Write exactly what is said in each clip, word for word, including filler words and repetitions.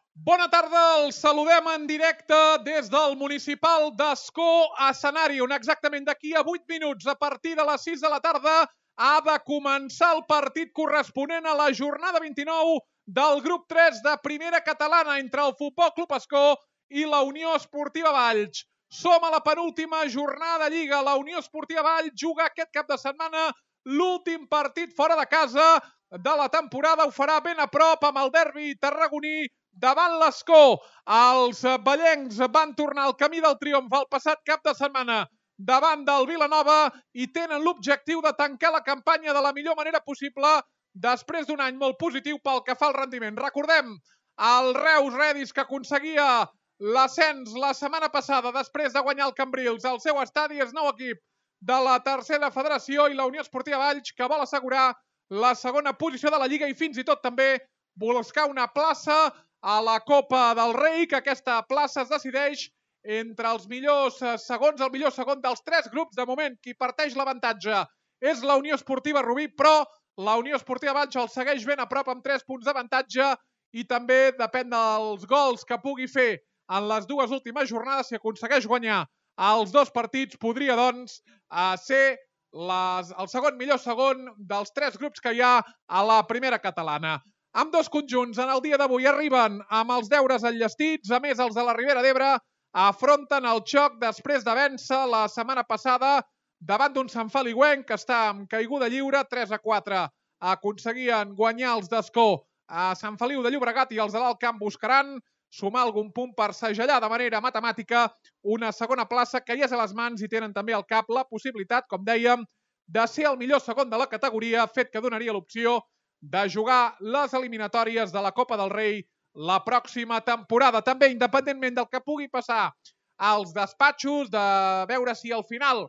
Bona tarda, els saludem en directe des del municipal d'Ascó, escenari on exactament d'aquí a vuit minuts, a partir de les sis de la tarda, ha de començar el partit corresponent a la jornada vint-i-nou del grup tres de Primera Catalana entre el Futbol Club Ascó i la Unió Esportiva Valls. Som a la penúltima jornada de Lliga. La Unió Esportiva Valls juga aquest cap de setmana l'últim partit fora de casa de la temporada. Ho farà ben a prop amb el derbi tarragoní davant l'Ascó. Els vallencs van tornar al camí del triomf el passat cap de setmana davant del Vilanova i tenen l'objectiu de tancar la campanya de la millor manera possible després d'un any molt positiu pel que fa al rendiment. Recordem el Reus Redis, que aconseguia l'ascens la setmana passada després de guanyar el Cambrils al seu estadi, és nou equip de la tercera federació, i la Unió Esportiva Valls, que vol assegurar la segona posició de la Lliga i fins i tot també buscar una plaça a la Copa del Rei, que aquesta plaça es decideix entre els millors segons, el millor segon dels tres grups. De moment, qui parteix l'avantatge és la Unió Esportiva Rubí, però la Unió Esportiva Valls el segueix ben a prop amb tres punts d'avantatge i també depèn dels gols que pugui fer en les dues últimes jornades. Si aconsegueix guanyar els dos partits, podria, doncs, ser les, el segon millor segon dels tres grups que hi ha a la Primera Catalana. Amb dos conjunts en el dia d'avui arriben amb els deures enllestits. A més, els de la Ribera d'Ebre afronten el xoc després de vèncer la setmana passada davant d'un Sant Feliuenc que està amb caiguda lliure. tres a quatre aconseguien guanyar els d'Ascó a Sant Feliu de Llobregat i els de l'Alt Camp buscaran sumar algun punt per segellar de manera matemàtica una segona plaça que ja és a les mans, i tenen també al cap la possibilitat, com dèiem, de ser el millor segon de la categoria, fet que donaria l'opció de jugar les eliminatòries de la Copa del Rei la pròxima temporada. També, independentment del que pugui passar als despatxos, de veure si al final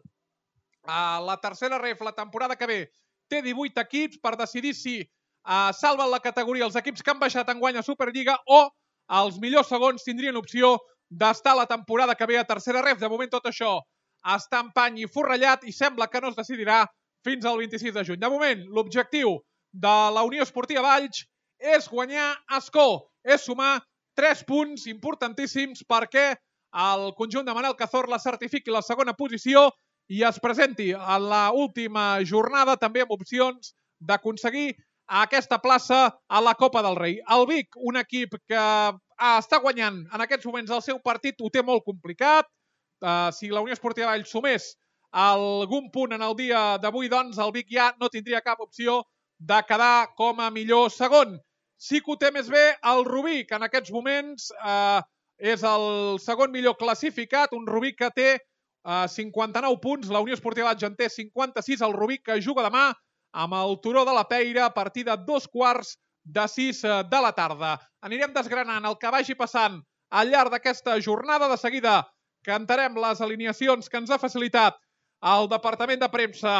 a la tercera ref la temporada que ve té divuit equips per decidir si uh, salven la categoria els equips que han baixat enguany a Superliga, o els millors segons tindrien opció d'estar la temporada que ve a tercera ref. De moment tot això està en pany i forrellat i sembla que no es decidirà fins al vint-i-sis de juny. De moment, l'objectiu de la Unió Esportiva Valls és guanyar Ascó, és sumar tres punts importantíssims perquè el conjunt de Manel Cazorla certifiqui la segona posició i es presenti a l'última jornada també amb opcions d'aconseguir aquesta plaça a la Copa del Rei. El Vic, un equip que està guanyant en aquests moments el seu partit, ho té molt complicat. Si la Unió Esportiva Valls sumés algun punt en el dia d'avui, doncs el Vic ja no tindria cap opció de quedar com a millor segon. Sí que ho té més bé el Rubí, que en aquests moments eh, és el segon millor classificat, un Rubí que té eh, cinquanta-nou punts, la Unió Esportiva Valls en té cinquanta-sis, el Rubí que juga demà amb el Turó de la Peira a partir de dos quarts de sis de la tarda. Anirem desgranant el que vagi passant al llarg d'aquesta jornada. De seguida cantarem les alineacions que ens ha facilitat el Departament de Premsa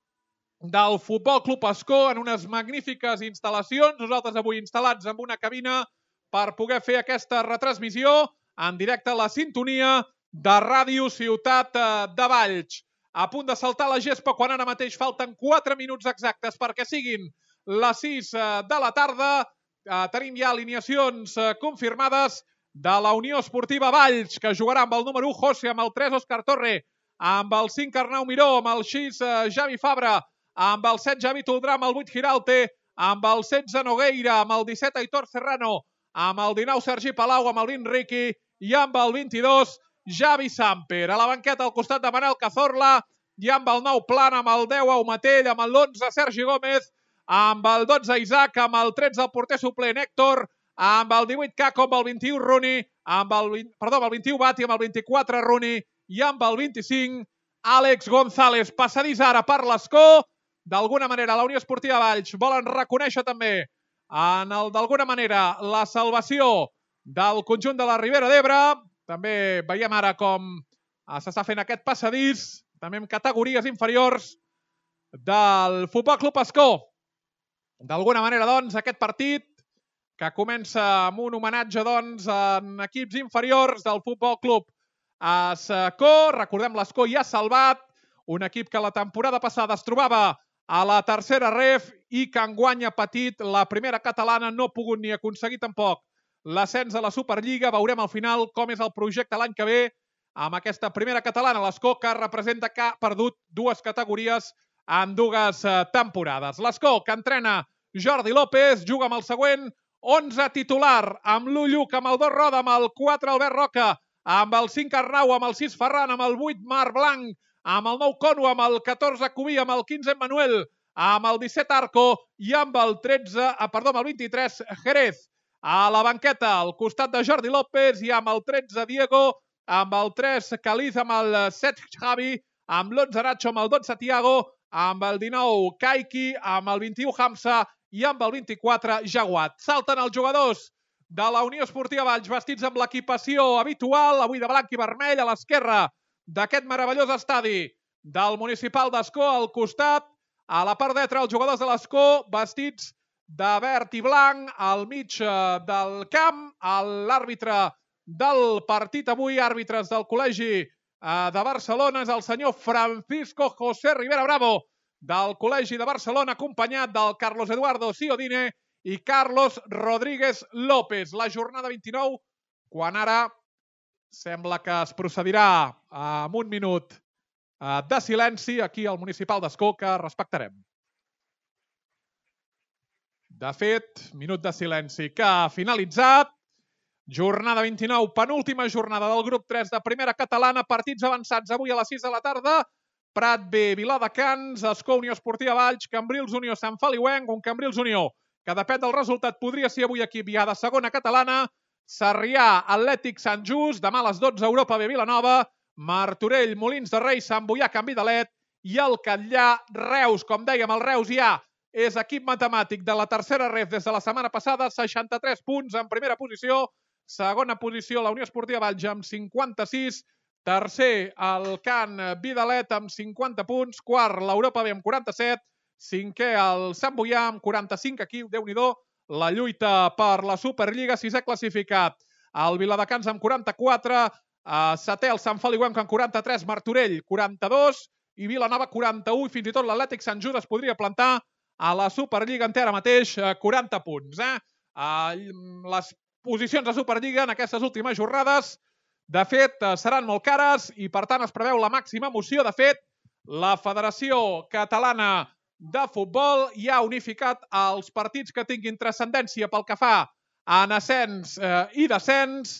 del Futbol Club Ascó en unes magnífiques instal·lacions. Nosaltres avui instal·lats en una cabina per poder fer aquesta retransmissió en directe a la sintonia de Ràdio Ciutat de Valls. A punt de saltar la gespa quan ara mateix falten quatre minuts exactes perquè siguin les sis de la tarda. Tenim ja alineacions confirmades de la Unió Esportiva Valls, que jugarà amb el número u José, amb el tres Òscar Torre, amb el cinc Arnau Miró, amb el sis Javi Fabra, amb el set Javi Toldrà, amb el vuit Giralte, amb el setze Nogueira, amb el disset Aitor Serrano, amb el dinou Sergi Palau, amb el vint Riqui i amb el vint-i-dos Javi Samper. A la banqueta al costat de Manel Cazorla i amb el nou Plana, amb el deu Aumatell, amb l'onze Sergi Gómez, amb el dotze Isaac, amb el tretze el porter suplent Héctor, amb el divuit Caco, amb el vint-i-u Runi, amb el, perdó, amb el vint-i-u Bati, amb el vint-i-quatre Runi i amb el vint-i-cinc Àlex González. Passadís ara per l'Ascó. D'alguna manera la Unió Esportiva Valls volen reconèixer també en el d'alguna manera la salvació del conjunt de la Ribera d'Ebre. També veiem ara com s'està fent aquest passadís, també en categories inferiors del Futbol Club Ascó. D'alguna manera, doncs, aquest partit que comença amb un homenatge, doncs, en equips inferiors del Futbol Club Ascó. Recordem, l'Ascó ja ha salvat un equip que la temporada passada es trobava a la tercera ref i que enguany ha patit la Primera Catalana, no ha pogut ni aconseguir tampoc l'ascens a la Superliga. Veurem al final com és el projecte l'any que ve amb aquesta primera catalana, l'Escó, que representa que ha perdut dues categories en dues temporades. L'Escó, que entrena Jordi López, juga amb el següent onze titular, amb l'u Lluc, amb el dos Roda, amb el quatre Albert Roca, amb el cinc Arnau, amb el sis Ferran, amb el vuit Marc Blanc, amb el nou Cono, amb el catorze Cubí, amb el quinze Manuel, amb el disset Arco i amb el tretze, perdó, amb el vint-i-tres Jerez. A la banqueta, al costat de Jordi López, i amb el tretze Diego, amb el tres Caliz, amb el set Javi, amb l'onze Nacho, amb el dotze Tiago, amb el dinou Kaiki, amb el vint-i-u Hamza i amb el vint-i-quatre Jaguat. Salten els jugadors de la Unió Esportiva Valls vestits amb l'equipació habitual, avui de blanc i vermell, a l'esquerra d'aquest meravellós estadi del Municipal d'Ascó, al costat, a la part d'etre, els jugadors de l'Ascó vestits de verd i blanc, al mig del camp, l'àrbitre del partit avui, àrbitres del Col·legi de Barcelona, és el senyor Francisco José Rivera Bravo, del Col·legi de Barcelona, acompanyat del Carlos Eduardo Ciodine i Carlos Rodríguez López. La jornada vint-i-nou, quan ara sembla que es procedirà amb un minut de silenci aquí al Municipal d'Ascó, que respectarem. De fet, minut de silenci que ha finalitzat. Jornada vint-i-nou, penúltima jornada del grup tres de primera catalana, partits avançats avui a les sis de la tarda. Prat B, Viladecans, Ascó, Unió Esportiva Valls, Cambrils Unió, Sant Feliuenc, un Cambrils Unió, que depèn del resultat, podria ser avui equip ja de segona catalana. Sarrià, Atlètic Sant Just, demà a les dotze, Europa B, Vilanova, Martorell, Molins de Rei, Sant Boià, Can Vidalet, i el Catllà, Reus. Com dèiem, el Reus ja és equip matemàtic de la tercera ref des de la setmana passada, seixanta-tres punts en primera posició, segona posició la Unió Esportiva Valls amb cinquanta-sis, tercer el Can Vidalet amb cinquanta punts, quart l'Europa B amb quaranta-set, cinquè el Sant Boià amb quaranta-cinc, aquí, Déu-n'hi-do, la lluita per la Superliga, sisè classificat el Viladecans amb quaranta-quatre, setè el Sant Feliuenc amb quaranta-tres, Martorell quaranta-dos i Vilanova quaranta-u, i fins i tot l'Atlètic Sant Just es podria plantar a la Superliga entera mateix, quaranta punts. Les posicions de Superliga en aquestes últimes jornades, de fet, seran molt cares i, per tant, es preveu la màxima emoció. De fet, la Federació Catalana de Futbol ja ha unificat els partits que tinguin transcendència pel que fa en ascens i descens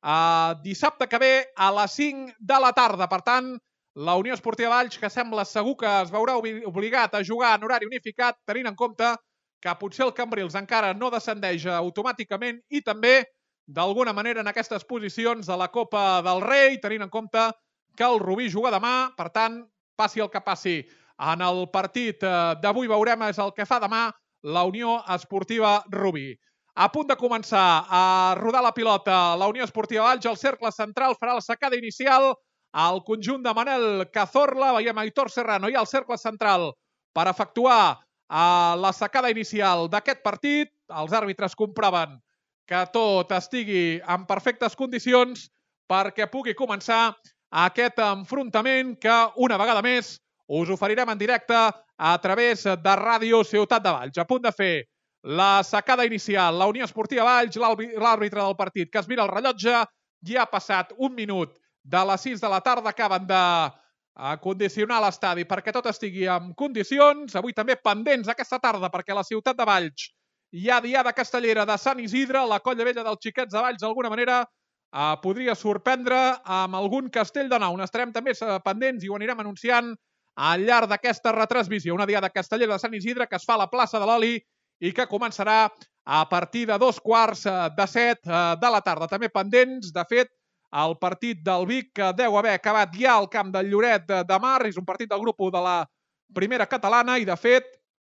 dissabte que ve a les cinc de la tarda. Per tant, la Unió Esportiva Valls, que sembla segur que es veurà obligat a jugar en horari unificat, tenint en compte que potser el Cambrils encara no descendeix automàticament i també, d'alguna manera, en aquestes posicions de la Copa del Rei, tenint en compte que el Rubí juga demà. Per tant, passi el que passi en el partit d'avui, veurem és el que fa demà la Unió Esportiva Rubí. A punt de començar a rodar la pilota la Unió Esportiva Valls, el cercle central farà la secada inicial, el conjunt de Manel Cazorla, veiem Aitor Serrano i el cercle central per efectuar la secada inicial d'aquest partit. Els àrbitres comproven que tot estigui en perfectes condicions perquè pugui començar aquest enfrontament que, una vegada més, us oferirem en directe a través de Ràdio Ciutat de Valls. A punt de fer la secada inicial, la Unió Esportiva Valls, l'àrbitre del partit que es mira el rellotge, ja ha passat un minut de les sis de la tarda, acaben de condicionar l'estadi perquè tot estigui en condicions. Avui també pendents aquesta tarda perquè a la Ciutat de Valls hi ha Diada Castellera de Sant Isidre, la colla vella dels xiquets de Valls d'alguna manera podria sorprendre amb algun castell de nou. N'estarem també pendents i ho anirem anunciant al llarg d'aquesta retransmissió. Una Diada Castellera de Sant Isidre que es fa a la plaça de l'Oli i que començarà a partir de dos quarts de set de la tarda. També pendents, de fet, el partit del Vic, que deu haver acabat ja al camp del Lloret de Mar. És un partit del grup u de la primera catalana i, de fet,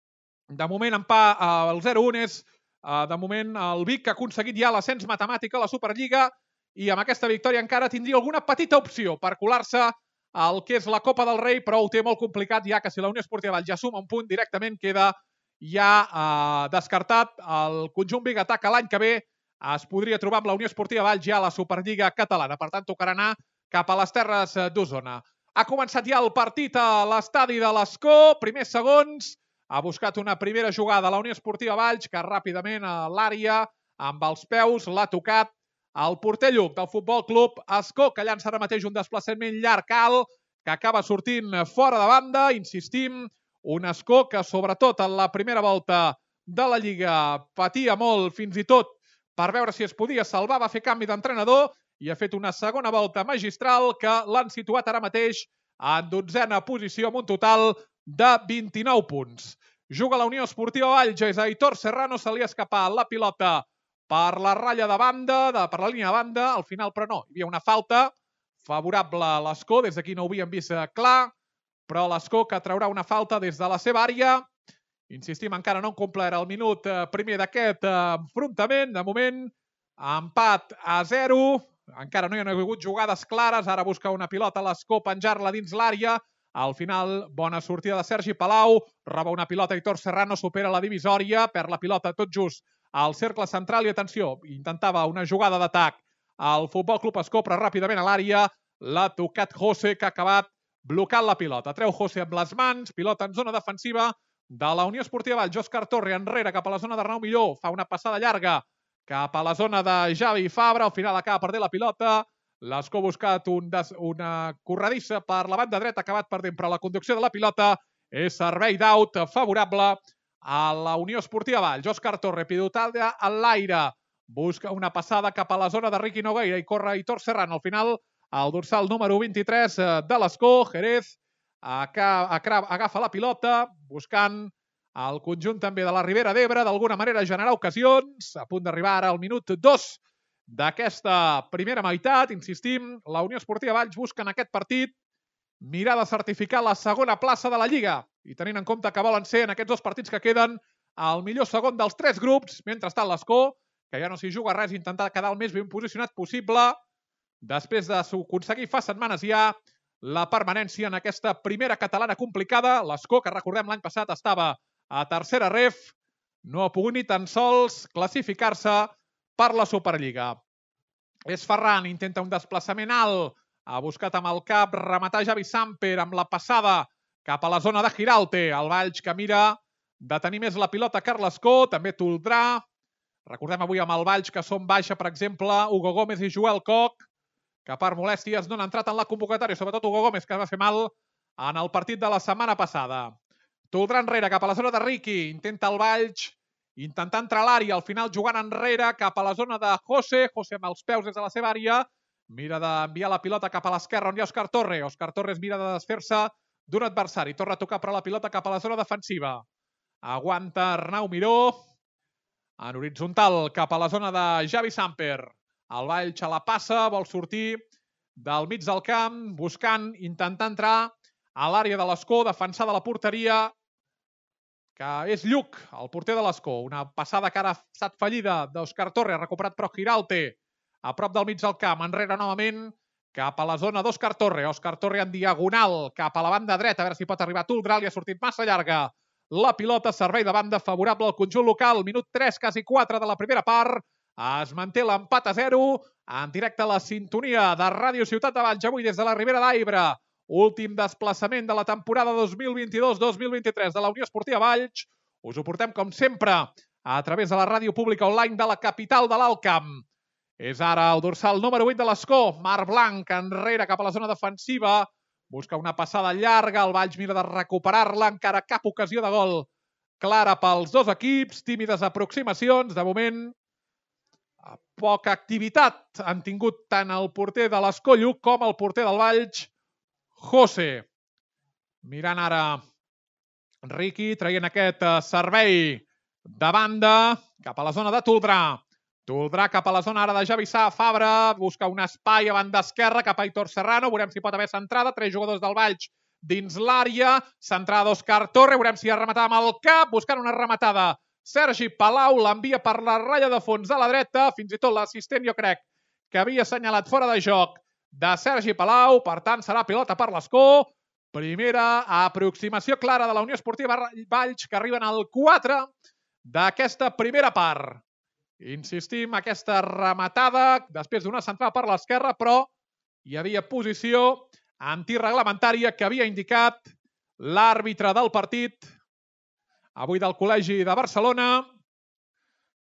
de moment en pa el zero un és, de moment, el Vic que ha aconseguit ja l'ascens matemàtic a la Superliga i amb aquesta victòria encara tindria alguna petita opció per colar-se al que és la Copa del Rei, però ho té molt complicat, ja que si la Unió Esportiva Valls ja suma un punt, directament queda ja descartat. El conjunt biguetà que l'any que ve es podria trobar amb la Unió Esportiva Valls ja a la Superliga catalana. Per tant, tocarà anar cap a les terres d'Osona. Ha començat ja el partit a l'estadi de l'Escó, primers segons. Ha buscat una primera jugada a la Unió Esportiva Valls, que ràpidament a l'àrea amb els peus, l'ha tocat el porter Lluc del Futbol Club Ascó, que llança ara mateix un desplaçament llarg alt, que acaba sortint fora de banda. Insistim, un Ascó que sobretot en la primera volta de la Lliga patia molt, fins i tot per veure si es podia salvar, va fer canvi d'entrenador i ha fet una segona volta magistral que l'han situat ara mateix en dotzena posició amb un total de vint-i-nou punts. Juga la Unió Esportiva Valls, és Aitor Serrano, se li ha escapat la pilota per la ratlla de banda, de, per la línia de banda, al final però no, hi havia una falta favorable a l'Ascó, des d'aquí no ho havíem vist clar, però l'Ascó que traurà una falta des de la seva àrea. Insistim, encara no han complert el minut primer d'aquest enfrontament. De moment, empat a zero. Encara no hi ha hagut jugades clares. Ara busca una pilota a l'Ascó, penjar-la dins l'àrea. Al final, bona sortida de Sergi Palau. Roba una pilota Aitor Serrano, supera la divisòria, perd la pilota tot just al cercle central i atenció, intentava una jugada d'atac al Futbol Club Ascó, però ràpidament a l'àrea l'ha tocat José, que ha acabat blocant la pilota. Treu José amb les mans, pilota en zona defensiva de la Unió Esportiva Valls. Òscar Torre enrere cap a la zona d'Arnau Milló, fa una passada llarga cap a la zona de Javi Fabra, al final acaba perdent la pilota. L'Ascó ha buscat un des... una corredissa per la banda dreta, ha acabat perdent, però la conducció de la pilota és servei d'aut favorable a la Unió Esportiva Valls. Òscar Torre, pilotada a l'aire, busca una passada cap a la zona de Riqui Nogueira i corre Aitor Serrano. Al final, el dorsal número vint-i-tres de l'Ascó, Jerez, agafa la pilota, buscant el conjunt també de la Ribera d'Ebre, d'alguna manera generar ocasions, a punt d'arribar ara al minut dos d'aquesta primera meitat. Insistim, la Unió Esportiva Valls busca en aquest partit mirar de certificar la segona plaça de la Lliga i tenint en compte que volen ser en aquests dos partits que queden el millor segon dels tres grups, mentrestant l'Ascó, que ja no s'hi juga res, intentar quedar el més ben posicionat possible després d'aconseguir fa setmanes ja la permanència en aquesta primera catalana complicada. L'Ascó, que recordem l'any passat estava a tercera ref, no ha pogut ni tan sols classificar-se per la Superliga. És Ferran, intenta un desplaçament alt, ha buscat amb el cap rematar Javi Samper amb la passada cap a la zona de Giralte. El Valls que mira de tenir més la pilota que l'Ascó, també Toldrà. Recordem avui amb el Valls que són baixa, per exemple, Hugo Gómez i Joel Koch, que per molèsties no han entrat en la convocatòria, sobretot Hugo Gómez, que va fer mal en el partit de la setmana passada. Toldrà enrere cap a la zona de Riqui, intenta el Valls intentar entrar a l'àrea, al final jugant enrere cap a la zona de José, José amb els peus des de la seva àrea, mira d'enviar la pilota cap a l'esquerra on hi ha Òscar Torre. Òscar Torres mira de desfer-se d'un adversari, torna a tocar però la pilota cap a la zona defensiva. Aguanta Arnau Miró, en horitzontal cap a la zona de Javi Samper. El Valls a la passa, vol sortir del mig del camp, buscant, intentar entrar a l'àrea de l'Ascó, defensar de la porteria, que és Lluc, el porter de l'Ascó. Una passada que ara ha estat fallida d'Òscar Torre, ha recuperat però Giralte, a prop del mig del camp, enrere novament, cap a la zona d'Òscar Torre. Òscar Torre en diagonal, cap a la banda dreta, a veure si pot arribar Toldrà, li ha sortit massa llarga la pilota, servei de banda favorable al conjunt local. Minut tres, quasi quatre de la primera part. Es manté l'empat a zero, en directe a la sintonia de Ràdio Ciutat de Valls, avui des de la Ribera d'Ebre. Últim desplaçament de la temporada dos mil vint-i-dos dos mil vint-i-tres de la Unió Esportiva Valls. Us ho portem, com sempre, a través de la ràdio pública online de la capital de l'Alt Camp. És ara el dorsal número vuit de l'Ascó, Marc Blanc, enrere cap a la zona defensiva. Busca una passada llarga, el Valls mira de recuperar-la, encara cap ocasió de gol clara pels dos equips, tímides aproximacions, de moment poca activitat han tingut tant el porter de l'Ascó Lluc com el porter del Valls, José. Mirant ara Riqui, traient aquest servei de banda cap a la zona de Toldrà. Toldrà cap a la zona ara de Javi Fabra, busca un espai a banda esquerra cap a Aitor Serrano, veurem si pot haver centrada, tres jugadors del Valls dins l'àrea, centrada d'Òscar Torre, veurem si ha rematat amb el cap, buscant una rematada. Sergi Palau l'envia per la ratlla de fons a la dreta, fins i tot l'assistent jo crec que havia assenyalat fora de joc de Sergi Palau, per tant serà pilota per l'Ascó. Primera aproximació clara de la Unió Esportiva Valls, que arriben al quatre d'aquesta primera part. Insistim, aquesta rematada, després d'una centrada per l'esquerra, però hi havia posició antireglamentària que havia indicat l'àrbitre del partit, avui del Col·legi de Barcelona.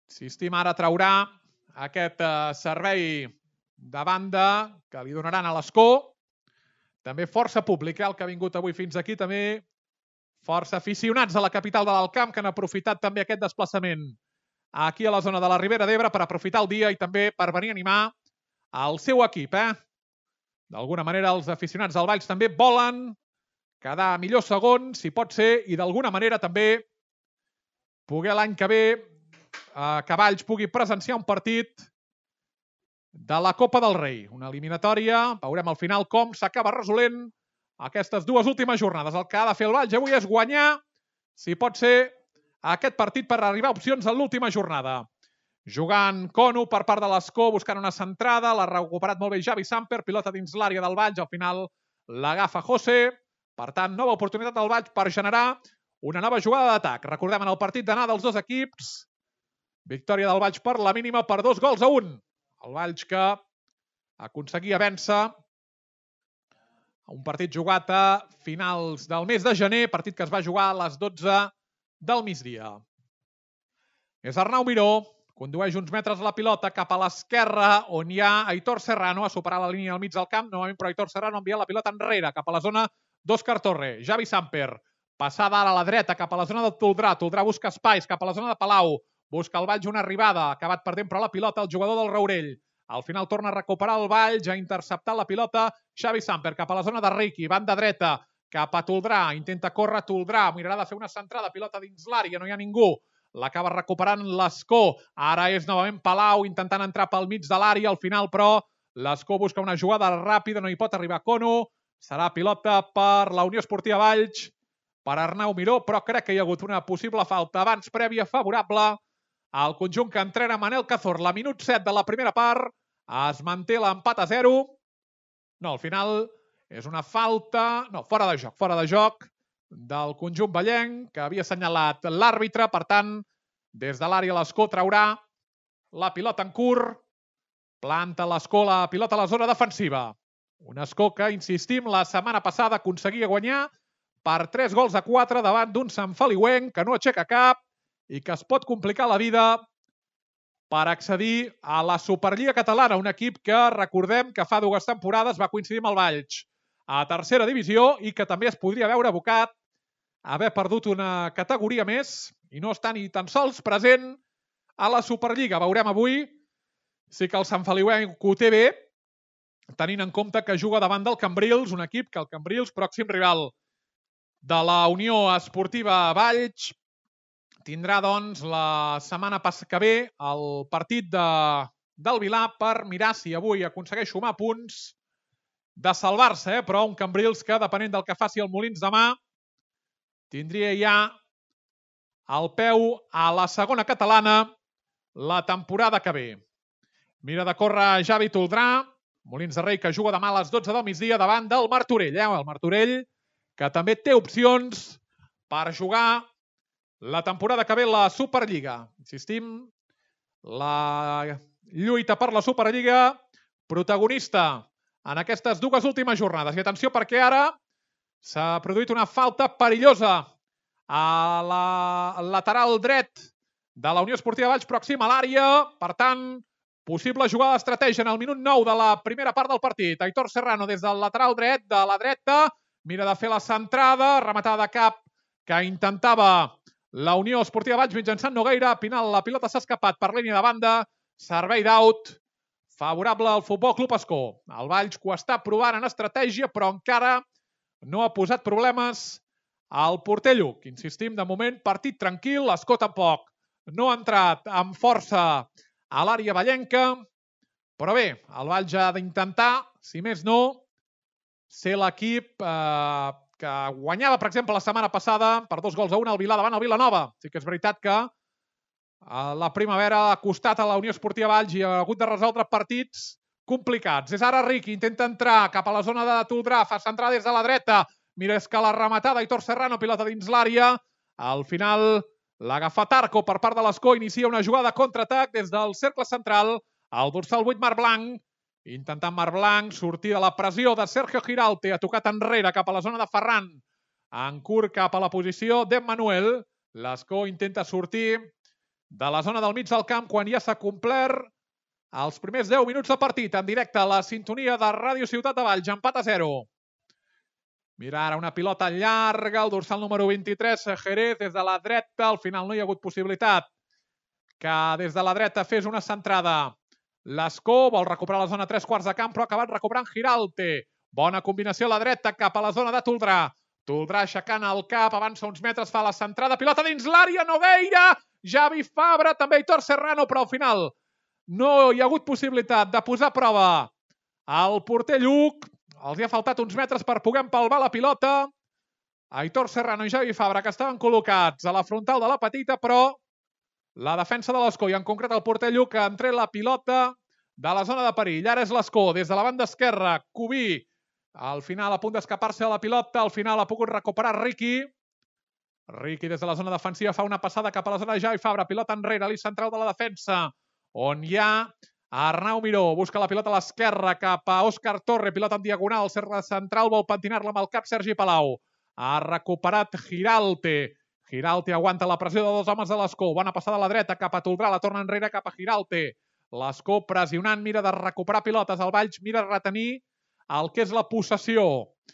Sistim ara traurà aquest eh, servei de banda que li donaran a l'Escó. També força públic, eh, el que ha vingut avui fins aquí. També força aficionats a la capital de l'Alt Camp que han aprofitat també aquest desplaçament aquí a la zona de la Ribera d'Ebre per aprofitar el dia i també per venir a animar el seu equip. Eh? D'alguna manera els aficionats del Valls també volen quedar millor segon, si pot ser, i d'alguna manera també poder l'any que ve eh, que Valls pugui presenciar un partit de la Copa del Rei. Una eliminatòria, veurem al final com s'acaba resolent aquestes dues últimes jornades. El que ha de fer el Valls avui és guanyar, si pot ser, aquest partit per arribar a opcions en l'última jornada. Jugant Conu per part de l'Escó, buscant una centrada, l'ha recuperat molt bé Javi Samper, pilota dins l'àrea del Valls, al final l'agafa José. Per tant, nova oportunitat del Valls per generar una nova jugada d'atac. Recordem en el partit d'anar dels dos equips, victòria del Valls per la mínima per dos gols a un. El Valls que aconseguia vèncer un partit jugat a finals del mes de gener, partit que es va jugar a les dotze del migdia. És Arnau Miró, condueix uns metres la pilota cap a l'esquerra, on hi ha Aitor Serrano, a superar la línia al mig del camp, novament però Aitor Serrano envia la pilota enrere, cap a la zona d'Òscar Torre. Javi Samper, passada ara a la dreta, cap a la zona del Toldrà, Toldrà busca espais, cap a la zona de Palau, busca el Valls una arribada, acabat perdent però la pilota el jugador del Raurell. Al final torna a recuperar el Valls, ha interceptat la pilota Xavi Samper, cap a la zona de Riqui, banda dreta, cap a Toldrà, intenta córrer Toldrà, mirarà de fer una centrada, pilota dins l'àrea, no hi ha ningú. L'acaba recuperant l'Escó. Ara és novament Palau intentant entrar pel mig de l'àrea. Al final, però, l'Escó busca una jugada ràpida. No hi pot arribar Conu. Serà pilota per la Unió Esportiva Valls, per Arnau Miró, però crec que hi ha hagut una possible falta abans prèvia favorable al conjunt que entrena Manel Cazorla. Minut set de la primera part. Es manté l'empat a zero. No, al final és una falta... No, fora de joc, fora de joc. Del conjunt vallenc, que havia assenyalat l'àrbitre. Per tant, des de l'àrea l'Escó traurà la pilota en curt, planta l'Escó la pilota a la zona defensiva. Un Escó que, insistim, la setmana passada aconseguia guanyar per tres gols a quatre davant d'un Sant Feliuenc que no aixeca cap i que es pot complicar la vida per accedir a la Superliga Catalana, un equip que recordem que fa dues temporades va coincidir amb el Valls a tercera divisió i que també es podria veure abocat a haver perdut una categoria més i no està ni tan sols present a la Superliga. Veurem avui sí que el Sant Feliuenc ho té bé, tenint en compte que juga davant del Cambrils, un equip que el Cambrils, pròxim rival de la Unió Esportiva Valls, tindrà doncs la setmana que ve el partit de, del Vilar per mirar si avui aconsegueix sumar punts de salvar-se, eh? Però un Cambrils que, depenent del que faci el Molins demà, tindria ja el peu a la segona catalana la temporada que ve. Mira de córrer Javi Toldrà, Molins de Rei que juga demà a les dotze del migdia davant del Martorell. Eh? El Martorell que també té opcions per jugar la temporada que ve la Superliga. Insistim, la lluita per la Superliga protagonista en aquestes dues últimes jornades. I atenció perquè ara s'ha produït una falta perillosa a la lateral dret de la Unió Esportiva Valls, pròxim a l'àrea. Per tant, possible jugada d'estratègia en el minut nou de la primera part del partit. Aitor Serrano des del lateral dret, de la dreta, mira de fer la centrada, rematada de cap que intentava la Unió Esportiva Valls mitjançant Nogueira. Al final la pilota s'ha escapat per línia de banda, servei d'out favorable al Futbol Club Escó. El Valls que ho està provant en estratègia, però encara no ha posat problemes al porter Lluc. Insistim, de moment, partit tranquil. L'Escó tampoc no ha entrat amb força a l'àrea vallenca. Però bé, el Valls ha d'intentar, si més no, ser l'equip eh, que guanyava, per exemple, la setmana passada per dos gols a un al Vilar davant el Vilanova. Sí que és veritat que la primavera ha costat a la Unió Esportiva Valls i ha hagut de resoldre partits complicats. És ara Riqui, intenta entrar cap a la zona de Toldrà, fa centrar des de la dreta, mira és que la rematada, Aitor Serrano, pilota dins l'àrea. Al final l'agafa Tarco per part de l'Escó, inicia una jugada de contraatac des del cercle central, el dorsal vuit Marc Blanc, intentant Marc Blanc sortir de la pressió de Sergio Giralte, ha tocat enrere cap a la zona de Ferran, en curt cap a la posició d'Emmanuel. L'Escó intenta sortir de la zona del mig del camp quan ja s'ha complert els primers deu minuts de partit en directe a la sintonia de Ràdio Ciutat de Valls, empat a zero. Mira ara una pilota llarga, el dorsal número vint-i-tres, Jerez, des de la dreta, al final no hi ha hagut possibilitat que des de la dreta fes una centrada. L'Escó vol recuperar la zona tres quarts de camp, però ha acabat recuperant Giralte. Bona combinació a la dreta cap a la zona de Toldrà. Toldrà aixecant el cap, avança uns metres, fa la centrada, pilota dins l'àrea, Nogueira, Javi Fabra, també Aitor Serrano, però al final no hi ha hagut possibilitat de posar a prova el porter Lluc. Els hi ha faltat uns metres per poder empalvar la pilota. Aitor Serrano i Javi Fabra, que estaven col·locats a la frontal de la petita, però la defensa de l'Escó, i en concret el porter Lluc, que han tret la pilota de la zona de perill. Ara és l'Escó, des de la banda esquerra, Cubí, al final a punt d'escapar-se de la pilota, al final ha pogut recuperar Riqui. Riqui des de la zona defensiva fa una passada cap a la zona de Javi Fabra, pilota enrere, l'eix central de la defensa, on hi ha Arnau Miró, busca la pilota a l'esquerra cap a Òscar Torre, pilota en diagonal, cercle central, vol pentinar-la amb el cap Sergi Palau. Ha recuperat Giralte. Giralte aguanta la pressió de dos homes de l'Escó. Bona passada a la dreta cap a Toldrà, la torna enrere cap a Giralte. L'Escó pressionant, mira de recuperar pilotes. El Valls mira de retenir el que és la possessió.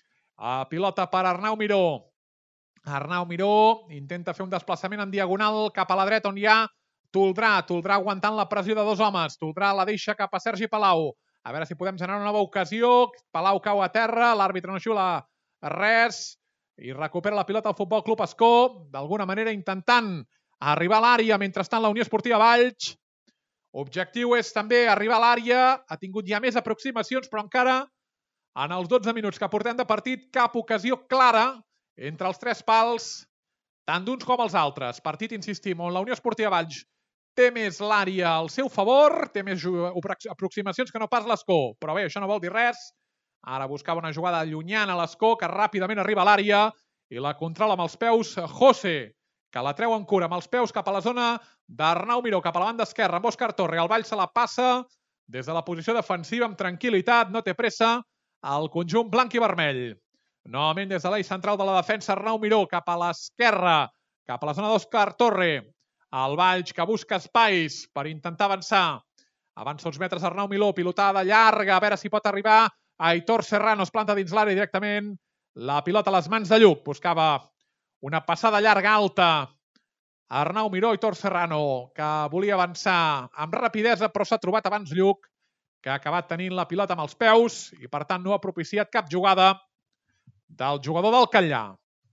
A pilota per Arnau Miró. Arnau Miró intenta fer un desplaçament en diagonal cap a la dreta on hi ha Toldrà. Toldrà aguantant la pressió de dos homes. Toldrà la deixa cap a Sergi Palau. A veure si podem generar una nova ocasió. Palau cau a terra, l'àrbitre no xiula res i recupera la pilota al Futbol Club Escó, d'alguna manera intentant arribar a l'àrea. Mentrestant, la Unió Esportiva Valls. Objectiu és també arribar a l'àrea. Ha tingut ja més aproximacions, però encara en els dotze minuts que portem de partit, cap ocasió clara entre els tres pals, tant d'uns com els altres. Partit, insistim, on la Unió Esportiva Valls té més l'àrea al seu favor, té més aproximacions que no pas l'Escó. Però bé, això no vol dir res. Ara buscava una jugada llunyana a l'Escó, que ràpidament arriba a l'àrea i la controla amb els peus José, que la treu en cura amb els peus cap a la zona d'Arnau Miró, cap a la banda esquerra amb Òscar Torre. El Valls se la passa des de la posició defensiva amb tranquil·litat, no té pressa el conjunt blanc i vermell. Novament des de l'eix central de la defensa, Arnau Miró cap a l'esquerra, cap a la zona d'Òscar Torre. El Valls que busca espais per intentar avançar. Avança uns metres Arnau Miró, pilotada llarga, a veure si pot arribar Aitor Serrano, es planta dins l'àrea directament. La pilota a les mans de Lluc. Buscava una passada llarga alta. Arnau Miró, Aitor Serrano, que volia avançar amb rapidesa, però s'ha trobat abans Lluc, que ha acabat tenint la pilota amb els peus i, per tant, no ha propiciat cap jugada del jugador del Catllà.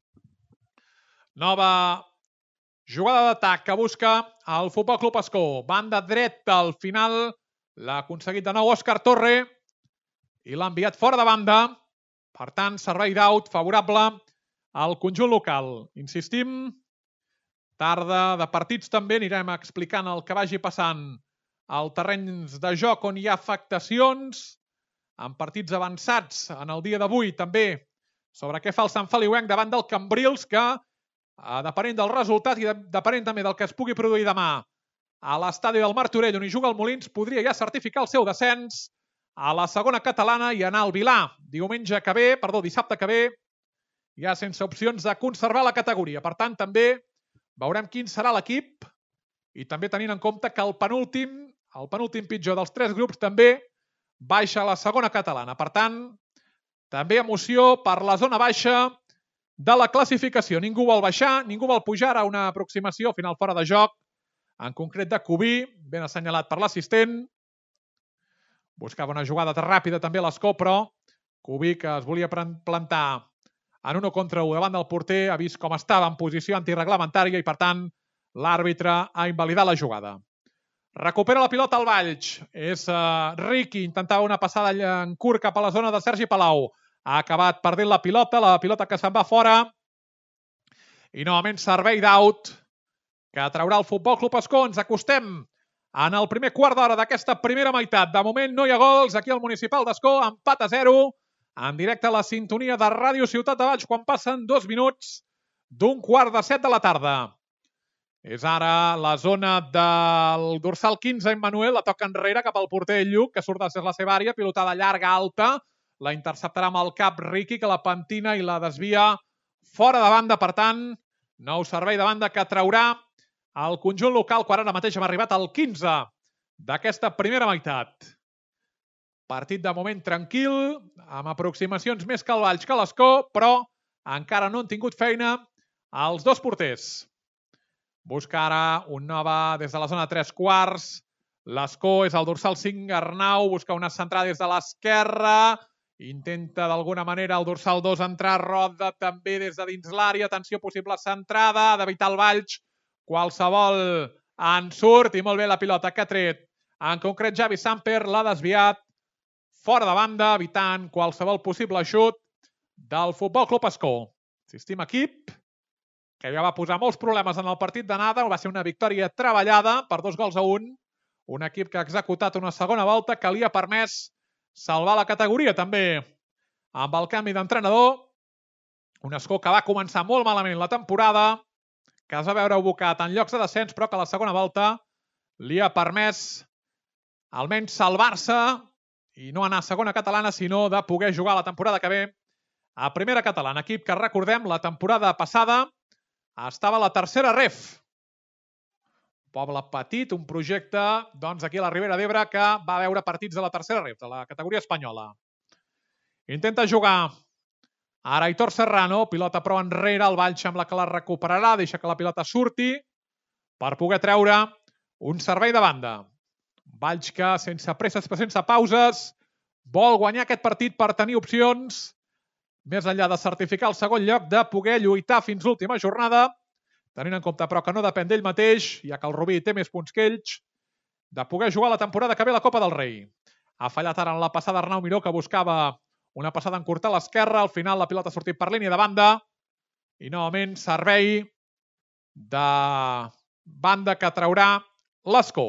Nova jugada d'atac que busca el Futbol Club Escó. Banda dreta, al final l'ha aconseguit de nou Òscar Torre i l'ha enviat fora de banda. Per tant, servei d'aut favorable al conjunt local. Insistim, tarda de partits també, anirem explicant el que vagi passant al terreny de joc on hi ha afectacions, en partits avançats en el dia d'avui també, sobre què fa el Sant Feliuenc davant del Cambrils, que, depenent del resultat i depenent també del que es pugui produir demà a l'estadi del Martorell, on hi juga el Molins, podria ja certificar el seu descens a la segona catalana i anar al Vilà diumenge que ve, perdó, dissabte que ve, ja sense opcions de conservar la categoria. Per tant, també veurem quin serà l'equip i també tenint en compte que el penúltim, el penúltim pitjor dels tres grups també baixa a la segona catalana. Per tant, també emoció per la zona baixa de la classificació. Ningú vol baixar, ningú vol pujar. A una aproximació, final fora de joc, en concret de Cubí, ben assenyalat per l'assistent. Buscava una jugada ràpida també a l'Escó, però Cubí, que es volia plantar en un contra un davant del porter, ha vist com estava en posició antireglamentària i, per tant, l'àrbitre ha invalidat la jugada. Recupera la pilota al Valls. És uh, Riqui, intentava una passada en curt cap a la zona de Sergi Palau. Ha acabat perdent la pilota, la pilota que se'n va fora. I novament servei d'aut que traurà el Futbol Club Escó. Ens acostem en el primer quart d'hora d'aquesta primera meitat. De moment no hi ha gols aquí al Municipal d'Escó. Empat a zero. En directe a la sintonia de Ràdio Ciutat de Valls quan passen dos minuts d'un quart de set de la tarda. És ara la zona del dorsal quinze, Emmanuel, la toca enrere cap al porter Lluc, que surt de la seva àrea, pilotada llarga, alta, la interceptarà amb el cap Riqui, que la pentina i la desvia fora de banda. Per tant, nou servei de banda que traurà el conjunt local, quan ara mateix hem arribat al quinze d'aquesta primera meitat. Partit de moment tranquil, amb aproximacions més que el Valls que l'Escó, però encara no han tingut feina els dos porters. Busca ara un nova des de la zona de tres quarts. L'Escó és el dorsal cinc, Arnau, busca una centrada des de l'esquerra. Intenta d'alguna manera el dorsal dos entrar, roda també des de dins l'àrea. Atenció, possible centrada, ha d'evitar el Valls. Qualsevol en surt i molt bé la pilota que ha tret. En concret, Javi Samper l'ha desviat fora de banda, evitant qualsevol possible xut del Futbol Club Escó. Assistim equip que ja va posar molts problemes en el partit d'anada. Va ser una victòria treballada per dos gols a un. Un equip que ha executat una segona volta que li ha permès salvar la categoria també amb el canvi d'entrenador. Un Escó que va començar molt malament la temporada, que es va veure abocat en llocs de descens, però que la segona volta li ha permès almenys salvar-se i no anar a segona catalana, sinó de poder jugar la temporada que ve a primera catalana. Equip que, recordem, la temporada passada estava a la tercera ref. Poble petit, un projecte doncs aquí a la Ribera d'Ebre que va veure partits de la tercera ref, de la categoria espanyola. Intenta jugar ara Aitor Serrano, pilota però enrere, el Valls sembla que la recuperarà, deixa que la pilota surti per poder treure un servei de banda. Valls que sense presses però sense pauses vol guanyar aquest partit per tenir opcions, més enllà de certificar el segon lloc, de poder lluitar fins l'última jornada, tenint en compte però que no depèn d'ell mateix, ja que el Rubí té més punts que ells, de poder jugar la temporada que ve la Copa del Rei. Ha fallat ara en la passada Arnau Miró, que buscava una passada en curta a l'esquerra. Al final la pilota ha sortit per línia de banda i novament servei de banda que traurà l'Escó.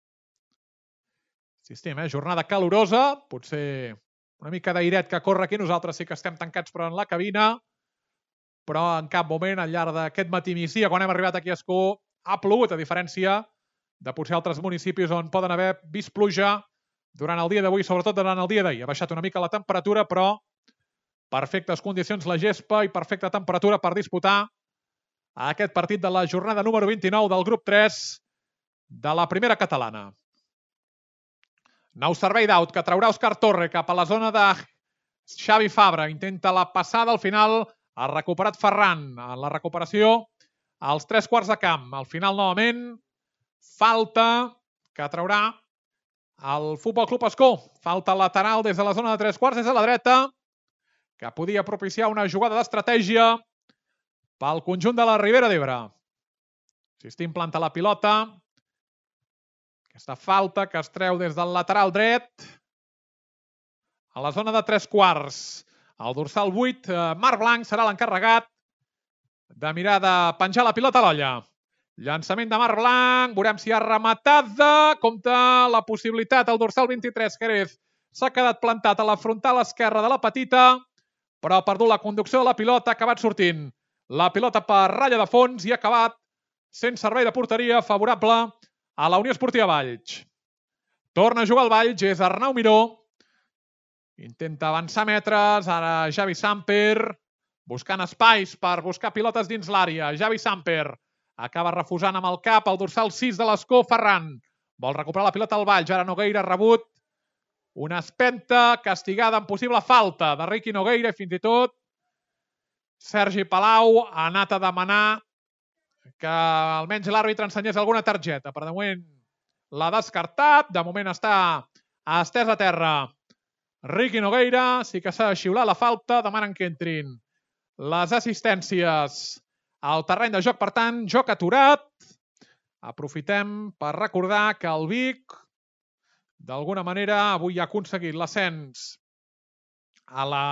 Insistim, eh? Jornada calorosa, potser una mica d'airet que corre aquí. Nosaltres sí que estem tancats però en la cabina, però en cap moment al llarg d'aquest matí migdia, quan hem arribat aquí a Escó, ha plogut, a diferència de potser altres municipis on poden haver vist pluja durant el dia d'avui, sobretot durant el dia d'ahir. Ha baixat una mica la temperatura, però perfectes condicions la gespa i perfecta temperatura per disputar aquest partit de la jornada número vint-i-nou del grup tres de la primera catalana. Nou servei d'aut que traurà Òscar Torre cap a la zona de Xavi Fabra. Intenta la passada, al final ha recuperat Ferran. En la recuperació als tres quarts de camp. Al final, novament, falta que traurà el Futbol Club Escó. Falta lateral des de la zona de tres quarts, des de la dreta, que podia propiciar una jugada d'estratègia pel conjunt de la Ribera d'Ebre. Insistim, planta la pilota. Aquesta falta que es treu des del lateral dret a la zona de tres quarts. El dorsal vuit, Marc Blanc, serà l'encarregat de mirar de penjar la pilota a l'olla. Llançament de Marc Blanc, veurem si ha rematada. Compta la possibilitat, el dorsal vint-i-tres, Jerez, s'ha quedat plantat a la frontal esquerra de la petita, però ha perdut la conducció de la pilota, ha acabat sortint la pilota per ratlla de fons i ha acabat sent servei de porteria favorable a la Unió Esportiva Valls. Torna a jugar el Valls, és Arnau Miró. Intenta avançar metres, ara Javi Samper, buscant espais per buscar pilotes dins l'àrea. Javi Samper acaba refusant amb el cap el dorsal sis de l'Escó, Ferran. Vol recuperar la pilota al Valls, ara Nogueira ha rebut una espenta castigada amb possible falta de Riqui Nogueira i fins i tot Sergi Palau ha anat a demanar que almenys l'àrbitre ensenyés alguna targeta, però de moment l'ha descartat. De moment està estès a terra Riqui Nogueira, sí que s'ha de xiular la falta, demanen que entrin les assistències al terreny de joc, per tant, joc aturat. Aprofitem per recordar que el Vic, d'alguna manera, avui ha aconseguit l'ascens a la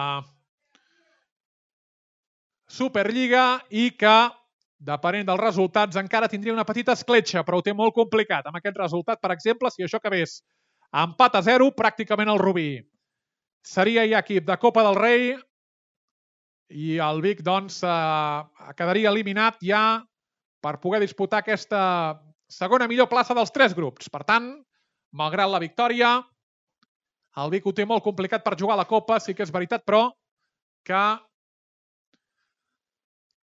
Superliga i que, depenent dels resultats, encara tindria una petita escletxa, però ho té molt complicat. Amb aquest resultat, per exemple, si això acabés empat a zero, pràcticament el Rubí seria ja equip de Copa del Rei i el Vic, doncs, eh, quedaria eliminat ja per poder disputar aquesta segona millor plaça dels tres grups. Per tant, malgrat la victòria, el Vic ho té molt complicat per jugar a la Copa. Sí que és veritat, però, que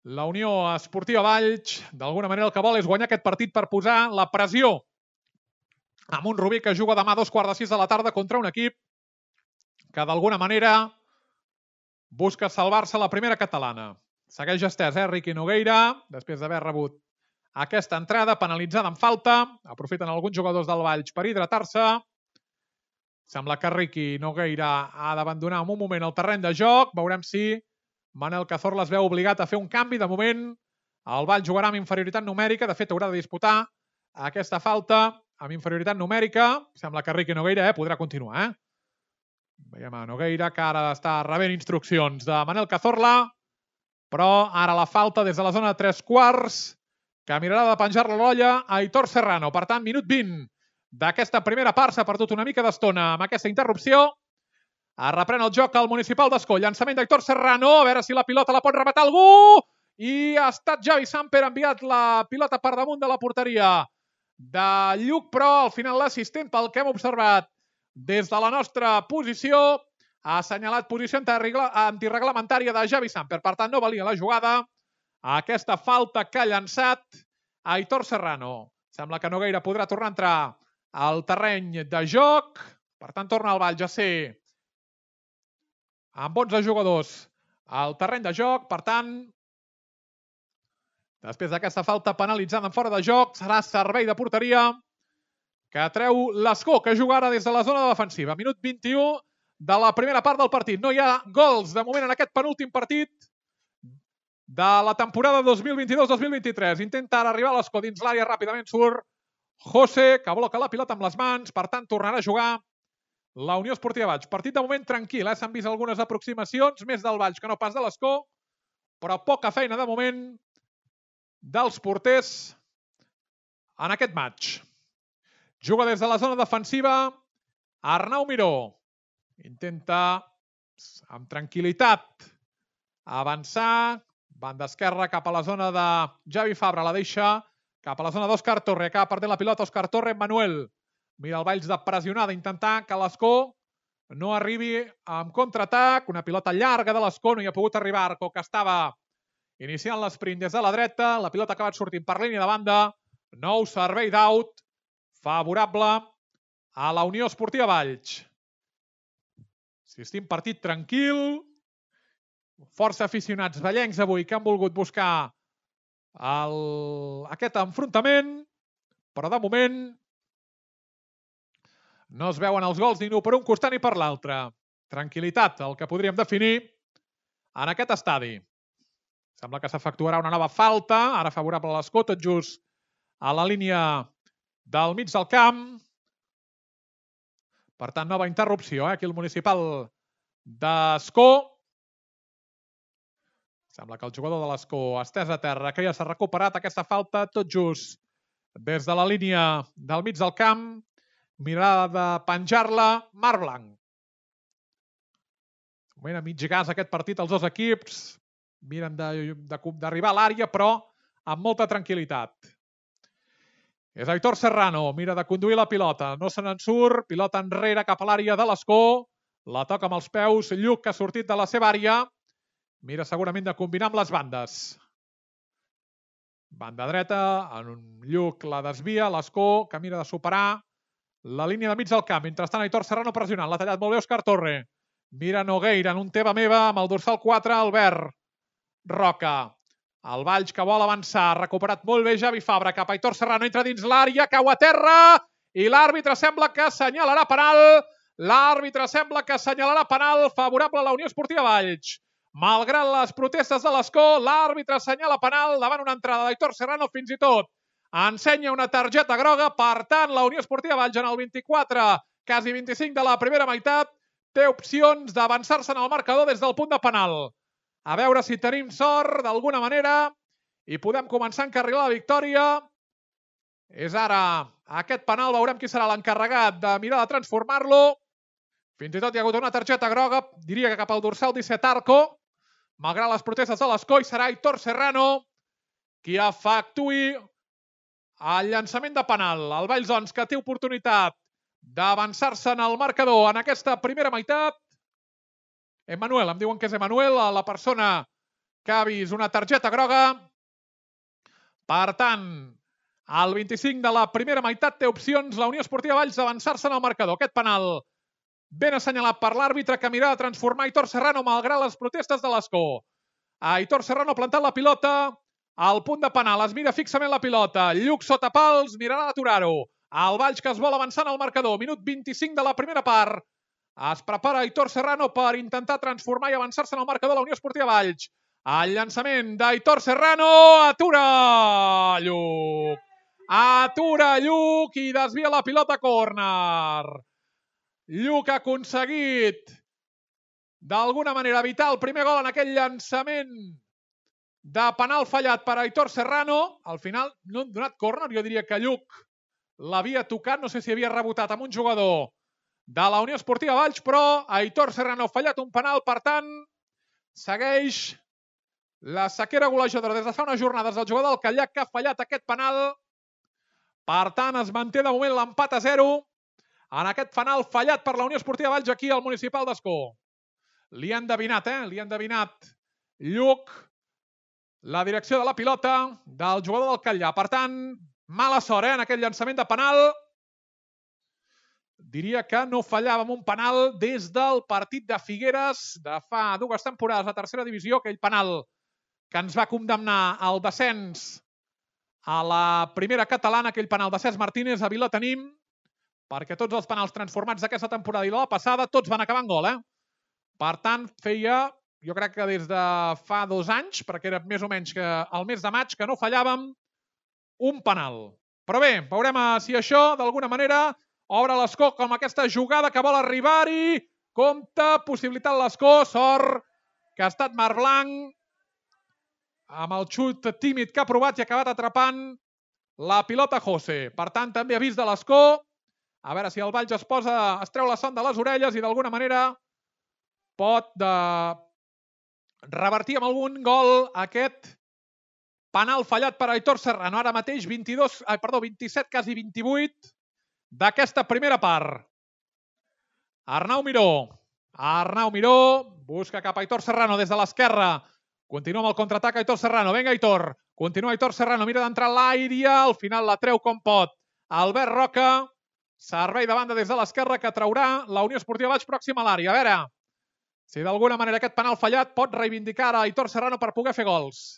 La Unió Esportiva Valls, d'alguna manera el que vol és guanyar aquest partit per posar la pressió amb un Rubí que juga demà a dos quarts de sis de la tarda contra un equip que d'alguna manera busca salvar-se la primera catalana. Segueix estès, eh, Riqui Nogueira, després d'haver rebut aquesta entrada penalitzada en falta. Aprofiten alguns jugadors del Valls per hidratar-se. Sembla que Riqui Nogueira ha d'abandonar en un moment el terreny de joc. Veurem si Manel Cazorla es veu obligat a fer un canvi. De moment, el Valls jugarà amb inferioritat numèrica. De fet, haurà de disputar aquesta falta amb inferioritat numèrica. Sembla que Riqui Nogueira eh, podrà continuar. Eh? Veiem a Nogueira que ara està rebent instruccions de Manel Cazorla, però ara la falta des de la zona de tres quarts, que mirarà de penjar-la l'olla a Aitor Serrano. Per tant, minut vint d'aquesta primera part. S'ha perdut una mica d'estona amb aquesta interrupció. Es reprèn el joc al Municipal d'Ascó. Llançament d'Aitor Serrano, a veure si la pilota la pot rematar algú. I ha estat Javi Samper, ha enviat la pilota per damunt de la porteria de Lluc, però al final l'assistent, pel que hem observat des de la nostra posició, ha assenyalat posició antirreglamentària de Javi Samper. Per tant, no valia la jugada aquesta falta que ha llançat Aitor Serrano. Sembla que Nogueira podrà tornar a entrar al terreny de joc. Per tant, torna el Valls a ser amb onze jugadors al terreny de joc. Per tant, després d'aquesta falta penalitzada en fora de joc, serà servei de porteria que treu l'Ascó, que juga ara des de la zona defensiva. Minut vint-i-u de la primera part del partit. No hi ha gols de moment en aquest penúltim partit de la temporada dos mil vint-i-dos dos mil vint-i-tres. Intenta ara arribar a l'Ascó dins l'àrea, ràpidament surt José, que bloca la pilota amb les mans. Per tant, tornarà a jugar la Unió Esportiva Valls. Partit de moment tranquil, eh? S'han vist algunes aproximacions, més del Valls que no pas de l'Ascó, però poca feina de moment dels porters en aquest match. Juga des de la zona defensiva Arnau Miró. Intenta amb tranquil·litat avançar. Banda esquerra cap a la zona de Javi Fabra. La deixa cap a la zona d'Òscar Torre. Acaba perdent la pilota Òscar Torre. Manuel mira el Valls de pressionar, d'intentar que l'Ascó no arribi amb contraatac. Una pilota llarga de l'Ascó. No hi ha pogut arribar Arco, que estava iniciant l'esprint des de la dreta. La pilota ha acabat sortint per línia de banda. Nou servei d'out favorable a la Unió Esportiva Valls. Assistim partit tranquil. Força aficionats vallencs avui que han volgut buscar el... aquest enfrontament, però de moment no es veuen els gols ni per un costat ni per l'altre. Tranquil·litat, el que podríem definir en aquest estadi. Sembla que s'efectuarà una nova falta, ara favorable a l'Ascó, tot just a la línia del mig del camp. Per tant, nova interrupció, eh? Aquí el Municipal d'Ascó. Sembla que el jugador de l'Ascó ha estès a terra, que ja s'ha recuperat aquesta falta, tot just des de la línia del mig del camp. Mirarà de penjar-la Marc Blanc. De moment a mig gas aquest partit, els dos equips miren d'arribar a l'àrea, però amb molta tranquil·litat. És Aitor Serrano, mira de conduir la pilota, no se n'en surt, pilota enrere cap a l'àrea de l'Ascó, la toca amb els peus, Lluc, que ha sortit de la seva àrea, mira segurament de combinar amb les bandes. Banda dreta, en un Lluc la desvia, l'Ascó, que mira de superar la línia de mig del camp. Mentrestant, Aitor Serrano pressionant, l'ha tallat molt bé Òscar Torre. Mira Nogueira en un teva meva amb el dorsal quatre, Albert Roca. El Valls que vol avançar, ha recuperat molt bé Javi Fabra, cap a Aitor Serrano, entra dins l'àrea, cau a terra i l'àrbitre sembla que assenyalarà penal. L'àrbitre sembla que assenyalarà penal favorable a la Unió Esportiva Valls. Malgrat les protestes de l'Ascó, l'àrbitre assenyala penal davant una entrada d'Aitor Serrano, fins i tot ensenya una targeta groga. Per tant, la Unió Esportiva Valls en el vint-i-quatre, quasi vint-i-cinc de la primera meitat, té opcions d'avançar-se en el marcador des del punt de penal. A veure si tenim sort d'alguna manera i podem començar a encarrilar la victòria. És ara aquest penal, veurem qui serà l'encarregat de mirar de transformar-lo. Fins i tot hi ha hagut una targeta groga, diria que cap al dorsal disset Arco, malgrat les protestes de l'Ascó, i serà Aitor Serrano qui efectuï el llançament de penal. El Valls, doncs, que té oportunitat d'avançar-se en el marcador en aquesta primera meitat. Emmanuel, em diuen que és Emmanuel, la persona que ha vist una targeta groga. Per tant, al vint-i-cinc de la primera meitat té opcions la Unió Esportiva Valls d'avançar-se en el marcador. Aquest penal ben assenyalat per l'àrbitre que mirava de transformar Aitor Serrano malgrat les protestes de l'Escó. Aitor Serrano ha plantat la pilota al punt de penal, es mira fixament la pilota. Lluc sota pals, mirarà d'aturar-ho. El Valls que es vol avançar en el marcador. Minut vint-i-cinc de la primera part. Es prepara Aitor Serrano per intentar transformar i avançar-se en el marcador de la Unió Esportiva Valls. El llançament d'Aitor Serrano. Atura Lluc. Atura Lluc i desvia la pilota a córner. Lluc ha aconseguit d'alguna manera evitar el primer gol en aquell llançament de penal fallat per Aitor Serrano. Al final no han donat córner, jo diria que Lluc l'havia tocat, no sé si havia rebotat amb un jugador de la Unió Esportiva Valls, però Aitor Serrano ha fallat un penal, per tant, segueix la sequera golejadora des de fa unes jornades del jugador del Catllac que ha fallat aquest penal. Per tant, es manté de moment l'empat a zero en aquest penal fallat per la Unió Esportiva Valls aquí al Municipal d'Ascó. Li han endevinat, eh? Li han endevinat Lluc la direcció de la pilota del jugador del Catllac. Per tant, mala sort, eh? En aquest llançament de penal. Diria que no fallàvem un penal des del partit de Figueres de fa dues temporades a tercera divisió, aquell penal que ens va condemnar al descens a la primera catalana, aquell penal de Cesc Martínez a Vila Tenim, perquè tots els penals transformats d'aquesta temporada i de la passada, tots van acabar en gol, eh? Per tant, feia, jo crec que des de fa dos anys, perquè era més o menys que el mes de maig, que no fallàvem un penal. Però bé, veurem si això, d'alguna manera, obre l'Escó com aquesta jugada que vol arribar-hi. Compte, possibilitat l'Escó, sort que ha estat Marc Blanc amb el xut tímid que ha provat i ha acabat atrapant la pilota José. Per tant, també avís de l'Escó. A veure si el Valls es posa, es treu la son de les orelles i d'alguna manera pot de revertir amb algun gol aquest penal fallat per Aitor Serrano. Ara mateix vint-i-dos, eh, perdó, vint-i-set, quasi vint-i-vuit d'aquesta primera part. Arnau Miró. Arnau Miró busca cap a Aitor Serrano des de l'esquerra. Continua amb el contraatac Aitor Serrano. Vinga, Aitor. Continua Aitor Serrano. Mira d'entrar a l'àrea. Al final la treu com pot Albert Roca. Servei de banda des de l'esquerra que traurà la Unió Esportiva Valls pròxima a l'àrea. A veure si d'alguna manera aquest penal fallat pot reivindicar a Aitor Serrano per poder fer gols.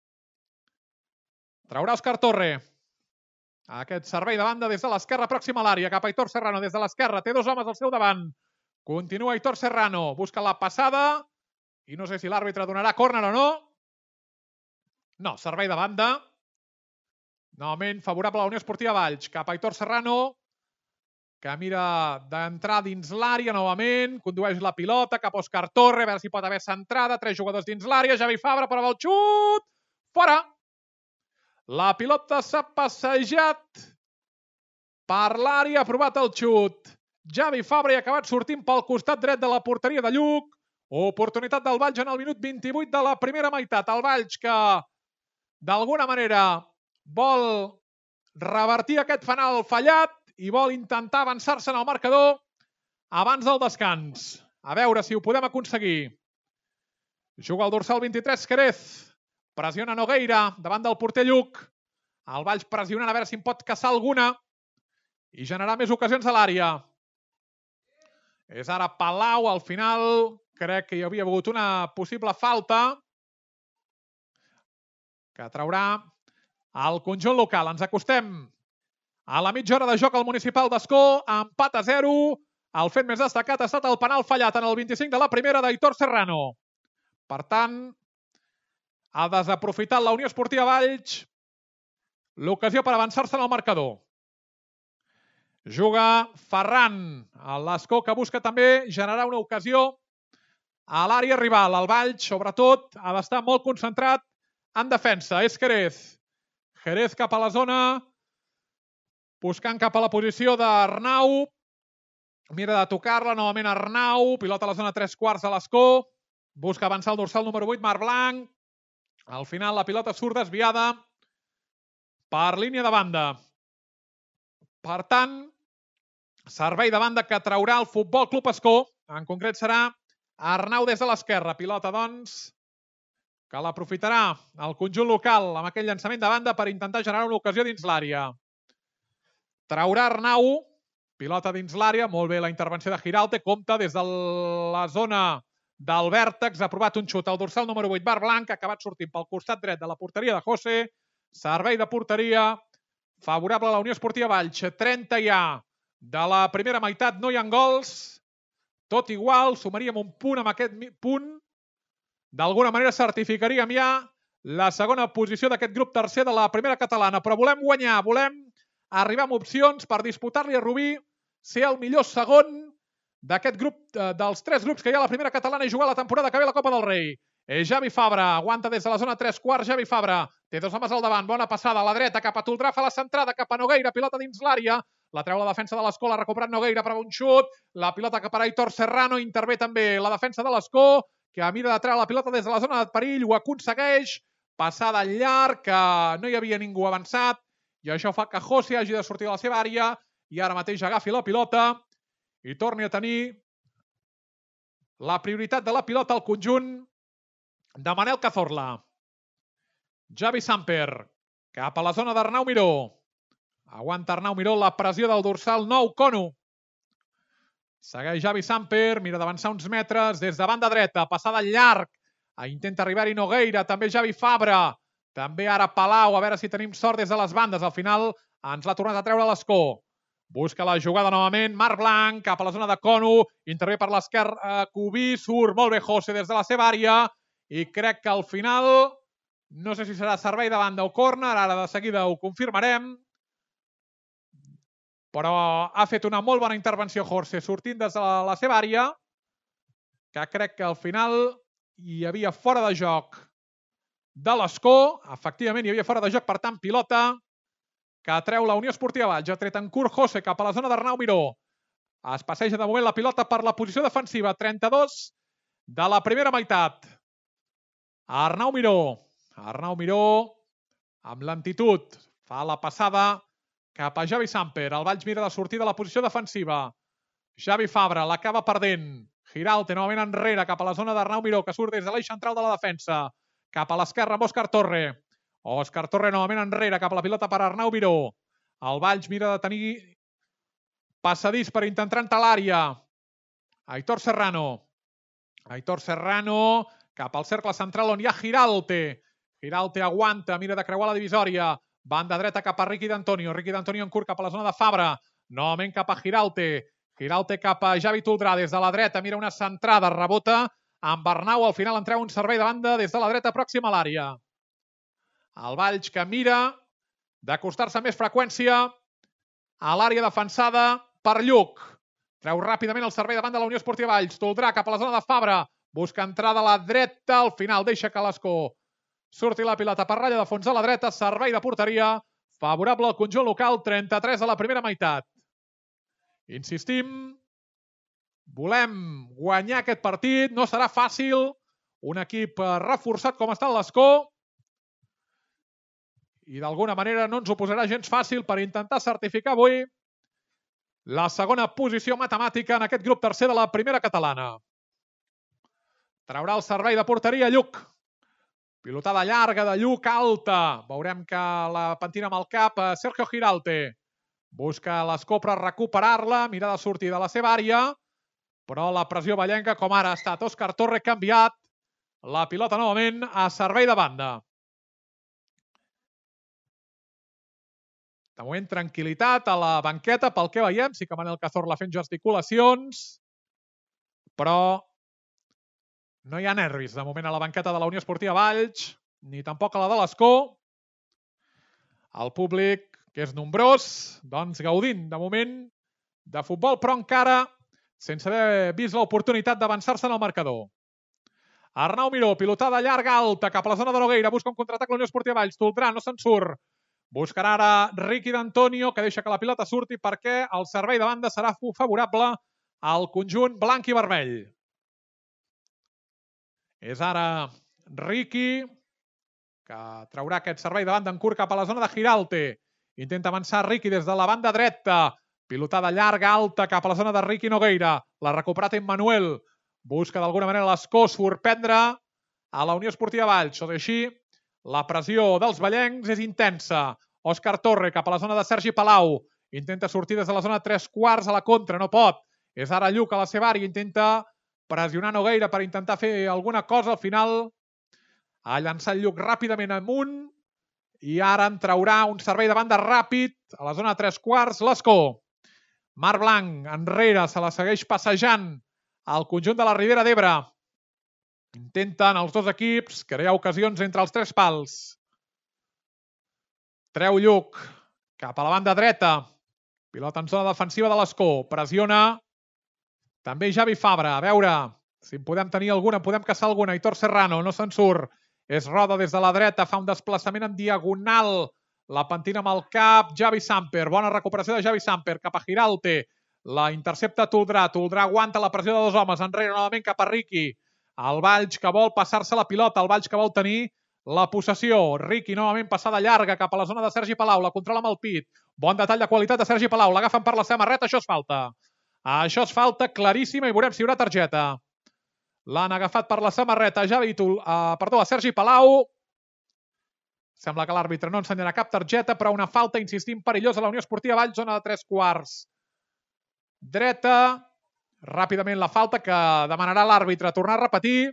Traurà Òscar Torre. Aquest servei de banda des de l'esquerra pròxima a l'àrea. Cap a Aitor Serrano des de l'esquerra. Té dos homes al seu davant. Continua Aitor Serrano. Busca la passada. I no sé si l'àrbitre donarà córner o no. No, servei de banda. Novament favorable a la Unió Esportiva Valls. Cap a Aitor Serrano, que mira d'entrar dins l'àrea novament. Condueix la pilota cap a Òscar Torre. A veure si pot haver centrada. Tres jugadors dins l'àrea. Javi Fabra per el xut. Fora! La pilota s'ha passejat per l'àrea. Ha provat el xut Javi Fabra i ha acabat sortint pel costat dret de la porteria de Lluc. Oportunitat del Valls en el minut vint-i-vuit de la primera meitat. El Valls que d'alguna manera vol revertir aquest penal fallat i vol intentar avançar-se en el marcador abans del descans. A veure si ho podem aconseguir. Juga el dorsal vint-i-tres, Querez. Pressiona Nogueira davant del porter Lluc. El Valls pressionant a veure si en pot caçar alguna i generar més ocasions a l'àrea. És ara Palau, al final crec que hi havia hagut una possible falta que traurà el conjunt local. Ens acostem a la mitja hora de joc al Municipal d'Ascó, empat a zero. El fet més destacat ha estat el penal fallat en el vint-i-cinc de la primera d'Aitor Serrano. Per tant, ha desaprofitat la Unió Esportiva Valls l'ocasió per avançar-se en el marcador. Juga Ferran, l'Escó que busca també generar una ocasió a l'àrea rival. El Valls, sobretot, ha d'estar molt concentrat en defensa. És Querez. Querez cap a la zona, buscant cap a la posició d'Arnau. Mira de tocar-la novament Arnau. Pilota a la zona tres quarts de l'Escó. Busca avançar el dorsal número vuit, Marc Blanc. Al final la pilota surt desviada per línia de banda. Per tant, servei de banda que traurà el Futbol Club Ascó. En concret serà Arnau des de l'esquerra. Pilota, doncs, que l'aprofitarà el conjunt local amb aquell llançament de banda per intentar generar una ocasió dins l'àrea. Traurà Arnau, pilota dins l'àrea, molt bé la intervenció de Giralt, compta des de la zona del vèrtex, ha provat un xut al dorsal número vuit, Bar Blanc, ha acabat sortint pel costat dret de la porteria de José, servei de porteria, favorable a la Unió Esportiva Valls, trenta ja de la primera meitat, no hi ha gols, tot igual, sumaríem un punt amb aquest punt, d'alguna manera certificaríem ja la segona posició d'aquest grup tercer de la primera catalana, però volem guanyar, volem arribar amb opcions per disputar-li a Rubí, ser el millor segon d'aquest grup, dels tres grups que hi ha a la primera catalana i jugar la temporada que ve a la Copa del Rei. Javi Fabra aguanta des de la zona tres quarts, Javi Fabra té dos homes al davant, bona passada a la dreta cap a Toldrà, fa la centrada cap a Nogueira, pilota dins l'àrea, la treu la defensa de l'Escó, l'ha recuperat Nogueira per un xut, la pilota cap a Aitor Serrano, intervé també la defensa de l'Escó, que mira de treure la pilota des de la zona de perill, ho aconsegueix, passada al llarg, que no hi havia ningú avançat, i això fa que José hagi de sortir de la seva àrea i ara mateix agafi la pilota i torni a tenir la prioritat de la pilota al conjunt de Manel Cazorla. Javi Samper, cap a la zona d'Arnau Miró. Aguanta Arnau Miró la pressió del dorsal nou, Conu. Segueix Javi Samper, mira d'avançar uns metres des de banda dreta, passada al llarg. Intenta arribar-hi Nogueira, també Javi Fabra. També ara Palau, a veure si tenim sort des de les bandes. Al final ens l'ha tornat a treure l'Escó. Busca la jugada novament, Marc Blanc, cap a la zona de Conu, intervé per l'esquerra, Cubí, surt molt bé José des de la seva àrea, i crec que al final, no sé si serà servei de banda o córner, ara de seguida ho confirmarem, però ha fet una molt bona intervenció José, sortint des de la seva àrea, que crec que al final hi havia fora de joc de l'Escó, efectivament hi havia fora de joc, per tant pilota, que treu la Unió Esportiva Valls, ha tret en curt José cap a la zona d'Arnau Miró. Es passeja de moment la pilota per la posició defensiva, trenta-dos de la primera meitat. Arnau Miró, Arnau Miró amb lentitud, fa la passada cap a Javi Samper. El Valls mira de sortir de la posició defensiva. Javi Fabra l'acaba perdent. Giralt novament enrere cap a la zona d'Arnau Miró, que surt des de l'eix central de la defensa. Cap a l'esquerra amb Òscar Torre. Òscar Torre novament enrere cap a la pilota per Arnau Miró. El Valls mira de tenir passadís per intentar entrar a l'àrea. Aitor Serrano. Aitor Serrano cap al cercle central on hi ha Giralte. Giralte aguanta, mira de creuar la divisòria. Banda dreta cap a Riqui d'Antonio. Riqui d'Antonio en curt cap a la zona de Fabra. Novament cap a Giralte. Giralte cap a Javi Toldrà des de la dreta. Mira una centrada, rebota amb Arnau. Al final entreu un servei de banda des de la dreta pròxima a l'àrea. El Valls que mira d'acostar-se amb més freqüència a l'àrea defensada per Lluc. Treu ràpidament el servei davant de la Unió Esportiva Valls. Toldrà cap a la zona de Fabra. Busca entrada a la dreta. Al final deixa que l'Escó surti la pilota per ratlla de fons a la dreta. Servei de porteria favorable al conjunt local. trenta-tres a la primera meitat. Insistim, volem guanyar aquest partit. No serà fàcil. Un equip reforçat com està l'Escó. I d'alguna manera no ens ho posarà gens fàcil per intentar certificar avui la segona posició matemàtica en aquest grup tercer de la primera catalana. Traurà el servei de porteria Lluc. Pilotada llarga de Lluc, alta. Veurem que la pentina amb el cap Sergio Giralte. Busca l'Escó per recuperar-la, mira de sortir de la seva àrea, però la pressió ballenca, com ara ha estat Òscar Torre, canviat la pilota novament a servei de banda. De moment, tranquil·litat a la banqueta, pel que veiem. Sí que Manel Cazorla fent gesticulacions, però no hi ha nervis de moment a la banqueta de la Unió Esportiva Valls, ni tampoc a la de l'Escó. El públic, que és nombrós, doncs gaudint de moment de futbol, però encara sense haver vist l'oportunitat d'avançar-se en el marcador. Arnau Miró, pilotada llarga alta cap a la zona de Nogueira, busca un contraatac la Unió Esportiva Valls. Toldrà, no se'n surt. Buscarà ara Riqui d'Antonio, que deixa que la pilota surti perquè el servei de banda serà favorable al conjunt blanc i vermell. És ara Riqui, que traurà aquest servei de banda en curt cap a la zona de Giralte. Intenta avançar Riqui des de la banda dreta. Pilotada llarga, alta, cap a la zona de Riqui Nogueira. L'ha recuperat Emmanuel. Busca d'alguna manera l'Escó sorprendre a la Unió Esportiva Valls. Tot i així, la pressió dels vallencs és intensa. Òscar Torre cap a la zona de Sergi Palau. Intenta sortir des de la zona tres quarts a la contra, no pot. És ara Lluc a la seva àrea, intenta pressionar Nogueira per intentar fer alguna cosa. Al final ha llançat Lluc ràpidament amunt i ara en traurà un servei de banda ràpid a la zona de tres quarts. L'Escó. Marc Blanc enrere, se la segueix passejant al conjunt de la Ribera d'Ebre. Intenten els dos equips crear ocasions entre els tres pals. Treu Lluc cap a la banda dreta. Pilota en zona defensiva de l'Escó. Pressiona també Javi Fabra. A veure si en podem tenir alguna, en podem caçar alguna. Aitor Serrano no se'n surt. És roda des de la dreta, fa un desplaçament en diagonal. La pentina amb el cap, Javi Samper. Bona recuperació de Javi Samper cap a Giralte. La intercepta Toldrà. Toldrà aguanta la pressió de dos homes. Enrere novament cap a Riqui. El Valls que vol passar-se la pilota. El Valls que vol tenir la possessió. Riqui novament passada llarga cap a la zona de Sergi Palau. La controla amb el pit. Bon detall de qualitat de Sergi Palau. L'agafen per la samarreta. Això és falta. Això és falta claríssima i veurem si hi haurà targeta. L'han agafat per la samarreta. Javi, uh, perdó, a Sergi Palau. Sembla que l'àrbitre no ensenyarà cap targeta, però una falta, insistim, perillosa a la Unió Esportiva Valls, zona de tres quarts. Dreta. Ràpidament la falta que demanarà l'àrbitre tornar a repetir.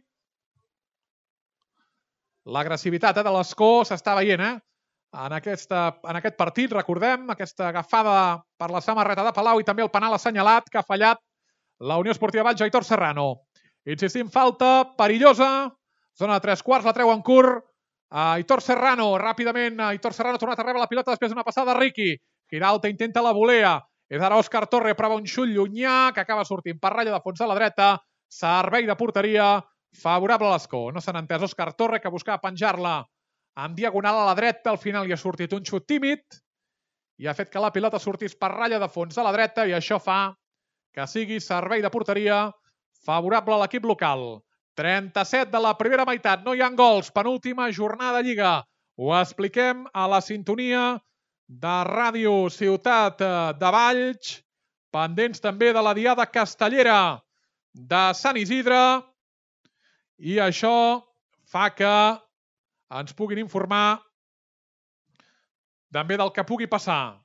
L'agressivitat eh, de l'Escó s'està veient eh? en, aquesta, en aquest partit, recordem, aquesta agafada per la samarreta de Palau i també el penal assenyalat que ha fallat la Unió Esportiva Valls, Aitor Serrano. Insistim, falta perillosa, zona de tres quarts, la treu en curt. Aitor Serrano, ràpidament, Aitor Serrano ha tornat a rebre la pilota després d'una passada de Riqui. Giralte intenta la volea. És ara Òscar Torre, prova un xut llunyà que acaba sortint per ratlla de fons de la dreta. Servei de porteria favorable a l'Escó. No s'han entès. Òscar Torre que buscava penjar-la en diagonal a la dreta. Al final hi ha sortit un xut tímid i ha fet que la pilota sortís per ratlla de fons de la dreta i això fa que sigui servei de porteria favorable a l'equip local. trenta-set de la primera meitat. No hi ha gols. Penúltima jornada de Lliga. Ho expliquem a la sintonia de Ràdio Ciutat de Valls. Pendents també de la diada castellera de Sant Isidre. I això fa que ens puguin informar també del que pugui passar.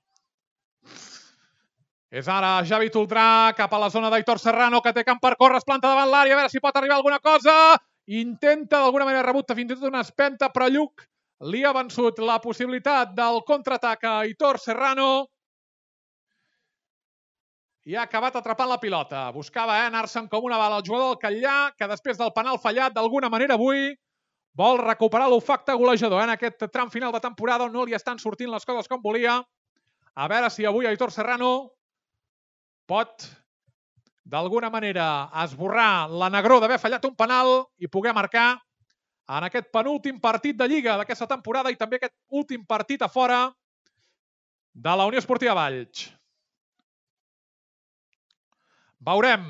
És ara Javi Toldrà cap a la zona d'Aitor Serrano que té camp per córrer, es planta davant l'àrea, a veure si pot arribar alguna cosa. Intenta d'alguna manera rebut fins i tot una espenta, però Lluc li ha vençut la possibilitat del contraatac a Aitor Serrano i ha acabat atrapant la pilota. Buscava eh, anar-se'n com una bala el jugador del Catllà, que després del penal fallat d'alguna manera avui vol recuperar l'olfacte golejador eh, en aquest tram final de temporada on no li estan sortint les coses com volia. A veure si avui Aitor Serrano pot d'alguna manera esborrar la negró d'haver fallat un penal i poder marcar en aquest penúltim partit de Lliga d'aquesta temporada i també aquest últim partit a fora de la Unió Esportiva Valls. Veurem.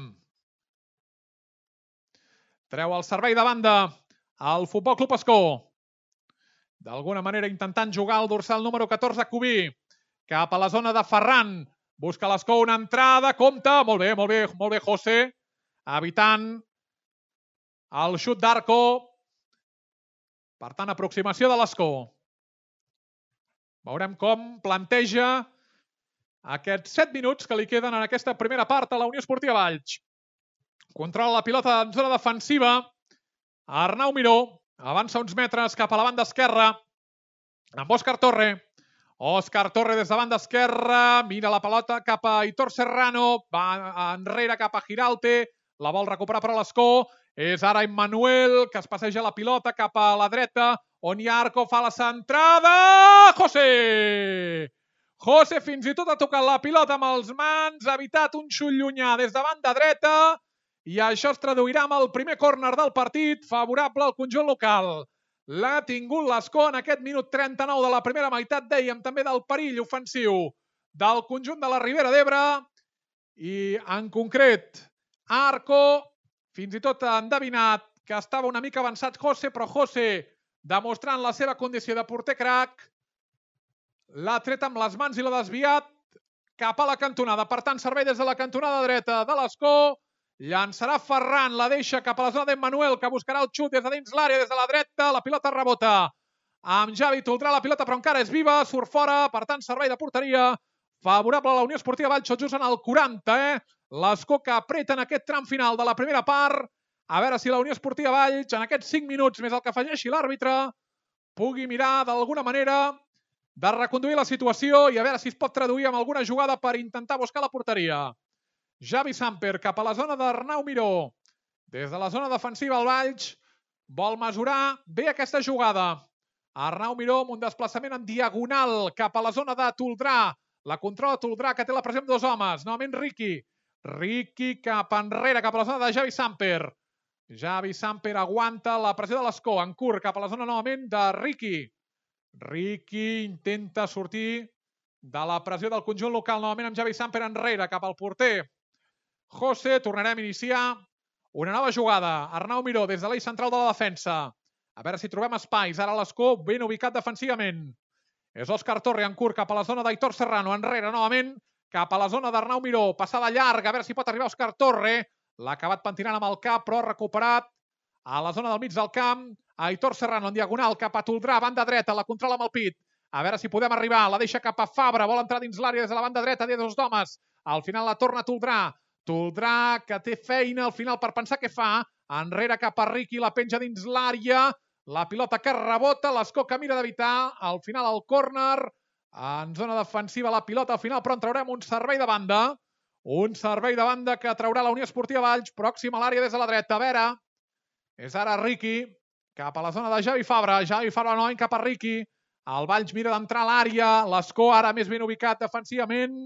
Treu el servei de banda al Futbol Club Escó. D'alguna manera intentant jugar el dorsal número catorze, Cubí, cap a la zona de Ferran. Busca l'Escó una entrada, compta, molt bé, molt bé, molt bé José, evitant el xut d'Arco. Per tant, aproximació de l'Escó. Veurem com planteja aquests set minuts que li queden en aquesta primera part a la Unió Esportiva Valls. Controla la pilota en zona defensiva. Arnau Miró avança uns metres cap a la banda esquerra amb Òscar Torre. Òscar Torre des de banda esquerra, mira la pelota cap a Aitor Serrano, va enrere cap a Giralte, la vol recuperar per a l'Escó, és ara Emmanuel, que es passeja la pilota cap a la dreta, on hi ha Arco, fa la centrada, José! José fins i tot ha tocat la pilota amb els mans, ha evitat un xut llunyà des de banda dreta, i això es traduirà amb el primer córner del partit, favorable al conjunt local. L'ha tingut l'Escó en aquest minut trenta-nou de la primera meitat, dèiem també del perill ofensiu del conjunt de la Ribera d'Ebre i en concret Arco fins i tot ha endevinat que estava una mica avançat José, però José demostrant la seva condició de porter crac l'ha tret amb les mans i l'ha desviat cap a la cantonada. Per tant, servei des de la cantonada dreta de l'Escó Llançarà Ferran, la deixa cap a la zona d'Emmanuel, que buscarà el xut des de dins l'àrea, des de la dreta. La pilota rebota amb Javi Toldrà, la pilota però encara és viva, surt fora, per tant servei de porteria favorable a la Unió Esportiva Valls, tot just en el quaranta, eh? L'Escó que apreta en aquest tram final de la primera part. A veure si la Unió Esportiva Valls, en aquests cinc minuts més el que afegeixi l'àrbitre, pugui mirar d'alguna manera de reconduir la situació i a veure si es pot traduir en alguna jugada per intentar buscar la porteria. Javi Samper cap a la zona d'Arnau Miró. Des de la zona defensiva el Valls vol mesurar bé aquesta jugada. Arnau Miró amb un desplaçament en diagonal cap a la zona de Toldrà. La controla Toldrà, que té la pressió amb dos homes. Novament Riqui. Riqui cap enrere, cap a la zona de Javi Samper. Javi Samper aguanta la pressió de l'Escó. En curt, cap a la zona novament de Riqui. Riqui intenta sortir de la pressió del conjunt local. Novament amb Javi Samper enrere, cap al porter José. Tornarem a iniciar una nova jugada. Arnau Miró des de l'eix central de la defensa. A veure si trobem espais. Ara l'Escó ben ubicat defensivament. És Òscar Torre en curt cap a la zona d'Aitor Serrano. Enrere novament cap a la zona d'Arnau Miró. Passada llarga. A veure si pot arribar Òscar Torre. L'ha acabat pentinant amb el cap, però ha recuperat a la zona del mig del camp. Aitor Serrano en diagonal cap a Toldrà. Banda dreta. La controla amb el pit. A veure si podem arribar. La deixa cap a Fabra. Vol entrar dins l'àrea des de la banda dreta. Té dos d'homes. Al final la torna Toldrà. Toldrà, que té feina al final per pensar què fa. Enrere cap a Riqui, la penja dins l'àrea. La pilota que rebota, l'Escó que mira d'evitar. Al final el córner. En zona defensiva la pilota al final, però en traurem un servei de banda. Un servei de banda que traurà la Unió Esportiva Valls, pròxim a l'àrea des de la dreta. A veure, és ara Riqui, cap a la zona de Javi Fabra. Javi Fabra novament cap a Riqui. El Valls mira d'entrar a l'àrea. L'Escó ara més ben ubicat defensivament.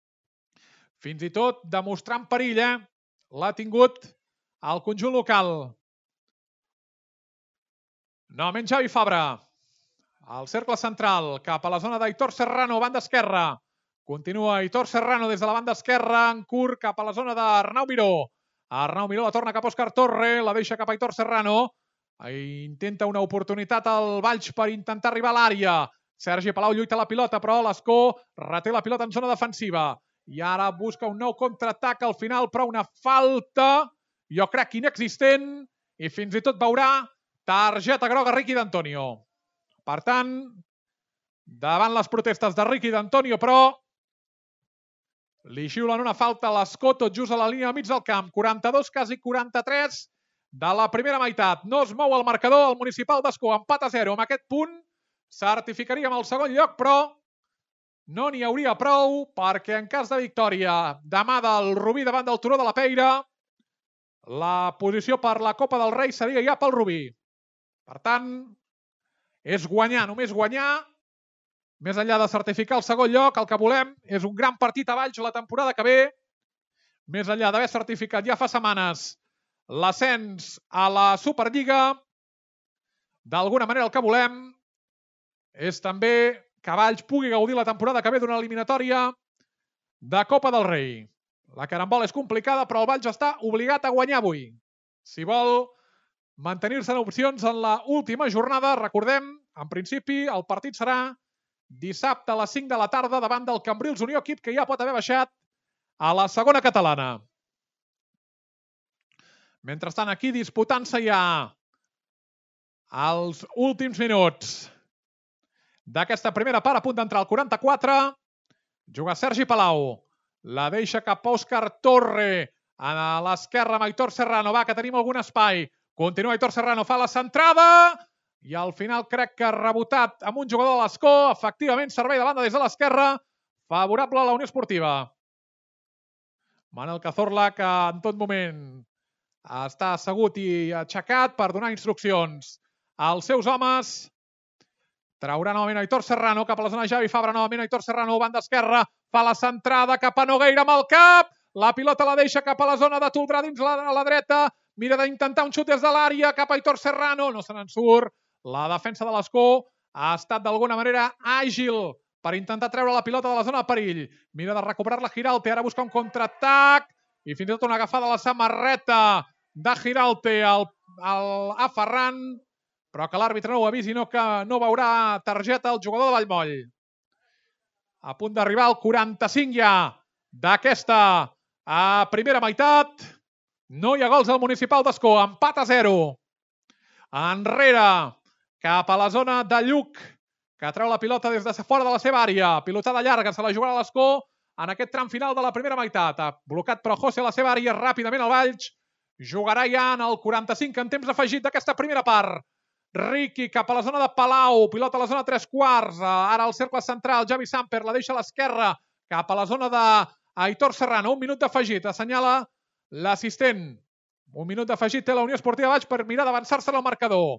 Fins i tot demostrant perill, eh? L'ha tingut el conjunt local. Novament Javi Fabra. Al cercle central, cap a la zona d'Aitor Serrano, banda esquerra. Continua Aitor Serrano des de la banda esquerra, en curt cap a la zona d'Arnau Miró. Arnau Miró la torna cap a Òscar Torre, la deixa cap a Aitor Serrano. Intenta una oportunitat al Valls per intentar arribar a l'àrea. Sergi Palau lluita la pilota, però l'Escó reté la pilota en zona defensiva. I ara busca un nou contraatac al final, però una falta, jo crec, inexistent, i fins i tot veurà targeta groga Riqui d'Antonio. Per tant, davant les protestes de Riqui d'Antonio, però li xiulen una falta a l'Escó tot just a la línia del mig del camp. quaranta-dos, quasi quaranta-tres de la primera meitat. No es mou el marcador, el Municipal d'Escó empat a zero. Amb aquest punt certificaríem el segon lloc, però no n'hi hauria prou, perquè en cas de victòria demà del Rubí davant del Turó de la Peira, la posició per la Copa del Rei seria ja pel Rubí. Per tant, és guanyar, només guanyar. Més enllà de certificar el segon lloc, el que volem és un gran partit a Valls la temporada que ve. Més enllà d'haver certificat ja fa setmanes l'ascens a la Superliga, d'alguna manera el que volem és també que Valls pugui gaudir la temporada que ve d'una eliminatòria de Copa del Rei. La carambola és complicada, però el Valls està obligat a guanyar avui. Si vol mantenir-se en opcions en l'última jornada, recordem, en principi, el partit serà dissabte a les cinc de la tarda davant del Cambrils Unió, equip que ja pot haver baixat a la segona catalana. Mentrestant, aquí disputant-se ja els últims minuts d'aquesta primera part, a punt d'entrar al quaranta-quatre, juga Sergi Palau. La deixa cap a Òscar Torre. A l'esquerra amb Aitor Serrano. Va, que tenim algun espai. Continua Aitor Serrano, fa la centrada. I al final crec que ha rebotat amb un jugador de l'Escó. Efectivament, servei de banda des de l'esquerra. Favorable a la Unió Esportiva. Manel Cazorla, que en tot moment està assegut i aixecat per donar instruccions als seus homes. Traurà novament Aitor Serrano cap a la zona de Javi Fabra. Novament Aitor Serrano, banda esquerra. Fa la centrada cap a Nogueira amb el cap. La pilota la deixa cap a la zona de Toldrà dins la, a la dreta. Mira d'intentar un xut des de l'àrea cap a Aitor Serrano. No se n'en surt. La defensa de l'Escó ha estat d'alguna manera àgil per intentar treure la pilota de la zona de perill. Mira de recuperar-la Giralte. Ara busca un contraatac. I fins i tot una agafada a la samarreta de Giralte al, al, a Ferran. Però que l'àrbitre no ho avisi, no, que no veurà targeta el jugador de Vallmoll. A punt d'arribar al quaranta-cinc ja d'aquesta primera meitat. No hi ha gols al Municipal d'Ascó. Empat a zero. Enrere, cap a la zona de Lluc, que treu la pilota des de fora de la seva àrea. Pilotada llarga, se la jugarà a l'Ascó en aquest tram final de la primera meitat. Ha blocat per José a la seva àrea, ràpidament el Valls. Jugarà ja en el quaranta-cinc en temps afegit d'aquesta primera part. Riqui cap a la zona de Palau, pilota a la zona tres quarts. Ara al cercle central, Javi Samper la deixa a l'esquerra, cap a la zona d'Aitor Serrano. Un minut d'afegit, assenyala l'assistent. Un minut d'afegit té la Unió Esportiva Valls per mirar d'avançar-se al marcador.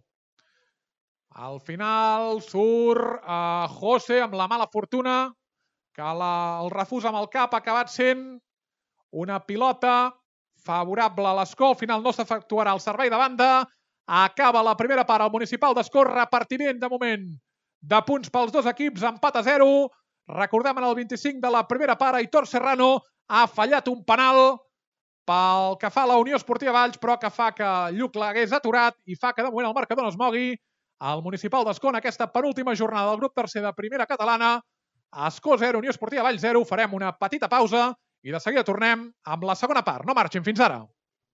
Al final surt uh, José amb la mala fortuna, que la, el refús amb el cap ha acabat sent una pilota favorable a l'Ascó. Al final no s'efectuarà el servei de banda. Acaba la primera part al Municipal d'Ascó. Repartiment de moment de punts pels dos equips. Empat a zero. Recordem en el vint-i-cinc de la primera part, Aitor Serrano ha fallat un penal pel que fa a la Unió Esportiva Valls, però que fa que Lluc l'hagués aturat i fa que de moment el marcador no es mogui. El Municipal d'Ascó en aquesta penúltima jornada del grup tercer de primera catalana. Ascó zero, Unió Esportiva Valls zero. Farem una petita pausa i de seguida tornem amb la segona part. No marxin fins ara.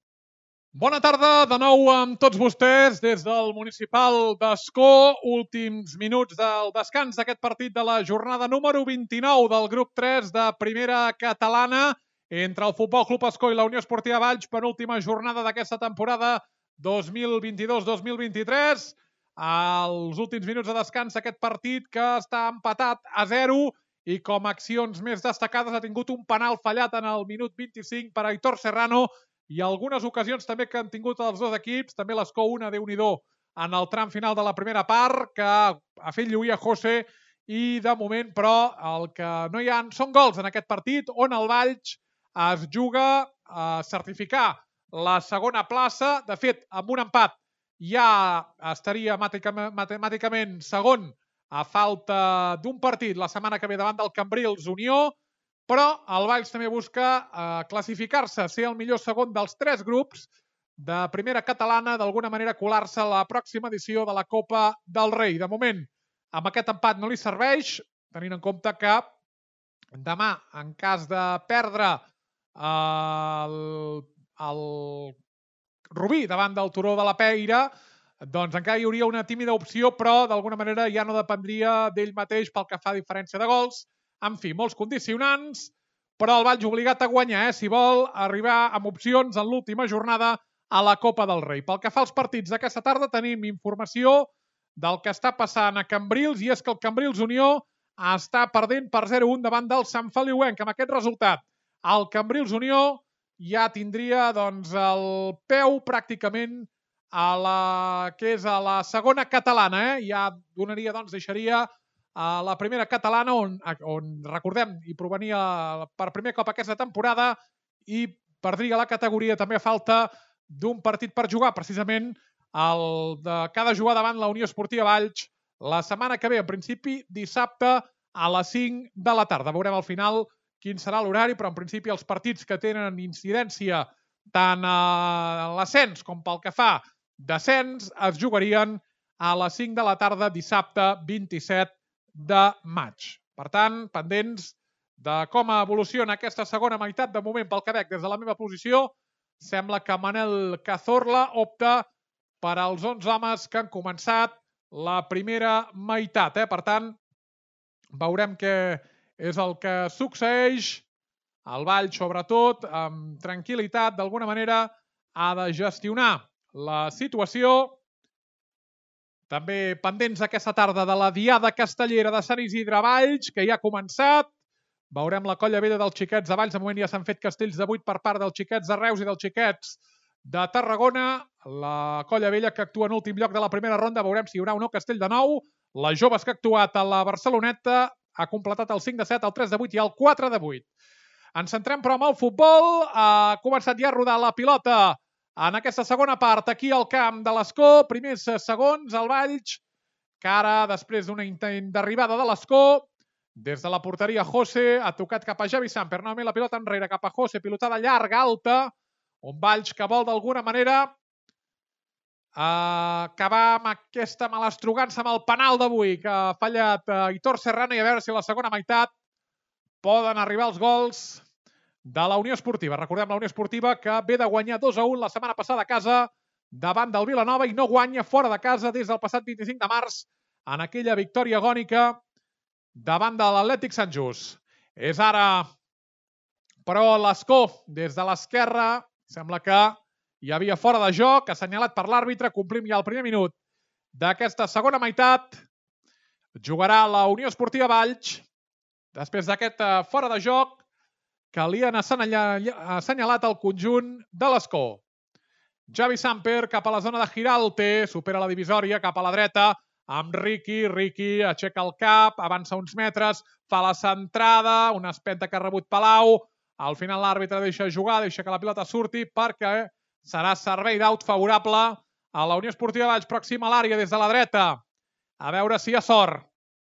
Bona tarda de nou amb tots vostès des del Municipal d'Ascó. Últims minuts del descans d'aquest partit de la jornada número vint-i-nou del grup tres de primera catalana entre el Futbol Club Ascó i la Unió Esportiva Valls, penúltima jornada d'aquesta temporada dos mil vint-i-dos dos mil vint-i-tres. Els últims minuts de descans aquest partit que està empatat a zero i com a accions més destacades ha tingut un penal fallat en el minut vint-i-cinc per Aitor Serrano i algunes ocasions també que han tingut els dos equips, també l'Ascó una, Déu-n'hi-do, en el tram final de la primera part, que ha fet lluir a José, i de moment, però, el que no hi ha són gols en aquest partit, on el Valls es juga a certificar la segona plaça. De fet, amb un empat ja estaria matemàticament segon a falta d'un partit la setmana que ve davant del Cambrils Unió, però el Valls també busca eh, classificar-se, ser el millor segon dels tres grups de primera catalana, d'alguna manera colar-se a la pròxima edició de la Copa del Rei. De moment, amb aquest empat no li serveix, tenint en compte que demà, en cas de perdre eh, el, el Rubí davant del Turó de la Peira, doncs encara hi hauria una tímida opció, però d'alguna manera ja no dependria d'ell mateix pel que fa a diferència de gols. En fi, molts condicionants, però el Valls obligat a guanyar, eh, si vol arribar amb opcions en l'última jornada a la Copa del Rei. Pel que fa als partits d'aquesta tarda, tenim informació del que està passant a Cambrils, i és que el Cambrils Unió està perdent per zero a un davant del Sant Feliuenc. Amb aquest resultat, el Cambrils Unió ja tindria doncs, el peu pràcticament a la que és a la segona catalana, eh? Ja donaria, doncs, deixaria a la primera catalana, on, on recordem, hi provenia per primer cop aquesta temporada i perdria la categoria també a falta d'un partit per jugar, precisament el de cada jugar davant la Unió Esportiva Valls la setmana que ve, en principi dissabte a les cinc de la tarda. Veurem al final quin serà l'horari, però en principi els partits que tenen incidència tant a l'ascens com pel que fa descens es jugarien a les cinc de la tarda dissabte vint-i-set de maig. Per tant, pendents de com evoluciona aquesta segona meitat. De moment, pel que veig des de la meva posició, sembla que Manel Cazorla opta per als onze homes que han començat la primera meitat. Eh? Per tant, veurem què és el que succeeix. El Valls, sobretot, amb tranquil·litat, d'alguna manera, ha de gestionar la situació. També pendents aquesta tarda de la Diada Castellera de Sant Isidre Valls, que ja ha començat. Veurem la colla vella dels xiquets de Valls. De moment ja s'han fet castells de vuit per part dels xiquets de Reus i dels xiquets de Tarragona. La colla vella que actua en últim lloc de la primera ronda. Veurem si hi haurà o no castell de nou. Les joves que ha actuat a la Barceloneta ha completat el cinc de set, el tres de vuit i el quatre de vuit. Ens centrem però amb el futbol. Ha començat ja a rodar la pilota en aquesta segona part, aquí al camp de l'Ascó. Primers segons, el Valls, que ara, després d'una intent d'arribada de l'Ascó, des de la porteria José, ha tocat cap a Javi Samper. Novament la pilota enrere cap a José, pilotada llarga, alta, on Valls que vol d'alguna manera acabar amb aquesta malastrugança amb el penal d'avui que ha fallat Aitor Serrano, i a veure si a la segona meitat poden arribar els gols de la Unió Esportiva. Recordem la Unió Esportiva que ve de guanyar dos a un la setmana passada a casa davant del Vilanova i no guanya fora de casa des del passat vint-i-cinc de març en aquella victòria agònica davant de l'Atlètic Sant Just. És ara, però, l'Escó des de l'esquerra. Sembla que hi havia fora de joc, assenyalat per l'àrbitre. Complim ja el primer minut d'aquesta segona meitat. Jugarà la Unió Esportiva Valls després d'aquest fora de joc que li han assenyalat el conjunt de l'Escó. Xavi Samper cap a la zona de Giralte, supera la divisòria cap a la dreta amb Riqui. Riqui aixeca el cap, avança uns metres, fa la centrada, una espenta que ha rebut Palau. Al final l'àrbitre deixa jugar, deixa que la pilota surti perquè serà servei d'aut favorable a la Unió Esportiva Valls, pròxima a l'àrea des de la dreta. A veure si hi ha sort.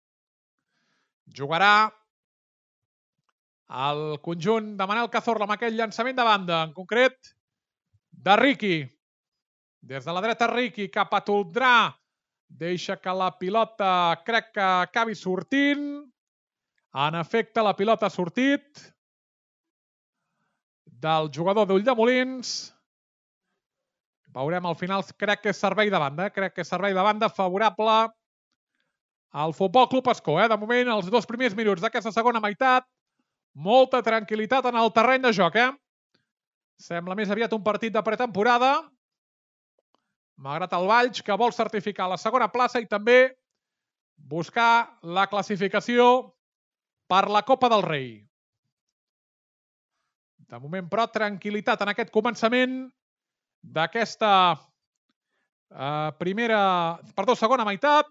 Jugarà el conjunt de Manel Cazorla amb aquell llançament de banda, en concret de Riqui. Des de la dreta Riqui cap a Toldrà. Deixa que la pilota crec que acabi sortint. En efecte, la pilota ha sortit del jugador d'Ulldemolins. Veurem al final, crec que és servei de banda. Crec que és servei de banda favorable al Futbol Club Escó. De moment, els dos primers minuts d'aquesta segona meitat, molta tranquil·litat en el terreny de joc. Sembla més aviat un partit de pretemporada. Malgrat el Valls, que vol certificar la segona plaça i també buscar la classificació per la Copa del Rei. De moment, però, tranquil·litat en aquest començament d'aquesta eh, primera, perdó, segona meitat.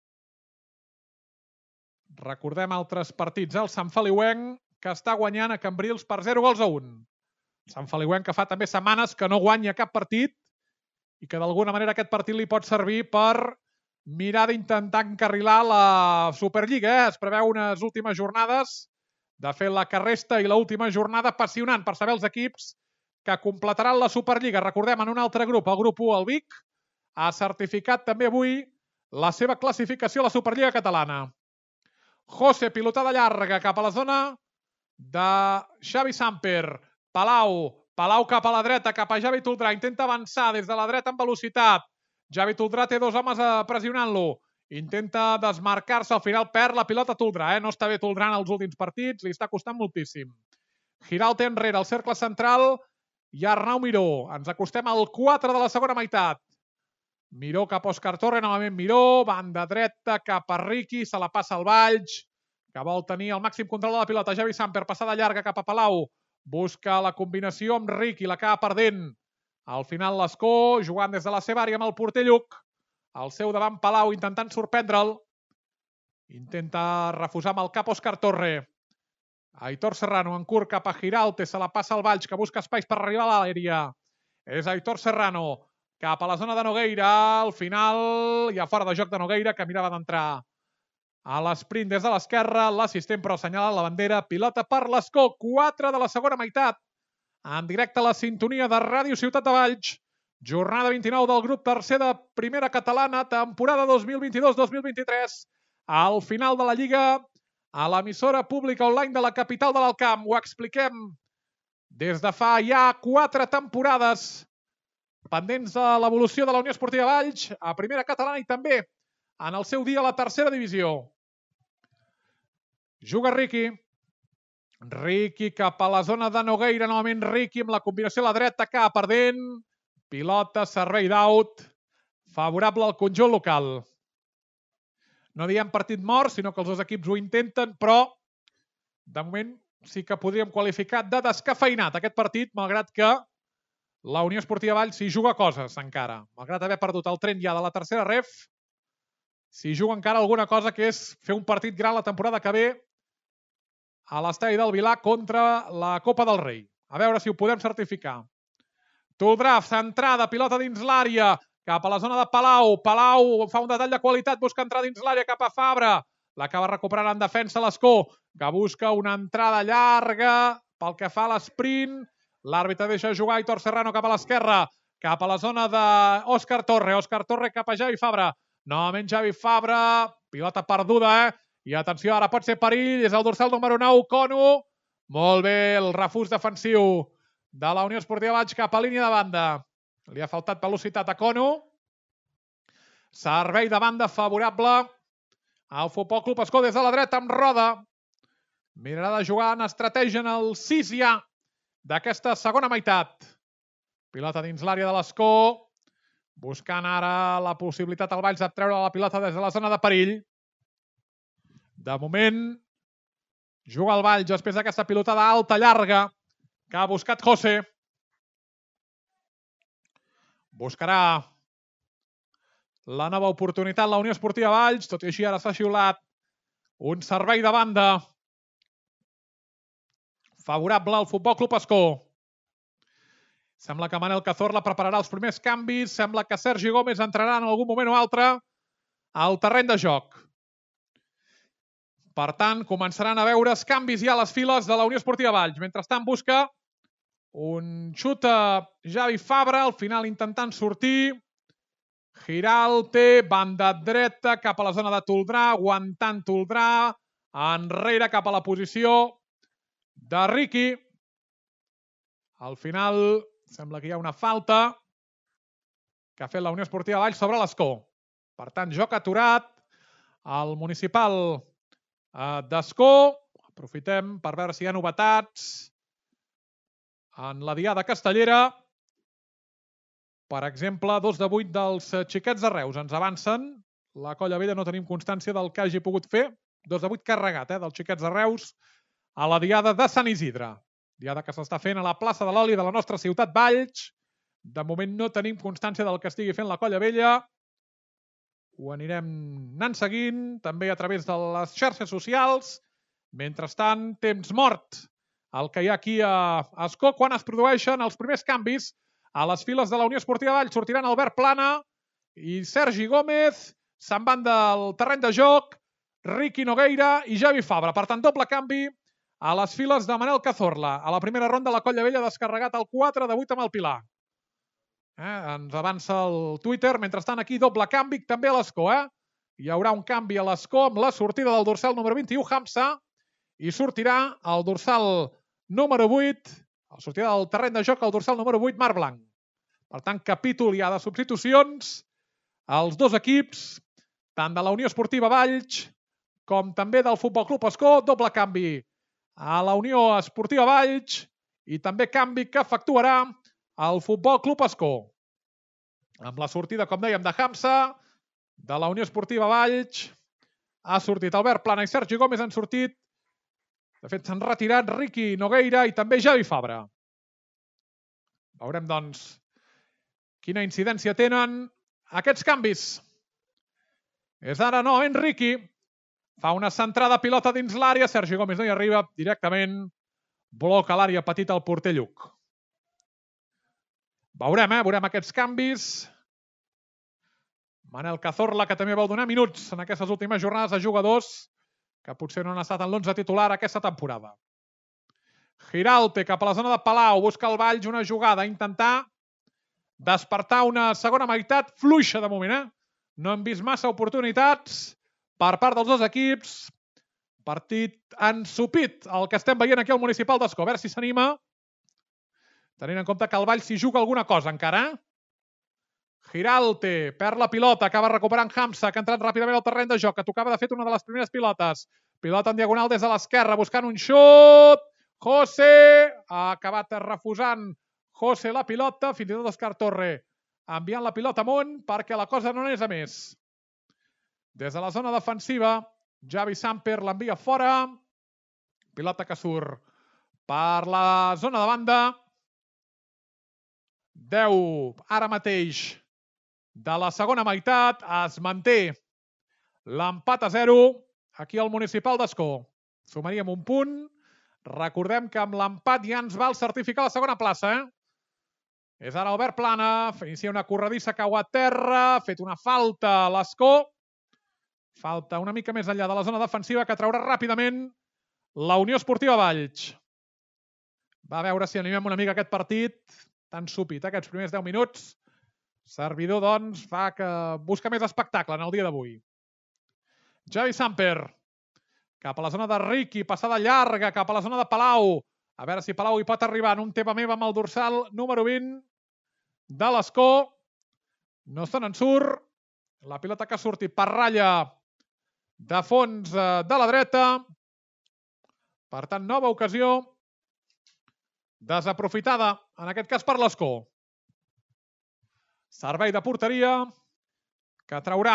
Recordem altres partits. El Sant Feliuenc, que està guanyant a Cambrils per zero gols a un. Sant Feliuenc, que fa també setmanes que no guanya cap partit i que d'alguna manera aquest partit li pot servir per mirar d'intentar encarrilar la Superliga. Eh? Es preveu unes últimes jornades, de fer la que resta i l'última jornada apassionant per saber els equips que completaran la Superliga. Recordem, en un altre grup, el grup u, el Vic, ha certificat també avui la seva classificació a la Superliga catalana. José, pilotada llarga cap a la zona de Xavi Samper. Palau, Palau cap a la dreta, cap a Xavi Toldrà. Intenta avançar des de la dreta amb velocitat. Xavi Toldrà té dos homes pressionant-lo. Intenta desmarcar-se, al final perd la pilota Toldrà. Eh? No està bé Toldrà en els últims partits, li està costant moltíssim. Giralte enrere, el cercle central, i Arnau Miró. Ens acostem al quatre de la segona meitat. Miró cap a Òscar Torre, novament Miró, banda dreta cap a Riqui, se la passa al Valls, que vol tenir el màxim control de la pilota. Xavi Samper, passada llarga cap a Palau, busca la combinació amb Riqui, l'acaba perdent. Al final l'Escó, jugant des de la seva àrea amb el porter Lluc. Al seu davant Palau, intentant sorprendre'l. Intenta refusar amb el cap Òscar Torre. Aitor Serrano en curt cap a Giralte, se la passa al Valls, que busca espais per arribar a l'àrea. És Aitor Serrano, cap a la zona de Nogueira. Al final, ja fora de joc de Nogueira, que mirava d'entrar a l'esprint des de l'esquerra. L'assistent però assenyala la bandera. Pilota per l'Escó, quatre de la segona meitat. En directe a la sintonia de Ràdio Ciutat de Valls. Jornada vint-i-nou del grup tercer de Primera Catalana, temporada dos mil vint-i-dos dos mil vint-i-tres. Al final de la Lliga, a l'emissora pública online de la capital de l'Alt Camp. Ho expliquem des de fa ja quatre temporades, pendents de l'evolució de la Unió Esportiva Valls a Primera Catalana i també en el seu dia a la tercera divisió. Juga Riqui. Riqui cap a la zona de Nogueira, novament Riqui amb la combinació a la dreta, acaba perdent. Pilota, servei d'aut, favorable al conjunt local. No diem partit mort, sinó que els dos equips ho intenten, però de moment sí que podríem qualificar de descafeinat aquest partit, malgrat que la Unió Esportiva Valls s'hi juga coses encara. Malgrat haver perdut el tren ja de la tercera ref, s'hi juga encara alguna cosa, que és fer un partit gran la temporada que ve a l'estadi del Vilà contra la Copa del Rei. A veure si ho podem certificar. Toldrà, centrada, pilota dins l'àrea, cap a la zona de Palau. Palau fa un detall de qualitat, busca entrar dins l'àrea cap a Fabra. L'acaba recuperant en defensa l'Escó, que busca una entrada llarga pel que fa a l'esprint. L'àrbitre deixa jugar Aitor Serrano cap a l'esquerra, cap a la zona d'Òscar Torre. Òscar Torre cap a Xavi Fabra. Novament Xavi Fabra, pilota perduda, eh? I atenció, ara pot ser perill, és el dorsal número nou, Cono. Molt bé el refús defensiu de la Unió Esportiva Valls cap a línia de banda. Li ha faltat velocitat a Cono. Servei de banda favorable al Futbol Club Escó des de la dreta amb Roda. Mirarà de jugar en estratègia en el sis ja d'aquesta segona meitat. Pilota dins l'àrea de l'Escó. Buscant ara la possibilitat al Valls de treure la pilota des de la zona de perill. De moment, juga el Valls després d'aquesta pilotada alta, llarga, que ha buscat José. Buscarà la nova oportunitat la Unió Esportiva Valls, tot i així ara s'ha xiulat un servei de banda favorable al Futbol Club Escó. Sembla que Manel Cazorla prepararà els primers canvis. Sembla que Sergi Gómez entrarà en algun moment o altre al terreny de joc. Per tant, començaran a veure's canvis ja a les files de la Unió Esportiva Valls. Mentrestant busca un xut a Javi Fabra, al final intentant sortir. Giralte, banda dreta, cap a la zona de Toldrà, aguantant Toldrà, enrere cap a la posició de Riqui. Al final sembla que hi ha una falta que ha fet la Unió Esportiva Valls sobre l'Escó. Per tant, joc aturat al municipal d'Escó. Aprofitem per veure si hi ha novetats en la diada castellera. Per exemple, dos de vuit dels xiquets de Reus ens avancen. La Colla Vella no tenim constància del que hagi pogut fer. dos de vuit carregat, eh, dels xiquets de Reus a la diada de Sant Isidre. Diada que s'està fent a la plaça de l'Oli de la nostra ciutat Valls. De moment no tenim constància del que estigui fent la Colla Vella. Ho anirem anant seguint, també a través de les xarxes socials. Mentrestant, temps mort el que hi ha aquí a Escó quan es produeixen els primers canvis a les files de la Unió Esportiva Valls. Sortiran Albert Plana i Sergi Gómez. Se'n van del terreny de joc Riqui Nogueira i Javi Fabra. Per tant, doble canvi a les files de Manel Cazorla. A la primera ronda, la Colla Vella ha descarregat el quatre de vuit amb el Pilar. Eh, ens avança el Twitter. Mentrestant, aquí doble canvi també a l'Escó. Eh? Hi haurà un canvi a l'Escó amb la sortida del dorsal número vint-i-u, Hamza, i sortirà el dorsal número vuit, la sortida del terreny de joc, el dorsal número vuit, Marc Blanc. Per tant, capítol ja de substitucions als dos equips, tant de la Unió Esportiva Valls com també del Futbol Club Escó. Doble canvi a la Unió Esportiva Valls i també canvi que efectuarà el Futbol Club Escó. Amb la sortida, com dèiem, de Hamza, de la Unió Esportiva Valls, ha sortit Albert Plana i Sergi Gómez, han sortit, de fet s'han retirat Riqui Nogueira i també Javi Fabra. Veurem, doncs, quina incidència tenen aquests canvis. És ara no, Enriqui. Fa una centrada, pilota dins l'àrea. Sergi Gómez no hi arriba directament. Bloca l'àrea petita al porter Lluc. Veurem, eh? Veurem aquests canvis. Manel Cazorla, que també vau donar minuts en aquestes últimes jornades a jugadors que potser no han estat en l'onze titular aquesta temporada. Giralte cap a la zona de Palau. Busca el Valls una jugada. Intentar despertar una segona meitat fluixa de moment, eh? No hem vist massa oportunitats per part dels dos equips. Partit ensupit, el que estem veient aquí al Municipal d'Escó. A veure si s'anima. Tenint en compte que el Valls s'hi juga alguna cosa encara. Giralte perd la pilota, acaba recuperant Hamza, que ha entrat ràpidament al terreny de joc, que tocava de fet una de les primeres pilotes. Pilota en diagonal des de l'esquerra, buscant un xut. José ha acabat refusant José la pilota, fins i tot Òscar Torre enviant la pilota amunt perquè la cosa no anés a més. Des de la zona defensiva, Javi Samper l'envia fora. Pilota que surt per la zona de banda. deu ara mateix de la segona meitat. Es manté l'empat a zero aquí al Municipal d'Escó. Sumaríem un punt. Recordem que amb l'empat ja ens val certificar la segona plaça. Eh? És ara Albert Plana. Inicia una corredissa, cau a terra. Ha fet una falta a l'Escó. Falta una mica més enllà de la zona defensiva que traurà ràpidament la Unió Esportiva Valls. Va a veure si animem una mica aquest partit. Tan súpit, aquests primers deu minuts. Servidor, doncs, fa que busca més espectacle en el dia d'avui. Javi Samper cap a la zona de Riqui, passada llarga, cap a la zona de Palau. A veure si Palau hi pot arribar en un tema meva amb el dorsal número vint de l'Escó. No se n'en surt. La pilota que ha sortit per ratlla de fons de la dreta. Per tant, nova ocasió desaprofitada, en aquest cas per l'Escó. Servei de porteria que traurà,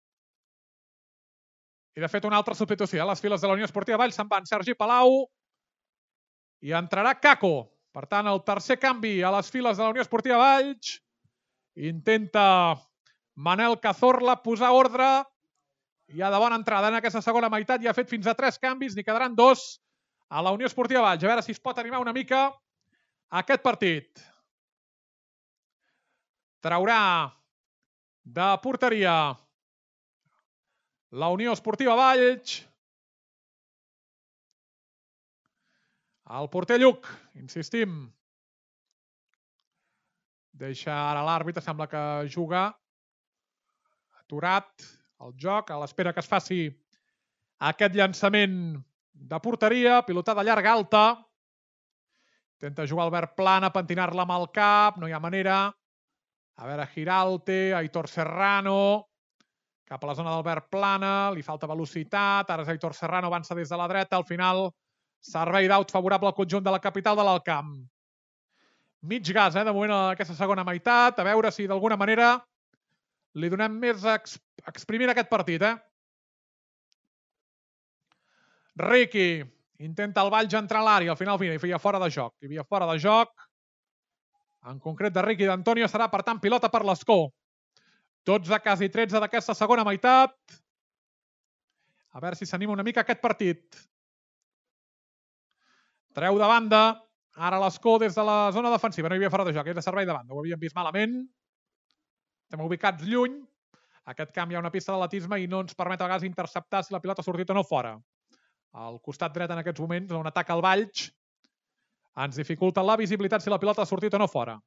i de fet una altra substitució a les files de la Unió Esportiva Valls. Se'n van Sergi Palau i entrarà Caco. Per tant, el tercer canvi a les files de la Unió Esportiva Valls. Intenta Manel Cazorla posar ordre. Hi ha de bona entrada en aquesta segona meitat. Ja ha fet fins a tres canvis, n'hi quedaran dos a la Unió Esportiva Valls. A veure si es pot animar una mica aquest partit. Traurà de porteria la Unió Esportiva Valls. El porter Lluc, insistim. Deixa ara l'àrbitre, sembla que juga aturat el joc, a l'espera que es faci aquest llançament de porteria, pilotada llarga alta. Intenta jugar Albert Plana, pentinar-la amb el cap, no hi ha manera. A veure, Giralte, Aitor Serrano, cap a la zona d'Albert Plana, li falta velocitat, ara és Aitor Serrano, avança des de la dreta, al final servei d'aut favorable al conjunt de la capital de l'Alt Camp. Mig gas, eh, de moment, a aquesta segona meitat, a veure si d'alguna manera li donem més exprimir aquest partit, eh? Riqui intenta el Valls entrar a l'àrea, al final mira, hi feia fora de joc, hi havia fora de joc, en concret de Riqui d'Antonio, serà per tant pilota per l'Escó. dotze, quasi tretze d'aquesta segona meitat. A veure si s'anima una mica aquest partit. Treu de banda, ara l'Escó des de la zona defensiva, no hi havia fora de joc, és de servei de banda, ho havíem vist malament. Estem ubicats lluny. Aquest camp hi ha una pista d'atletisme i no ens permet a vegades interceptar si la pilota ha sortit o no fora. Al costat dret en aquests moments, on ataca el Valls, ens dificulta la visibilitat si la pilota ha sortit o no fora.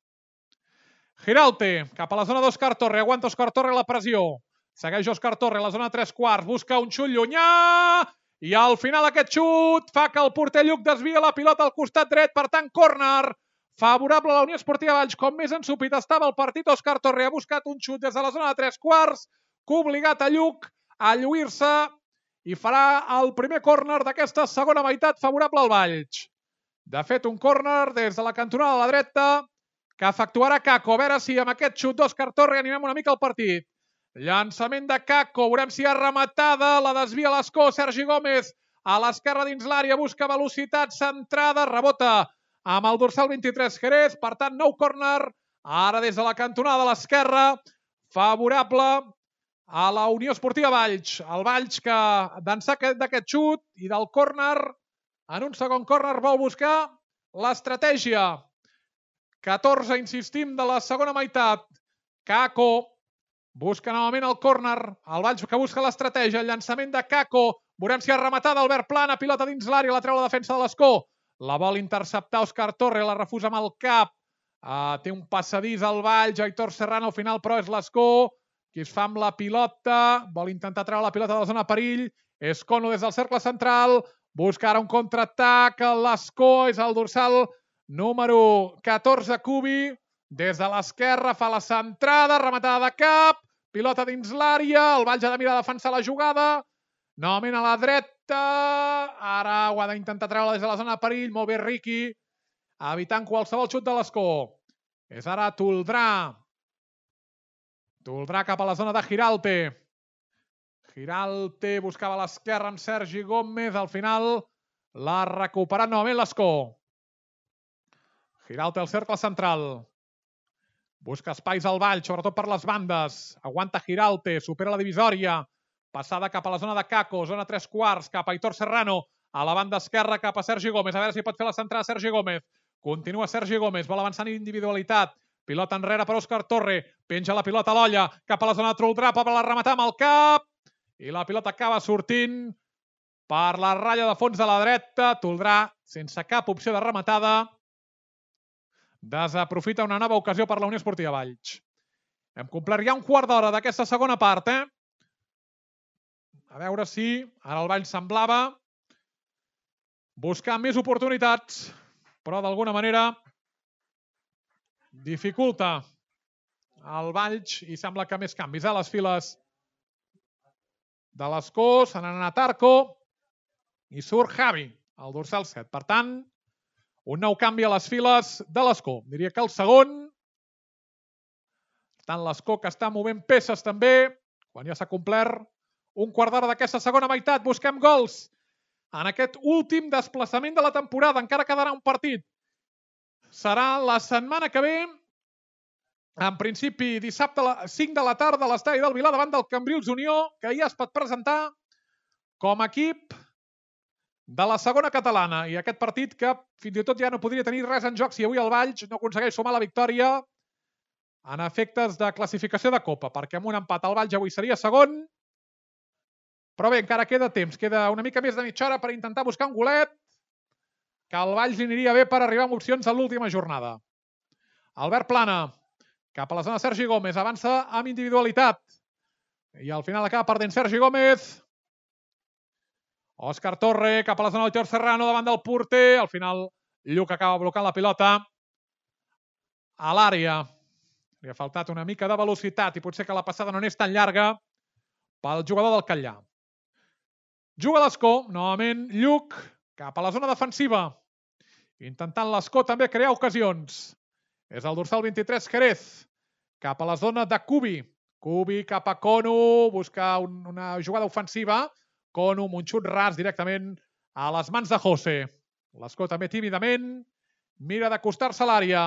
Giralte, cap a la zona d'Òscar Torre, aguanta Òscar Torre la pressió. Segueix Òscar Torre a la zona tres quarts, busca un xut llunyà i al final aquest xut fa que el porter Lluc desvia la pilota al costat dret, per tant, córner favorable a la Unió Esportiva Valls. Com més ensupit estava el partit, Òscar Torre ha buscat un xut des de la zona de tres quarts que ha obligat a Lluc a lluir-se i farà el primer córner d'aquesta segona meitat favorable al Valls. De fet, un córner des de la cantonada de la dreta que efectuarà Caco. A veure si amb aquest xut d'Òscar Torre animem una mica el partit. Llançament de Caco, veurem si ha rematada, la desvia l'Escó, Sergi Gómez a l'esquerra dins l'àrea, busca velocitat, centrada, rebota amb el dorsal vint-i-tres Jerez, per tant, nou córner, ara des de la cantonada de l'esquerra, favorable a la Unió Esportiva Valls. El Valls que d'ençà d'aquest xut i del córner, en un segon córner vol buscar l'estratègia. catorze, insistim, de la segona meitat. Caco busca novament el córner. El Valls que busca l'estratègia. El llançament de Caco. Veurem si ha rematat Albert Plana. Pilota dins l'àrea. La treu la defensa de l'Escó. La vol interceptar Òscar Torre. La refusa amb el cap. Uh, té un passadís al Valls. Aitor Serrano. Al final, però, és l'Escó qui es fa amb la pilota. Vol intentar treure la pilota de la zona de perill. Escono des del cercle central. Busca ara un contraatac. L'Escó és el dorsal número catorze, Cubi, des de l'esquerra fa la centrada, rematada de cap, pilota dins l'àrea, el Valls ha de mirar a defensar la jugada, novament a la dreta, ara ho ha d'intentar treure des de la zona de perill, molt bé Riqui, evitant qualsevol xut de l'Escó. És ara Toldrà, Toldrà cap a la zona de Giralte, Giralte buscava a l'esquerra amb Sergi Gómez, al final l'ha recuperat novament l'Escó. Giralte al cercle central. Busca espais al Valls, sobretot per les bandes. Aguanta Giralte, supera la divisòria. Passada cap a la zona de Caco, zona tres quarts, cap a Aitor Serrano. A la banda esquerra cap a Sergi Gómez. A veure si pot fer la centrada Sergi Gómez. Continua Sergi Gómez, vol avançar en individualitat. Pilota enrere per Òscar Torre. Penja la pilota a l'olla, cap a la zona de Toldrà, pot la rematar amb el cap. I la pilota acaba sortint per la ratlla de fons de la dreta. Toldrà, sense cap opció de rematada, desaprofita una nova ocasió per la Unió Esportiva Valls. Hem complert ja un quart d'hora d'aquesta segona part, eh? A veure si ara el Valls semblava buscant més oportunitats, però d'alguna manera dificulta el Valls i sembla que més canvis a les files de l'Escó. Se n'ha anat Arco i surt Javi, el dorsal set. Per tant, un nou canvi a les files de l'Escó. Diria que el segon. Per tant, l'Escó que està movent peces també, quan ja s'ha complert un quart d'hora d'aquesta segona meitat. Busquem gols en aquest últim desplaçament de la temporada. Encara quedarà un partit. Serà la setmana que ve, en principi dissabte a les cinc de la tarda a l'estadi del Vilar davant del Cambrils Unió, que ja es pot presentar com a equip de la segona catalana. I aquest partit que fins i tot ja no podria tenir res en joc si avui el Valls no aconsegueix sumar la victòria en efectes de classificació de Copa, perquè amb un empat el Valls avui seria segon. Però bé, encara queda temps, queda una mica més de mitja hora per intentar buscar un golet que al Valls li aniria bé per arribar amb opcions a l'última jornada. Albert Plana, cap a la zona Sergi Gómez, avança amb individualitat. I al final acaba perdent Sergi Gómez. Òscar Torre, cap a la zona del George Serrano, davant del porter. Al final, Lluc acaba blocant la pilota a l'àrea. Li ha faltat una mica de velocitat i potser que la passada no n'és tan llarga pel jugador del Catllà. Juga l'Escó, novament Lluc, cap a la zona defensiva. Intentant l'Escó també crear ocasions. És el dorsal vint-i-tres, Jerez, cap a la zona de Cubi. Cubi cap a Conu, busca un, una jugada ofensiva. Conu amb un xut ras directament a les mans de José. L'Escó també tímidament mira d'acostar-se a l'àrea.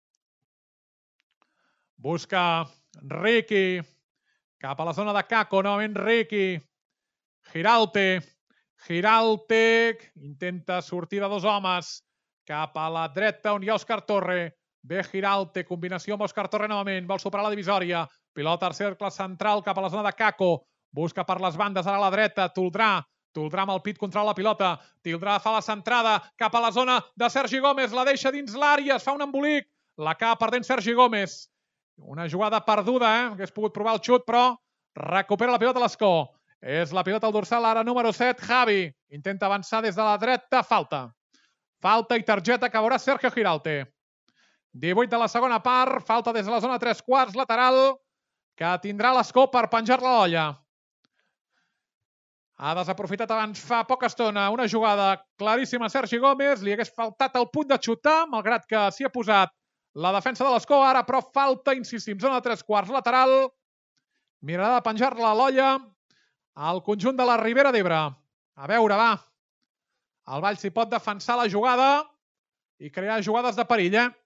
Busca Riqui, cap a la zona de Caco, novament Riqui. Giralte, Giralte, intenta sortir de dos homes cap a la dreta on hi ha Òscar Torre. Ve Giralte, combinació amb Òscar Torre novament, vol superar la divisòria. Pilota al cercle central cap a la zona de Caco. Busca per les bandes, ara a la dreta, Toldrà. Toldrà amb el pit contra la pilota. Toldrà fa la centrada cap a la zona de Sergi Gómez. La deixa dins l'àrea, es fa un embolic. L'acaba perdent Sergi Gómez. Una jugada perduda, eh? Hauria pogut provar el xut, però recupera la pilota a l'Escó. És la pilota al dorsal, ara número set, Javi. Intenta avançar des de la dreta, falta. Falta i targeta que veurà Sergio Giralte. divuit de la segona part, falta des de la zona tres quarts, lateral, que tindrà l'Escó per penjar-la a l'olla. Ha desaprofitat abans fa poca estona una jugada claríssima a Sergi Gómez, li hagués faltat el punt de xutar, malgrat que s'hi ha posat la defensa de l'Escó, ara però falta, insistim, zona tres quarts, lateral, mirarà de penjar-la a l'olla al conjunt de la Ribera d'Ebre. A veure, va. El Valls s'hi pot defensar la jugada i crear jugades de perill, eh?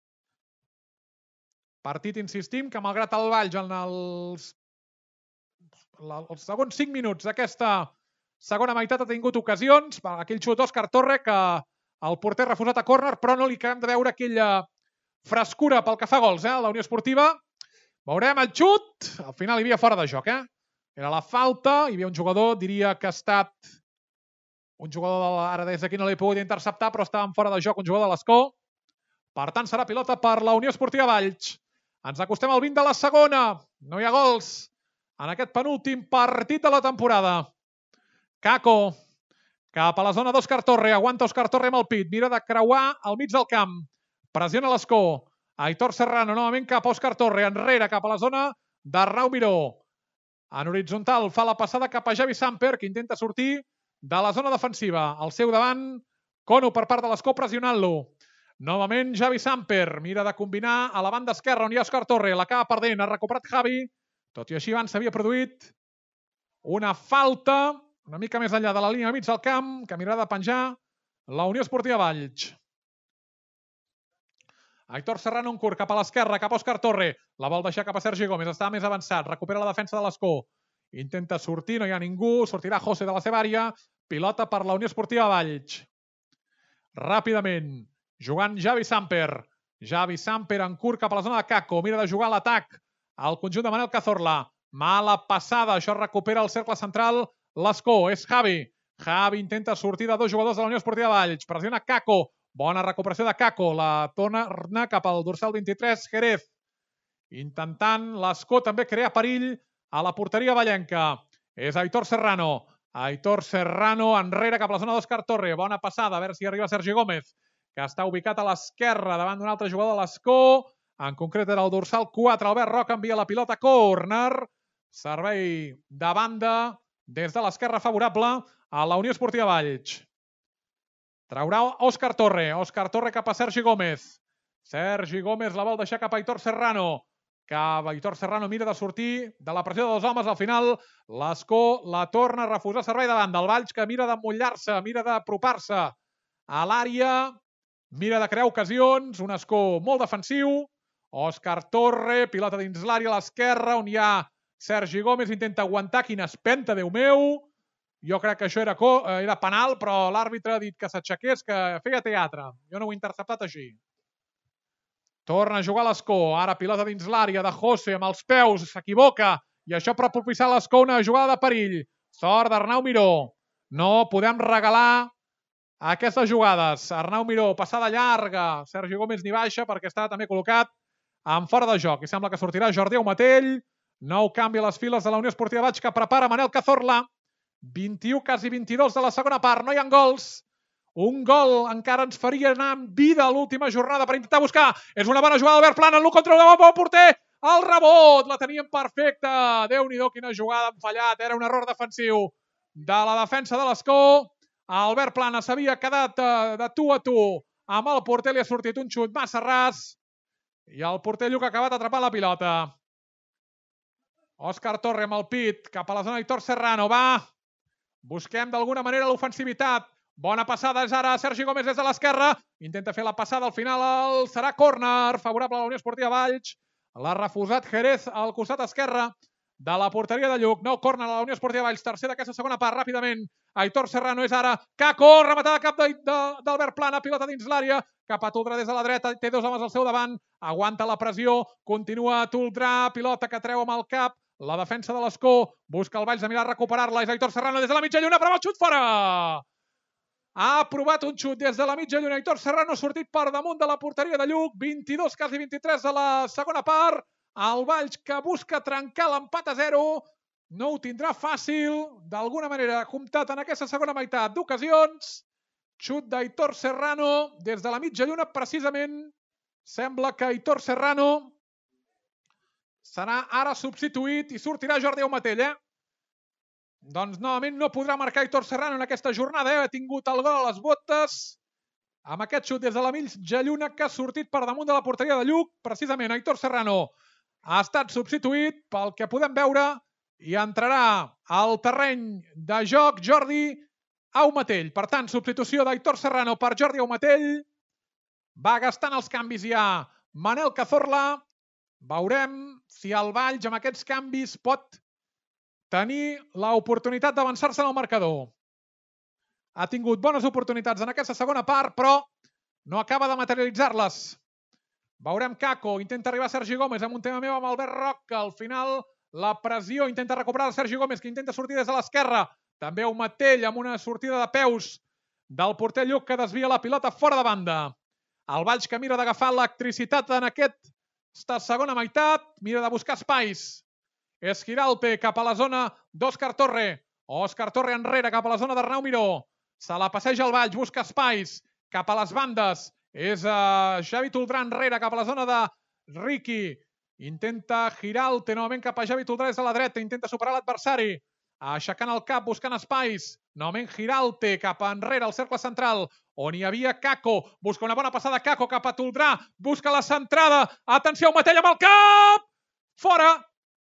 Partit, insistim, que malgrat el Valls en els, els segons cinc minuts d'aquesta segona meitat ha tingut ocasions, aquell xut d'Òscar Torre que el porter ha refusat a córner, però no li acabem de veure aquella frescura pel que fa gols, eh? La Unió Esportiva. Veurem el xut. Al final hi havia fora de joc, eh? Era la falta, hi havia un jugador, diria que ha estat un jugador, de la, ara des d'aquí no l'he pogut interceptar, però estava fora de joc un jugador de l'Escó. Per tant, serà pilota per la Unió Esportiva Valls. Ens acostem al vint de la segona. No hi ha gols en aquest penúltim partit de la temporada. Caco, cap a la zona d'Òscar Torre. Aguanta Òscar Torre amb el pit. Mira de creuar al mig del camp. Pressiona l'Escó. Aitor Serrano, novament cap a Òscar Torre. Enrere, cap a la zona d'Arnau Miró. En horitzontal fa la passada cap a Javi Samper, que intenta sortir de la zona defensiva. Al seu davant, Conu per part de l'Escó pressionant-lo. Novament Javi Samper, mira de combinar a la banda esquerra on hi ha Òscar Torre, l'acaba perdent, ha recuperat Javi, tot i així abans s'havia produït una falta una mica més enllà de la línia mig del camp, que mirarà de penjar la Unió Esportiva Valls. Aitor Serrano en curt cap a l'esquerra, cap a Òscar Torre, la vol deixar cap a Sergi Gómez, està més avançat, recupera la defensa de l'Escó, intenta sortir, no hi ha ningú, sortirà José de la seva àrea, pilota per la Unió Esportiva Valls. Ràpidament, jugant Javi Samper. Javi Samper en curt cap a la zona de Caco. Mira de jugar l'atac al conjunt de Manel Cazorla. Mala passada. Això recupera el cercle central. L'Escó. És Javi. Javi intenta sortir de dos jugadors de la Unió Esportiva Valls. Pressiona Caco. Bona recuperació de Caco. La torna cap al dorsal vint-i-tres, Jerez. Intentant l'Escó també crear perill a la porteria vallenca. És Aitor Serrano. Aitor Serrano enrere cap a la zona d'Òscar Torre. Bona passada, a veure si arriba Sergi Gómez, que està ubicat a l'esquerra davant d'un altre jugador de l'Escó. En concret era el dorsal quatre. Albert Roca envia la pilota a córner. Servei de banda des de l'esquerra favorable a la Unió Esportiva Valls. Traurà Òscar Torre. Òscar Torre cap a Sergi Gómez. Sergi Gómez la vol deixar cap a Aitor Serrano. Cap a Aitor Serrano mira de sortir de la pressió de dos homes. Al final l'Escó la torna a refusar servei davant del Valls, que mira d'emmotllar-se, mira d'apropar-se a l'àrea, mira de crear ocasions. Un Escó molt defensiu. Òscar Torre, pilota dins l'àrea a l'esquerra, on hi ha Sergi Gómez, intenta aguantar. Quina espenta, Déu meu! Jo crec que això era, era penal, però l'àrbitre ha dit que s'aixequés, que feia teatre. Jo no ho he interceptat així. Torna a jugar l'Escó. Ara pilota dins l'àrea de José amb els peus. S'equivoca. I això per propiciar l'Escó una jugada de perill. Sort d'Arnau Miró. No podem regalar aquestes jugades. Arnau Miró, passada llarga. Sergi Gómez ni baixa perquè està també col·locat en fora de joc. I sembla que sortirà Jordi Aumatell. Nou canvi a les files de la Unió Esportiva Valls, que prepara Manel Cazorla. vint-i-u, quasi vint-i-dos de la segona part. No hi ha gols. Un gol encara ens faria anar amb vida a l'última jornada per intentar buscar. És una bona jugada d'Albert Plana. L'u contra el bon porter. El rebot. La teníem perfecta. Déu-n'hi-do, quina jugada han fallat. Era un error defensiu de la defensa de l'Escó. Albert Plana s'havia quedat de tu a tu amb el porter. Li ha sortit un xut massa ras. I el porter Lluc ha acabat atrapant la pilota. Òscar Torre amb el pit cap a la zona d'Aitor Serrano. Va. Busquem d'alguna manera l'ofensivitat. Bona passada és ara Sergi Gómez des de l'esquerra. Intenta fer la passada, al final serà córner favorable a la Unió Esportiva Valls. L'ha refusat Jerez al costat esquerre de la porteria de Lluc. Nou córner a la Unió Esportiva Valls. Tercer d'aquesta segona part, ràpidament. Aitor Serrano és ara Caco, rematada cap d'Albert Plana, pilota dins l'àrea, cap a Toldrà des de la dreta, té dos homes al seu davant, aguanta la pressió, continua Toldrà, pilota que treu amb el cap. La defensa de l'Escó busca el Valls de mirar recuperar-la. És Aitor Serrano des de la mitja lluna, però el xut fora! Ha provat un xut des de la mitja lluna. Aitor Serrano ha sortit per damunt de la porteria de Lluc. vint-i-dos, quasi vint-i-tres de la segona part. El Valls que busca trencar l'empat a zero. No ho tindrà fàcil. D'alguna manera ha comptat en aquesta segona meitat d'ocasions. Xut d'Aitor Serrano des de la mitja lluna, precisament. Sembla que Aitor Serrano serà ara substituït i sortirà Jordi Aumatell, eh? Doncs novament no podrà marcar Aitor Serrano en aquesta jornada, eh? Ha tingut el gol a les botes amb aquest xut des de la mitja lluna que ha sortit per damunt de la porteria de Lluc. Precisament Aitor Serrano ha estat substituït pel que podem veure i entrarà al terreny de joc Jordi Aumatell. Per tant, substitució d'Aitor Serrano per Jordi Aumatell. Va gastant els canvis ja Manel Cazorla. Veurem si el Valls amb aquests canvis pot tenir l'oportunitat d'avançar-se en el marcador. Ha tingut bones oportunitats en aquesta segona part, però no acaba de materialitzar-les. Veurem Caco, intenta arribar Sergi Gómez amb un tema meu amb Albert Roca. Al final la pressió, intenta recuperar el Sergi Gómez, que intenta sortir des de l'esquerra. També Aumatell amb una sortida de peus del porter Lluc, que desvia la pilota fora de banda. El Valls que mira d'agafar l'actricitat en aquesta segona meitat, mira de buscar espais. És Giralpe cap a la zona d'Òscar Torre. Òscar Torre enrere cap a la zona d'Arnau Miró. Se la passeja el Valls, busca espais cap a les bandes. És uh, Xavi Toldrà enrere cap a la zona de Riqui. Intenta Giralpe novament cap a Xavi Toldrà des de la dreta. Intenta superar l'adversari. Aixecant el cap, buscant espais. Novament Giralpe cap enrere al cercle central, on hi havia Caco. Busca una bona passada Caco cap a Toldrà. Busca la centrada. Atenció, Aumatell amb el cap! Fora!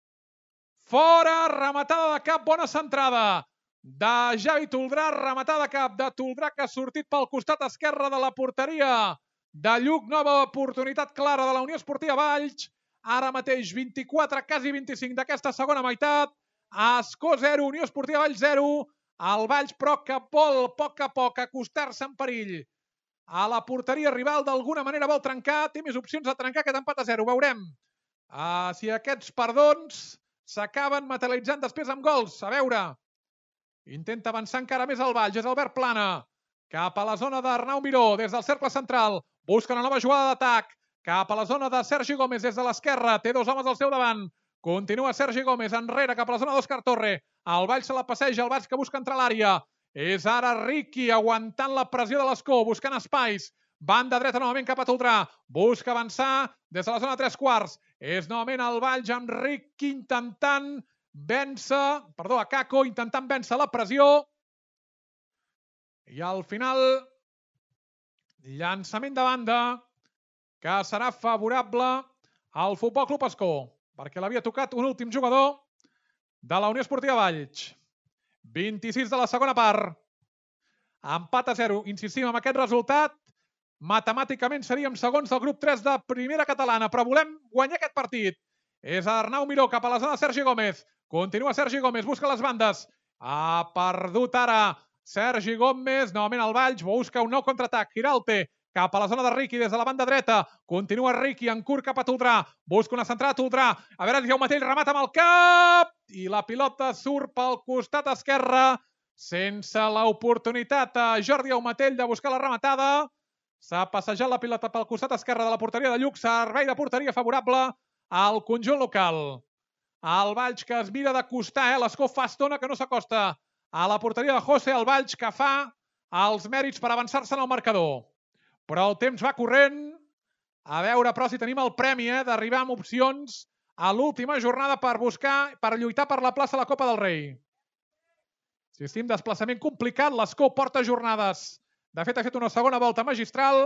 Fora, rematada de cap, bona centrada de Xavi Toldrà, rematada de cap de Toldrà, que ha sortit pel costat esquerre de la porteria de Lluc. Nova oportunitat clara de la Unió Esportiva Valls. Ara mateix vint-i-quatre, quasi vint-i-cinc d'aquesta segona meitat. Escó zero, Unió Esportiva Valls zero. El Valls, però, que vol a poc a poc acostar-se en perill a la porteria rival. D'alguna manera vol trencar. Té més opcions de trencar aquest empat a zero. Veurem uh, si aquests perdons s'acaben materialitzant després amb gols. A veure. Intenta avançar encara més el Valls. És Albert Plana. Cap a la zona d'Arnau Miró, des del cercle central. Busca una nova jugada d'atac. Cap a la zona de Sergi Gómez des de l'esquerra. Té dos homes al seu davant. Continua Sergi Gómez enrere cap a la zona d'Òscar Torre. El Valls se la passeja, el Valls que busca entrar a l'àrea. És ara Riqui aguantant la pressió de l'Escó, buscant espais. Banda dreta novament cap a Toldrà. Busca avançar des de la zona de tres quarts. És novament el Valls amb Riqui intentant vèncer, perdó, a Kako intentant vèncer la pressió. I al final, llançament de banda que serà favorable al Futbol Club Escó, perquè l'havia tocat un últim jugador de la Unió Esportiva Valls. vint-i-sis de la segona part. Empat a zero. Insistim en aquest resultat. Matemàticament seríem segons del grup tres de Primera Catalana, però volem guanyar aquest partit. És Arnau Miró cap a la zona de Sergi Gómez. Continua Sergi Gómez, busca les bandes. Ha perdut ara Sergi Gómez. Novament el Valls busca un nou contraatac. Giralte cap a la zona de Riqui des de la banda dreta. Continua Riqui en curt cap a Toldrà. Busca una centrada a Toldrà. A veure si Jaumetell remata amb el cap. I la pilota surt pel costat esquerre sense l'oportunitat a Jordi Jaumetell de buscar la rematada. S'ha passejat la pilota pel costat esquerre de la porteria de Lluc. Servei de porteria favorable al conjunt local. El Valls que es mira d'acostar, eh? L'Escó fa estona que no s'acosta a la porteria de José. El Valls que fa els mèrits per avançar-se en el marcador. Però el temps va corrent. A veure, però, si tenim el premi eh, d'arribar amb opcions a l'última jornada per buscar, per lluitar per la plaça a la Copa del Rei. Si estim desplaçament complicat, l'Escó porta jornades. De fet, ha fet una segona volta magistral.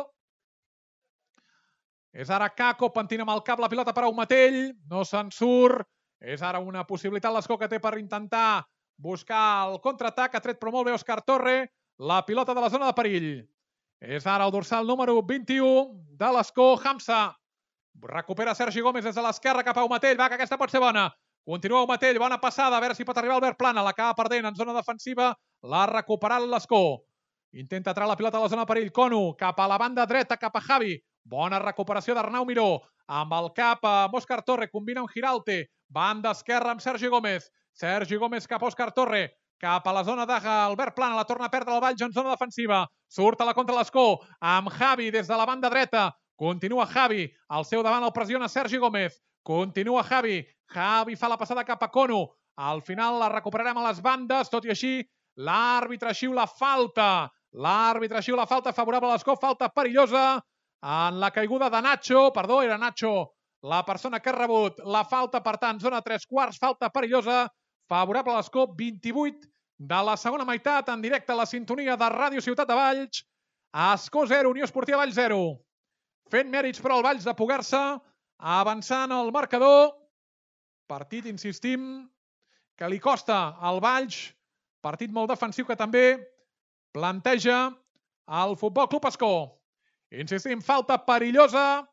És ara Kako, pentina amb el cap la pilota per Aumatell. No se'n surt. És ara una possibilitat l'Escó que té per intentar buscar el contraatac. Ha tret però molt bé Òscar Torre. La pilota de la zona de perill. És ara el dorsal número vint-i-u de l'Escó, Hamza. Recupera Sergi Gómez des de l'esquerra cap a Aumatell. Va, que aquesta pot ser bona. Continua Aumatell, bona passada. A veure si pot arribar Albert Plana. L'acaba perdent en zona defensiva. L'ha recuperat l'Escó. Intenta entrar la pilota a la zona de perill. Conu, cap a la banda dreta, cap a Javi. Bona recuperació d'Arnau Miró. Amb el cap a Òscar Torre. Combina amb Giralte. Banda esquerra amb Sergi Gómez. Sergi Gómez cap a Òscar Torre. Cap a la zona d'Albert Plana. La torna a perdre el Valls en zona defensiva. Surt a la contra l'Escó. Amb Javi des de la banda dreta. Continua Javi. Al seu davant el pressiona Sergi Gómez. Continua Javi. Javi fa la passada cap a Conu. Al final la recuperarem a les bandes. Tot i així, l'àrbitre xiula falta. L'àrbitre xiula falta favorable a l'Escó. Falta perillosa en la caiguda de Nacho. Perdó, era Nacho la persona que ha rebut la falta. Per tant, zona tres quarts. Falta perillosa favorable a l'Escó. vint-i-vuit de la segona meitat en directe a la sintonia de Ràdio Ciutat de Valls. Escó zero, Unió Esportiva Valls zero. Fent mèrits però el Valls de poder-se avançant el marcador. Partit, insistim, que li costa al Valls. Partit molt defensiu que també planteja el Futbol Club Escó. Insistim, falta perillosa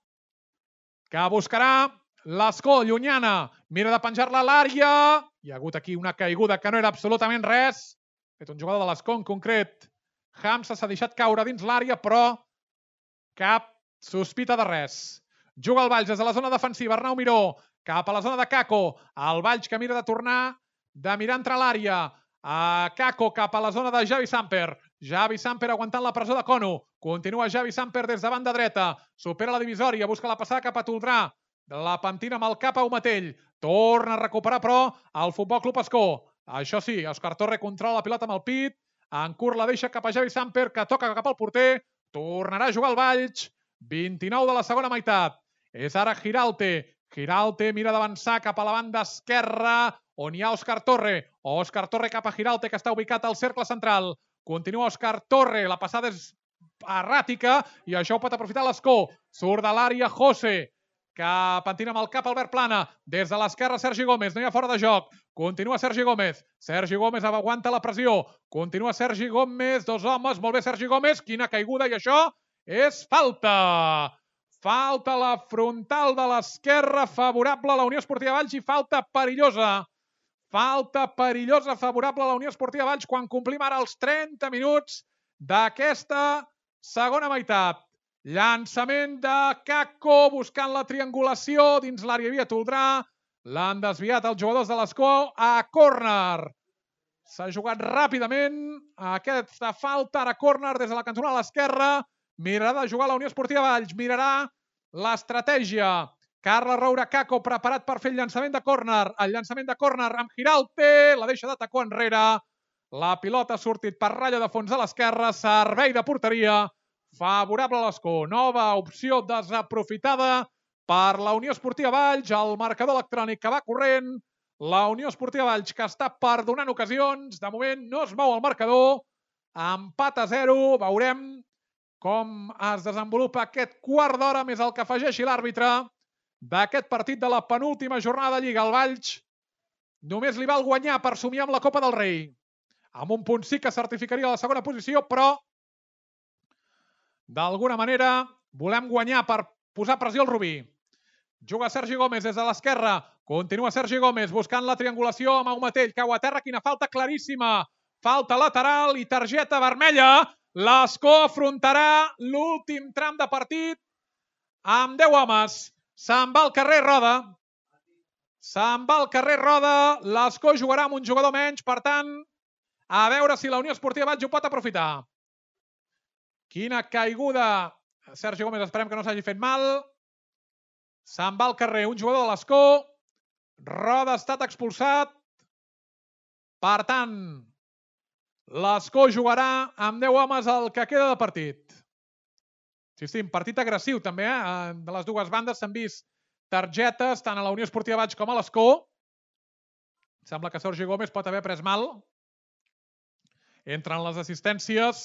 que buscarà l'Escó, llunyana. Mira de penjar-la a l'àrea. Hi ha hagut aquí una caiguda que no era absolutament res. Ha fet un jugador de l'Escó en concret. Hamza s'ha deixat caure dins l'àrea, però cap sospita de res. Juga el Valls des de la zona defensiva. Arnau Miró cap a la zona de Kako. El Valls que mira de tornar, de mirar entre l'àrea. A Kako cap a la zona de Javi Samper. Javi Samper aguantant la presó de Conu. Continua Javi Samper des de banda dreta. Supera la divisòria, busca la passada cap a Toldrà. La pentina amb el cap a Aumatell. Torna a recuperar, però, el Futbol Club Escó. Això sí, Òscar Torre controla la pilota amb el pit. En curt la deixa cap a Javi Samper, que toca cap al porter. Tornarà a jugar el Valls. vint-i-nou de la segona meitat. És ara Giralte. Giralte mira d'avançar cap a la banda esquerra, on hi ha Òscar Torre. Òscar Torre cap a Giralte, que està ubicat al cercle central. Continua Òscar Torre. La passada és erràtica i això ho pot aprofitar l'Escó. Surt de l'àrea José, que pentina amb el cap Albert Plana. Des de l'esquerra Sergi Gómez. No hi ha fora de joc. Continua Sergi Gómez. Sergi Gómez aguanta la pressió. Continua Sergi Gómez. Dos homes. Molt bé Sergi Gómez. Quina caiguda, i això és falta. Falta la frontal de l'esquerra favorable a la Unió Esportiva Valls i falta perillosa. Falta perillosa favorable a la Unió Esportiva Valls quan complim ara els trenta minuts d'aquesta segona meitat. Llançament de Kako buscant la triangulació dins l'àrea via Toldrà. L'han desviat els jugadors de l'Escó a córner. S'ha jugat ràpidament aquesta falta ara a córner des de la cantonada a l'esquerra. Mirarà de jugar la Unió Esportiva Valls. Mirarà l'estratègia Carles Roura, Kako, preparat per fer el llançament de córner. El llançament de córner amb Giralt, la deixa de tacó enrere. La pilota ha sortit per ratlla de fons a l'esquerra. Servei de porteria favorable a l'Escó. Nova opció desaprofitada per la Unió Esportiva Valls. El marcador electrònic que va corrent. La Unió Esportiva Valls que està perdonant ocasions. De moment no es mou el marcador. Empat a zero. Veurem com es desenvolupa aquest quart d'hora més el que afegeixi l'àrbitre d'aquest partit de la penúltima jornada de Lliga. El Valls només li val guanyar per somiar amb la Copa del Rei. Amb un punt sí que certificaria la segona posició, però d'alguna manera volem guanyar per posar pressió al Rubí. Juga Sergi Gómez des de l'esquerra. Continua Sergi Gómez buscant la triangulació amb Aumatell. Cau a terra, quina falta claríssima. Falta lateral i targeta vermella. L'Escó afrontarà l'últim tram de partit amb deu homes. Se'n va al carrer Roda. Se'n va al carrer Roda. L'Escó jugarà amb un jugador menys. Per tant, a veure si la Unió Esportiva Valls ho pot aprofitar. Quina caiguda. Sergi Gómez, esperem que no s'hagi fet mal. Se'n va al carrer un jugador de l'Escó. Roda ha estat expulsat. Per tant, l'Escó jugarà amb deu homes el que queda de partit. Insistim, partit agressiu també, eh? De les dues bandes s'han vist targetes tant a la Unió Esportiva Valls com a l'Escó. Sembla que Sergi Gómez pot haver pres mal. Entren les assistències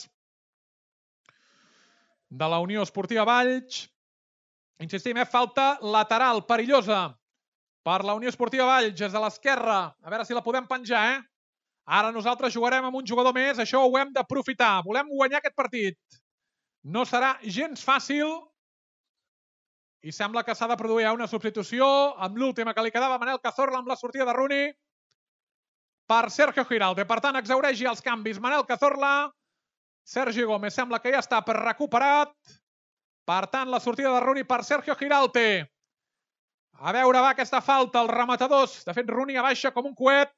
de la Unió Esportiva Valls. Insistim, eh? Falta lateral, perillosa per la Unió Esportiva Valls, des de l'esquerra. A veure si la podem penjar, eh? Ara nosaltres jugarem amb un jugador més, això ho hem d'aprofitar. Volem guanyar aquest partit. No serà gens fàcil i sembla que s'ha de produir una substitució amb l'última que li quedava Manel Cazorla amb la sortida de Rooney per Sergio Giralt. Per tant, exhaureixi els canvis Manel Cazorla. Sergi Gómez sembla que ja està per recuperat. Per tant, la sortida de Rooney per Sergio Giralt. A veure, va aquesta falta, els rematadors. De fet, Rooney abaixa com un coet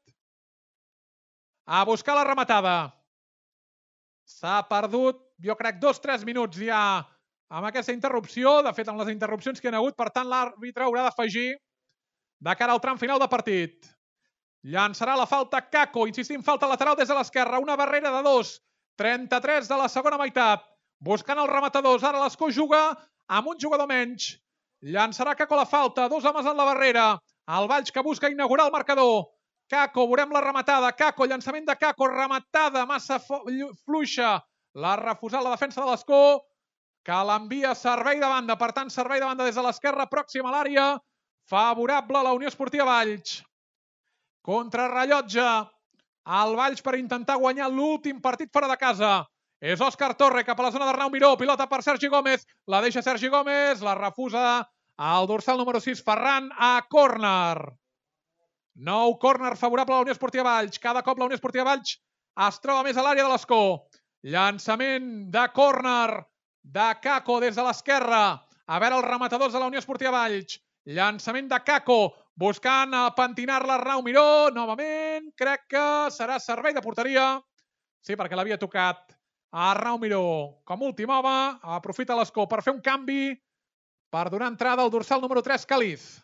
a buscar la rematada. S'ha perdut, jo crec, dos o tres minuts ja amb aquesta interrupció. De fet, amb les interrupcions que hi ha hagut, per tant, l'àrbitre haurà d'afegir de cara al tram final de partit. Llançarà la falta Kako. Insistim, falta lateral des de l'esquerra. Una barrera de dos. trenta-tres de la segona meitat. Buscant els rematadors. Ara l'Escó juga amb un jugador menys. Llançarà Kako la falta. Dos homes en la barrera. El Valls que busca inaugurar el marcador. Kako, veurem la rematada. Kako, llançament de Kako, rematada massa fluixa. L'ha refusat la defensa de l'Escó, que l'envia servei de banda. Per tant, servei de banda des de l'esquerra, pròxim a l'àrea. Favorable a la Unió Esportiva Valls. Contrarrellotge. El Valls per intentar guanyar l'últim partit fora de casa. És Òscar Torre cap a la zona d'Arnau Miró. Pilota per Sergi Gómez. La deixa Sergi Gómez. La refusa el dorsal número sis, Ferran, a córner. Nou córner favorable a la Unió Esportiva Valls. Cada cop la Unió Esportiva Valls es troba més a l'àrea de l'Escó. Llançament de córner de Kako des de l'esquerra. A veure els rematadors de la Unió Esportiva Valls. Llançament de Kako buscant pentinar-la Arnau Miró. Novament, crec que serà servei de porteria. Sí, perquè l'havia tocat a Arnau Miró com últim home. Aprofita l'Escó per fer un canvi per donar entrada al dorsal número tres, Caliz.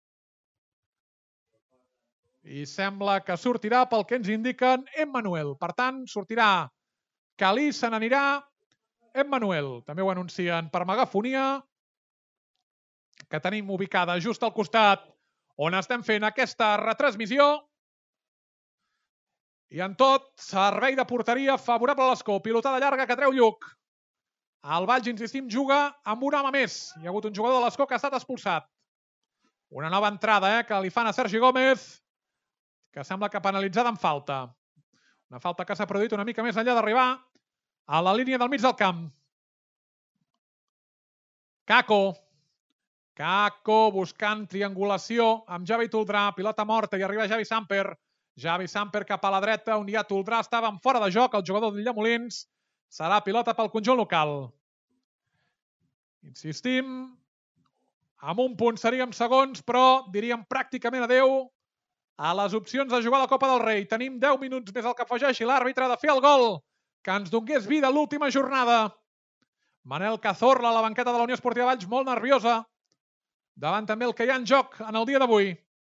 I sembla que sortirà pel que ens indiquen Emmanuel. Per tant, sortirà Caliz, se n'anirà Emmanuel. També ho anuncien per megafonia, que tenim ubicada just al costat on estem fent aquesta retransmissió. I en tot, servei de porteria favorable a l'Escó. Pilotada llarga que treu Lluc. El Valls, insistim, juga amb un home més. Hi ha hagut un jugador de l'Escó que ha estat expulsat. Una nova entrada eh, que li fan a Sergi Gómez, que sembla que penalitzada en falta. Una falta que s'ha produït una mica més enllà d'arribar a la línia del mig del camp. Kako. Kako buscant triangulació amb Javi Toldrà. Pilota morta i arriba Javi Samper. Javi Samper cap a la dreta, on hi ha Toldrà. Estava en fora de joc el jugador d'Illa Molins. Serà pilota pel conjunt local. Insistim, amb un punt seríem segons, però diríem pràcticament adeu a les opcions de jugar a la Copa del Rei. Tenim deu minuts més el que afegeixi l'àrbitre de fer el gol que ens donés vida a l'última jornada. Manel Cazorla a la banqueta de la Unió Esportiva Valls, molt nerviosa. davant també el que hi ha en joc en el dia d'avui.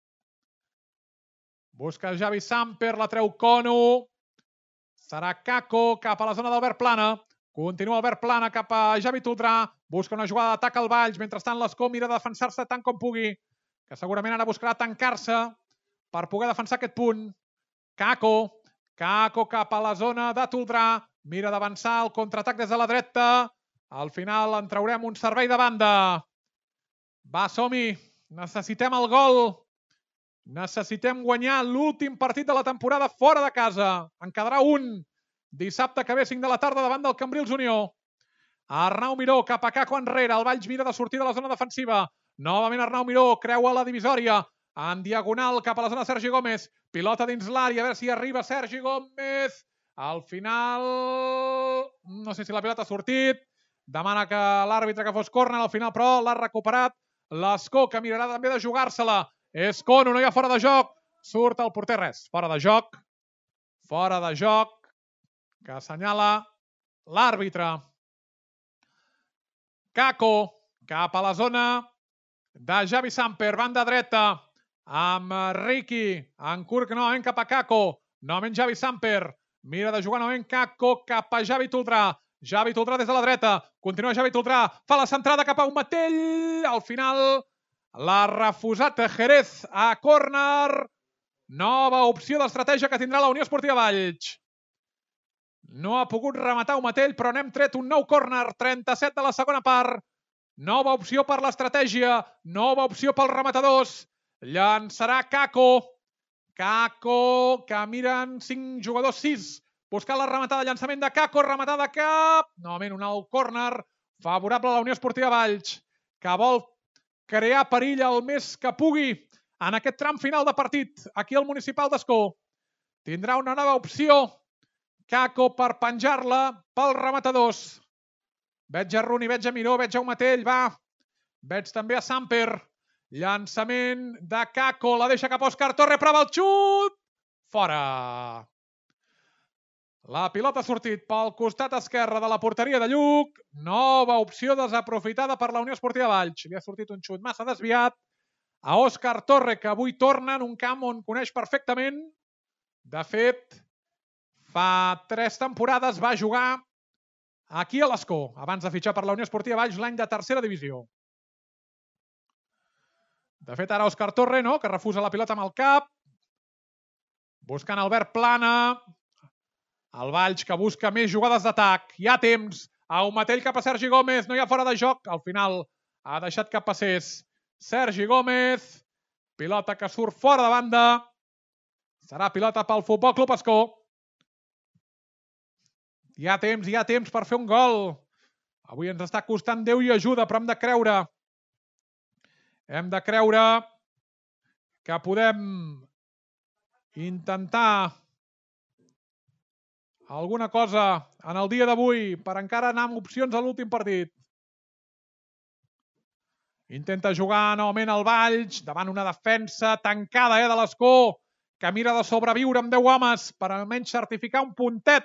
Busca Xavi Samper, la treu Kono. Serà Kako cap a la zona d'Albert Plana. Continua Albert Plana cap a Javi Toldrà. Busca una jugada d'atac al Valls. Mentrestant l'Escó mira de defensar-se tant com pugui, que segurament ara buscarà tancar-se per poder defensar aquest punt. Kako. Kako cap a la zona de Toldrà. Mira d'avançar el contraatac des de la dreta. Al final en traurem un servei de banda. Va, som-hi. Necessitem el gol. Necessitem guanyar l'últim partit de la temporada fora de casa. En quedarà un. Dissabte que ve, cinc de la tarda, davant del Cambrils Unió. Arnau Miró cap a Kako enrere. El Valls mira de sortir de la zona defensiva. Novament Arnau Miró creua la divisòria. En diagonal cap a la zona Sergi Gómez. Pilota dins l'àrea. A veure si arriba Sergi Gómez. Al final... no sé si la pilota ha sortit. Demana que l'àrbitre que fos córner. Al final, però, l'ha recuperat l'Escó, que mirarà també de jugar-se-la. És Kono, no hi ha fora de joc. Surt el porter, res. Fora de joc. Fora de joc. Que assenyala l'àrbitre. Kako cap a la zona de Xavi Samper, banda dreta, amb Ricky, en curt novament cap a Kako, novament Xavi Samper, mira de jugar novament Kako cap a Javi Toldrà, Javi Toldrà des de la dreta, continua Javi Toldrà, fa la centrada cap a un Matell, al final l'ha refusat Jerez a córner, nova opció d'estratègia que tindrà la Unió Esportiva Valls. No ha pogut rematar un Matell, però n'hem tret un nou córner, trenta-set de la segona part. Nova opció per l'estratègia, nova opció pels rematadors. Llançarà Kako. Kako, que miren cinc jugadors, sis. Buscant la rematada, llançament de Kako, rematada cap. Novament un nou córner, favorable a la Unió Esportiva Valls, que vol crear perill el més que pugui en aquest tram final de partit, aquí al Municipal d'Escó. Tindrà una nova opció Kako per penjar-la pels rematadors. Veig a Runi, veig a Miró, veig a un Matell, va. Veig també a Samper. Llançament de Kako, la deixa cap a Òscar Torre, prova el xut. Fora. La pilota ha sortit pel costat esquerre de la porteria de Lluc. Nova opció desaprofitada per la Unió Esportiva Valls. Li ha sortit un xut massa desviat a Òscar Torre, que avui torna en un camp on coneix perfectament. De fet, fa tres temporades va jugar aquí a l'Escó, abans de fitxar per la Unió Esportiva Valls l'any de tercera divisió. De fet, ara Òscar Torre, no?, que refusa la pilota amb el cap. Buscant Albert Plana. El Valls, que busca més jugades d'atac. Hi ha temps. A un Matell cap a Sergi Gómez. No hi ha fora de joc. Al final ha deixat que passés Sergi Gómez. Pilota que surt fora de banda. Serà pilota pel Futbol Club Escó. Hi ha temps, hi ha temps per fer un gol. Avui ens està costant Déu i ajuda, però hem de creure. Hem de creure que podem intentar alguna cosa en el dia d'avui per encara anar amb opcions a l'últim partit. Intenta jugar novament el Valls davant una defensa tancada eh, de l'Escó, que mira de sobreviure amb deu homes per almenys certificar un puntet.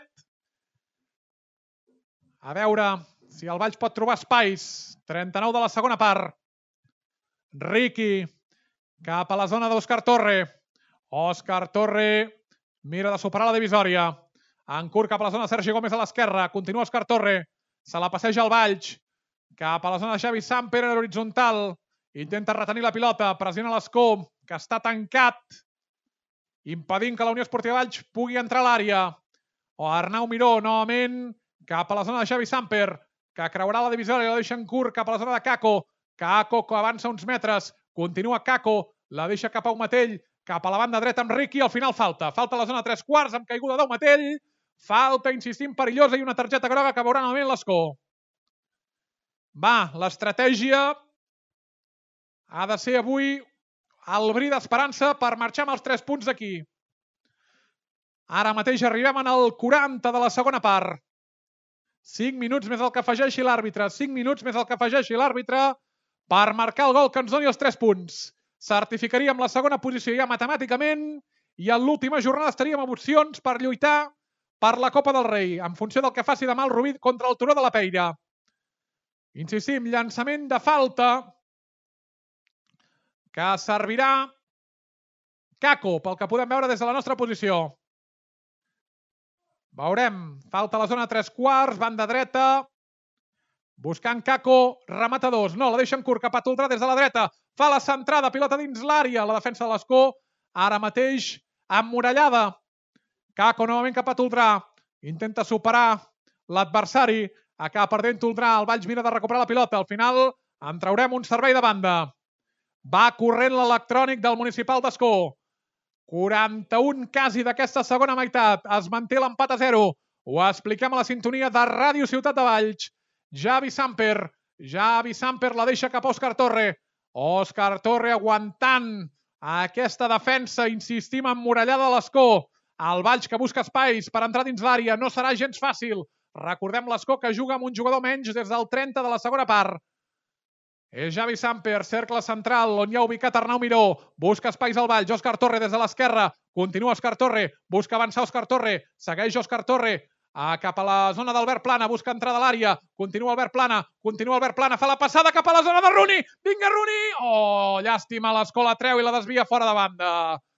A veure si el Valls pot trobar espais. trenta-nou de la segona part. Ricky cap a la zona d'Òscar Torre. Òscar Torre mira de superar la divisòria. En curt cap a la zona Sergi Gómez a l'esquerra. Continua Òscar Torre. Se la passeja el Valls. Cap a la zona de Xavi Samper a l'horitzontal. Intenta retenir la pilota. Pressiona l'Escó, que està tancat, impedint que la Unió Esportiva Valls pugui entrar a l'àrea. O Arnau Miró, novament, cap a la zona de Xavi Samper, que creurà la divisòria i la deixa en curt cap a la zona de Kako. Kako, que avança uns metres. Continua Kako, la deixa cap a un Matell, cap a la banda dreta amb Ricky. Al final falta. Falta a la zona tres quarts amb caiguda d'un Matell. Falta, insistim, perillosa i una targeta groga que veurà novament l'Escó. Va, l'estratègia ha de ser avui el bri d'esperança per marxar amb els tres punts d'aquí. Ara mateix arribem en el quaranta de la segona part. cinc minuts més el que afegeixi l'àrbitre. cinc minuts més el que afegeixi l'àrbitre per marcar el gol que ens doni els tres punts. Certificaríem la segona posició ja matemàticament i en l'última jornada estaríem amb opcions per lluitar per la Copa del Rei, en funció del que faci demà el Rubí contra el Turó de la Peira. Insistim, llançament de falta que servirà Kako, pel que podem veure des de la nostra posició. Veurem, falta la zona tres quarts, banda dreta, buscant Kako, rematadors, no, la deixen curt cap a Toldrà des de la dreta, fa la centrada, pilota dins l'àrea, la defensa de l'Escó, ara mateix emmurallada, Kako novament cap a Toldrà, intenta superar l'adversari, acaba perdent Toldrà, el Valls mira de recuperar la pilota, al final en traurem un servei de banda. Va corrent l'electrònic del Municipal d'Escó. quaranta-un quasi d'aquesta segona meitat. Es manté l'empat a zero. Ho expliquem a la sintonia de Ràdio Ciutat de Valls. Javi Samper. Javi Samper la deixa cap a Òscar Torre. Òscar Torre aguantant aquesta defensa, insistim, emmurallada de l'Escó. El Valls que busca espais per entrar dins l'àrea. No serà gens fàcil. Recordem l'Escó que juga amb un jugador menys des del trenta de la segona part. És Javi Samper, cercle central, on hi ha ubicat Arnau Miró. Busca espais al Valls, Òscar Torre des de l'esquerra. Continua Òscar Torre, busca avançar Òscar Torre. Segueix Òscar Torre cap a la zona d'Albert Plana, busca entrada a l'àrea. Continua Albert Plana, continua Albert Plana, fa la passada cap a la zona de Rooney. Vinga, Rooney! Oh, llàstima, l'Escó la treu i la desvia fora de banda.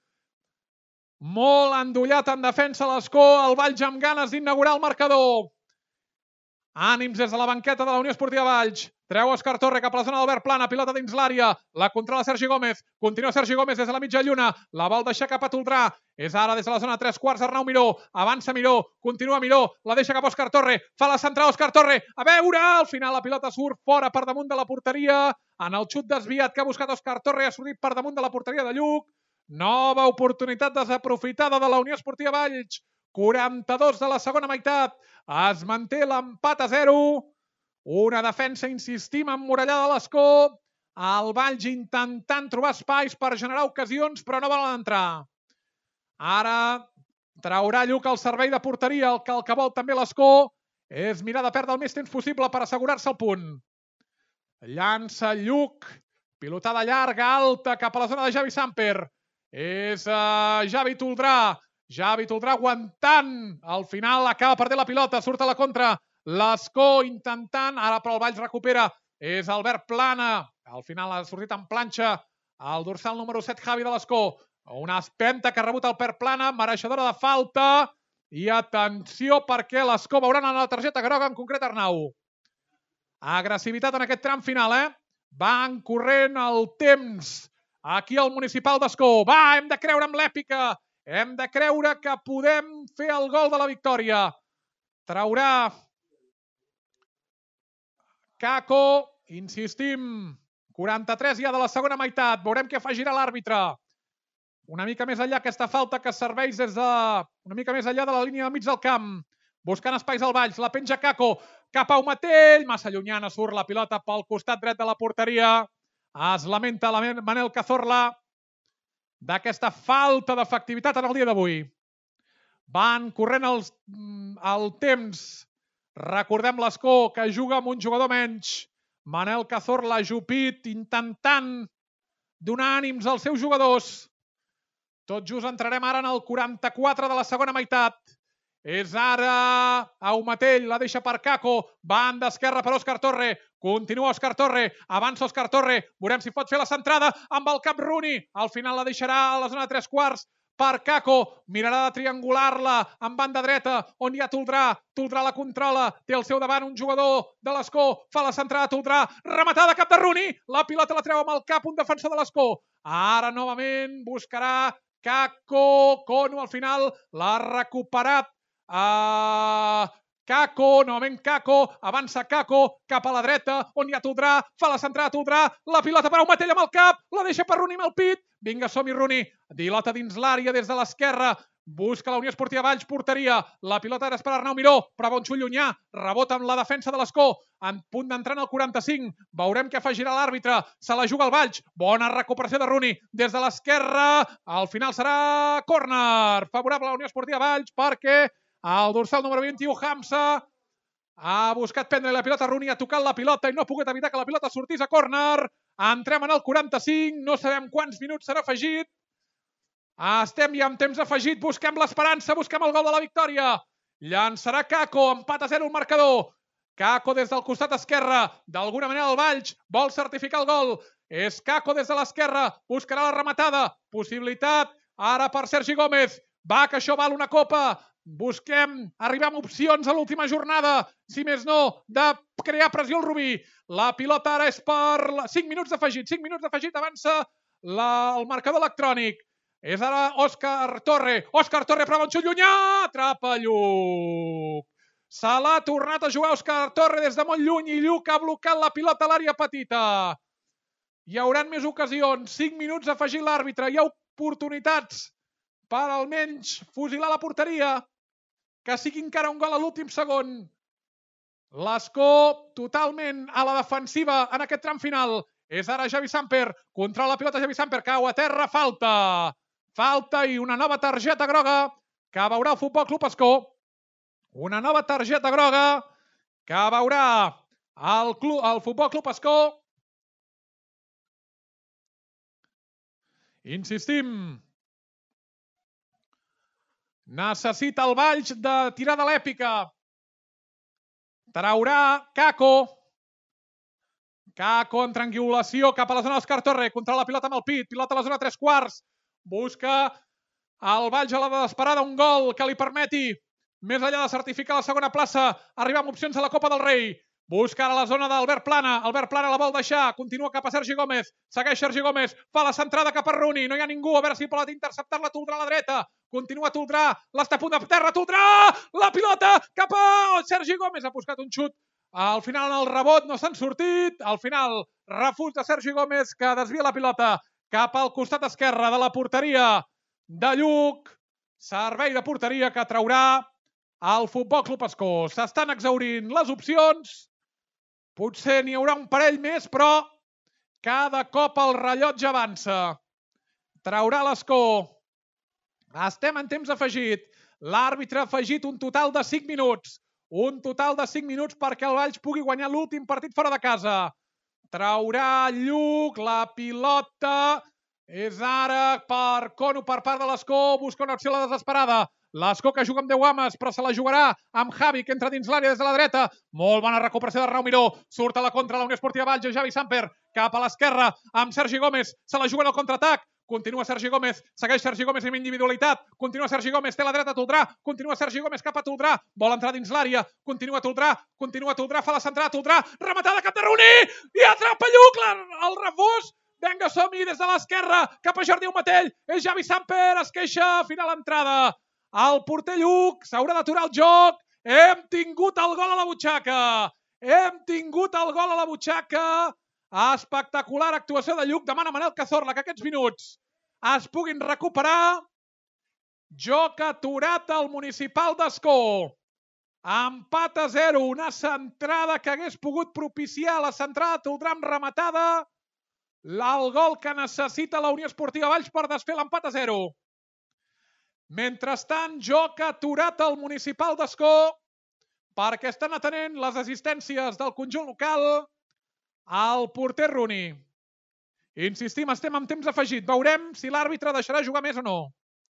Molt endollat en defensa l'Escó, el Valls amb ganes d'inaugurar el marcador. Ànims des de la banqueta de la Unió Esportiva Valls. Treu Òscar Torre cap a la zona d'Albert Plana, pilota dins l'àrea, la controla Sergi Gómez, continua Sergi Gómez des de la mitja lluna, la vol deixar cap a Toldrà, és ara des de la zona tres quarts Arnau Miró, avança Miró, continua Miró, la deixa cap a Òscar Torre, fa la centrada Òscar Torre, a veure, al final la pilota surt fora per damunt de la porteria, en el xut desviat que ha buscat Òscar Torre, ha sortit per damunt de la porteria de Lluc, nova oportunitat desaprofitada de la Unió Esportiva Valls, quaranta-dos de la segona meitat, es manté l'empat a zero, una defensa, insistim, emmurallada de l'Escó, el Valls intentant trobar espais per generar ocasions, però no volen entrar. Ara traurà Lluc el servei de porteria, el que el que vol també l'Escó és mirar de perdre el més temps possible per assegurar-se el punt. Llança Lluc, pilotada llarga, alta, cap a la zona de Javi Samper. És uh, Javi Toldrà, Javi Toldrà aguantant, al final acaba perdent la pilota, surt a la contra, l'Escó intentant, ara però el Valls recupera, és Albert Plana, al final ha sortit en planxa el dorsal número set, Javi de l'Escó, una espenta que ha rebut el Albert Plana, mereixedora de falta, i atenció perquè l'Escó veuran en la targeta groga, en concret Arnau. Agressivitat en aquest tram final, eh? Van corrent el temps, aquí al Municipal d'Escó, va, hem de creure en l'èpica, hem de creure que podem fer el gol de la victòria. Traurà Kako, insistim, quaranta-tres ja de la segona meitat, veurem què afegirà l'àrbitre. Una mica més enllà aquesta falta que serveix des de... una mica més enllà de la línia del mig del camp, buscant espais al Valls, la penja Kako, cap a Umatell, massa llunyana, surt la pilota pel costat dret de la porteria, es lamenta la Manel Cazorla d'aquesta falta d'efectivitat en el dia d'avui. Van corrent els, el temps. Recordem l'Escó que juga amb un jugador menys. Manel Cazorla ajupit, intentant donar ànims als seus jugadors. Tot just entrarem ara en el quaranta-quatre de la segona meitat. És ara Umatell, la deixa per Kako, banda esquerra per Òscar Torre, continua Òscar Torre, avança Òscar Torre, veurem si pot fer la centrada amb el cap Rooney, al final la deixarà a la zona de tres quarts, per Kako, mirarà de triangular-la en banda dreta, on hi ha Toldrà, Toldrà la controla, té al seu davant un jugador de l'Escó, fa la centrada Toldrà, rematada cap de Rooney, la pilota la treu amb el cap un defensor de l'Escó, ara novament buscarà Kako, Kono al final l'ha recuperat, uh, Kako, novament Kako, avança Kako cap a la dreta, on hi ha Toldrà, fa la centrada Toldrà, la pilota per Umatell amb el cap, la deixa per Rooney amb el pit, vinga, som-hi Rooney, dilota dins l'àrea des de l'esquerra, busca la Unió Esportiva Valls, porteria, la pilota era per Arnau Miró, però bon xut llunyà, rebota amb la defensa de l'Escó, en punt d'entrar en el quaranta-cinc, veurem què afegirà l'àrbitre, se la juga el Valls, bona recuperació de Rooney, des de l'esquerra, al final serà córner, favorable a la Unió Esportiva Valls, perquè el dorsal número vint-i-u, Hamza, ha buscat prendre la pilota, Rooney ha tocat la pilota i no ha pogut evitar que la pilota sortís a córner. Entrem en el quaranta-cinc, no sabem quants minuts s'han afegit. Estem ja amb temps afegit, busquem l'esperança, busquem el gol de la victòria. Llançarà Kako, empat a zero el marcador. Kako des del costat esquerre. D'alguna manera el Valls vol certificar el gol. És Kako des de l'esquerra. Buscarà la rematada. Possibilitat ara per Sergi Gómez. Va, que això val una copa. Busquem, arribem a opcions a l'última jornada. Si més no, de crear pressió al Rubí. La pilota ara és per cinc minuts d'afegit. cinc minuts d'afegit avança el marcador electrònic. És ara Òscar Torre. Òscar Torre prova un xut llunyà. Atrapa Lluc. Se l'ha tornat a jugar Òscar Torre des de molt lluny i Lluc ha blocat la pilota a l'àrea petita. Hi haurà més ocasions. cinc minuts afegit l'àrbitre. Hi ha oportunitats per almenys fusilar la porteria. Que sigui encara un gol a l'últim segon. L'Escó totalment a la defensiva en aquest tram final. És ara Javi Samper. Controla la pilota Javi Samper. Cau a terra. Falta. Falta i una nova targeta groga que veurà el Futbol Club Escó. Una nova targeta groga que veurà el, club, el Futbol Club Escó. Insistim. Necessita el Valls de tirada a l'èpica. Traurà Kako. Kako en triangulació cap a la zona d'Òscar Torre. Controla la pilota amb el pit. Pilota a la zona tres quarts. Busca el Valls a la desesperada un gol que li permeti, més enllà de certificar la segona plaça, arribar amb opcions a la Copa del Rei. Busca ara la zona d'Albert Plana. Albert Plana la vol deixar. Continua cap a Sergi Gómez. Segueix Sergi Gómez. Fa la centrada cap a Rooney. No hi ha ningú. A veure si pot interceptar-la. Toldrà a la dreta. Continua Toldrà. L'està a punt de terra. Toldrà! La pilota cap a Sergi Gómez. Ha buscat un xut. Al final en el rebot no s'han sortit. Al final refús de Sergi Gómez que desvia la pilota cap al costat esquerre de la porteria de Lluc. Servei de porteria que traurà el Futbol Club Escó. S'estan exhaurint les opcions. Potser n'hi haurà un parell més, però cada cop el rellotge avança. Traurà l'Escó. Estem en temps afegit. L'àrbitre ha afegit un total de cinc minuts. Un total de cinc minuts perquè el Valls pugui guanyar l'últim partit fora de casa. Traurà Lluc, la pilota és ara per Cono per part de l'Escó. Busca una acció a la desesperada. L'Escó que juga amb deu homes, però se la jugarà amb Javi, que entra dins l'àrea des de la dreta. Molt bona recuperació de Arnau Miró. Surt a la contra la Unió Esportiva Valls, Javi Samper. Cap a l'esquerra amb Sergi Gómez. Se la juga en el contraatac. Continua Sergi Gómez. Segueix Sergi Gómez amb individualitat. Continua Sergi Gómez. Té la dreta Toldrà. Continua Sergi Gómez cap a Toldrà. Vol entrar dins l'àrea. Continua Toldrà. Continua Toldrà. Fa la centrada Toldrà. Rematada cap de Rooney. I atrapa Lluc. El refús. Vinga, som-hi des de l'esquerra. Cap a Jordi Matell. És Javi Samper. Es queixa. Final entrada. El porter Lluc s'haurà d'aturar el joc. Hem tingut el gol a la butxaca. Hem tingut el gol a la butxaca. Espectacular actuació de Lluc. Demana Manel Cazorla que aquests minuts es puguin recuperar. Joc aturat al Municipal d'Escó. Empat a zero. Una centrada que hagués pogut propiciar la centrada Toldrà amb rematada. El gol que necessita la Unió Esportiva Valls per desfer l'empat a zero. Mentrestant, joc aturat al Municipal d'Escó perquè estan atenent les assistències del conjunt local al porter Rooney. Insistim, estem en temps afegit. Veurem si l'àrbitre deixarà jugar més o no.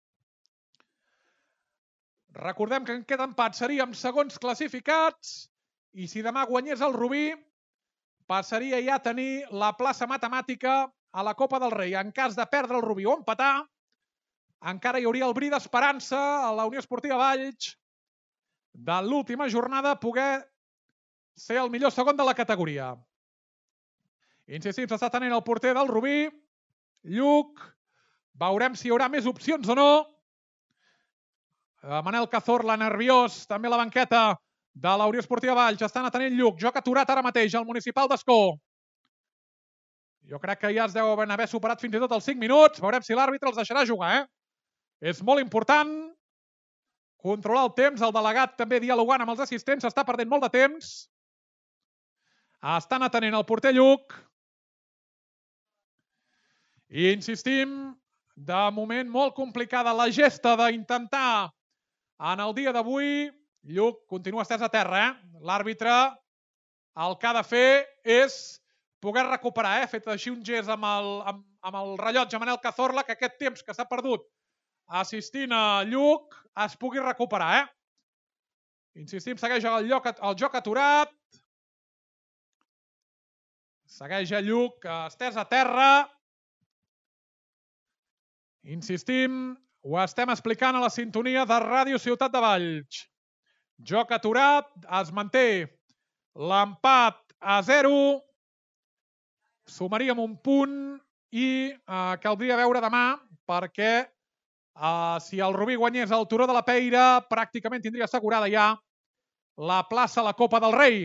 Recordem que en aquest empat seríem segons classificats i si demà guanyés el Rubí passaria ja a tenir la plaça matemàtica a la Copa del Rei. En cas de perdre el Rubí o empatar, encara hi hauria el bri d'esperança a la Unió Esportiva Valls de l'última jornada poder ser el millor segon de la categoria. Insistim, s'està tenint el porter del Rubí, Lluc. Veurem si hi haurà més opcions o no. Manel Cazorla, nerviós, també a la banqueta de la Unió Esportiva Valls. Estan atenent Lluc, joc aturat ara mateix al Municipal d'Escó. Jo crec que ja es deuen haver superat fins i tot els cinc minuts. Veurem si l'àrbitre els deixarà jugar, eh? És molt important controlar el temps. El delegat també dialogant amb els assistents. Està perdent molt de temps. Estan atenent el porter Lluc. I insistim, de moment molt complicada la gesta d'intentar en el dia d'avui. Lluc continua estès a terra, eh? L'àrbitre el que ha de fer és poder recuperar, eh? Fet així un gest amb el, amb, amb el rellotge Manel Cazorla, que aquest temps que s'ha perdut assistint a Lluc es pugui recuperar, eh? Insistim, segueix el, lloc, el joc aturat. Segueix a Lluc, estès a terra. Insistim, ho estem explicant a la sintonia de Ràdio Ciutat de Valls. Joc aturat, es manté l'empat a zero. Sumaríem un punt i eh, caldria veure demà perquè eh, si el Rubí guanyés el Turó de la Peira pràcticament tindria assegurada ja la plaça a la Copa del Rei.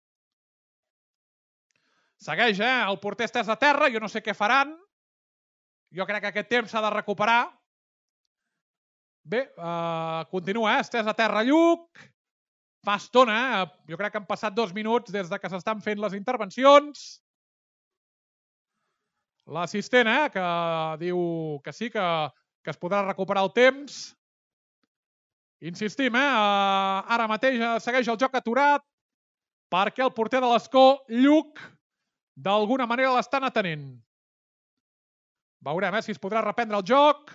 Segueix, eh? El porter estès a terra, jo no sé què faran. Jo crec que aquest temps s'ha de recuperar. Bé, eh, continua, eh? Estès a terra Lluc. Fa estona, eh? Jo crec que han passat dos minuts des de que s'estan fent les intervencions. L'assistent, eh? Que diu que sí, que, que es podrà recuperar el temps. Insistim, eh? Ara mateix segueix el joc aturat perquè el porter de l'Escó, Lluc, d'alguna manera l'estan atenent. Veurem eh, si es podrà reprendre el joc.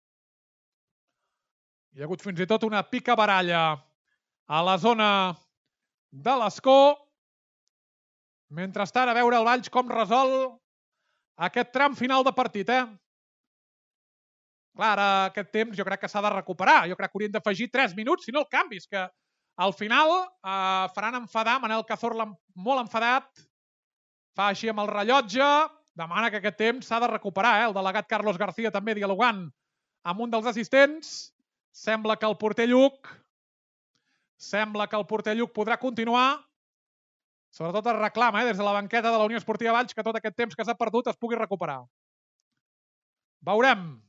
Hi ha hagut fins i tot una pica baralla a la zona de l'Escó. Mentrestant, a veure el Valls com resol aquest tram final de partit. Eh? Clar, ara aquest temps jo crec que s'ha de recuperar. Jo crec que haurien d'afegir tres minuts, si no el canvis, que al final eh, faran enfadar Manel Cazorla molt enfadat. Fa així amb el rellotge. Demana que aquest temps s'ha de recuperar. Eh? El delegat Carlos García també dialogant amb un dels assistents. Sembla que el porter Lluc sembla que el porter Lluc podrà continuar. Sobretot es reclama eh, des de la banqueta de la Unió Esportiva Valls que tot aquest temps que s'ha perdut es pugui recuperar. Veurem.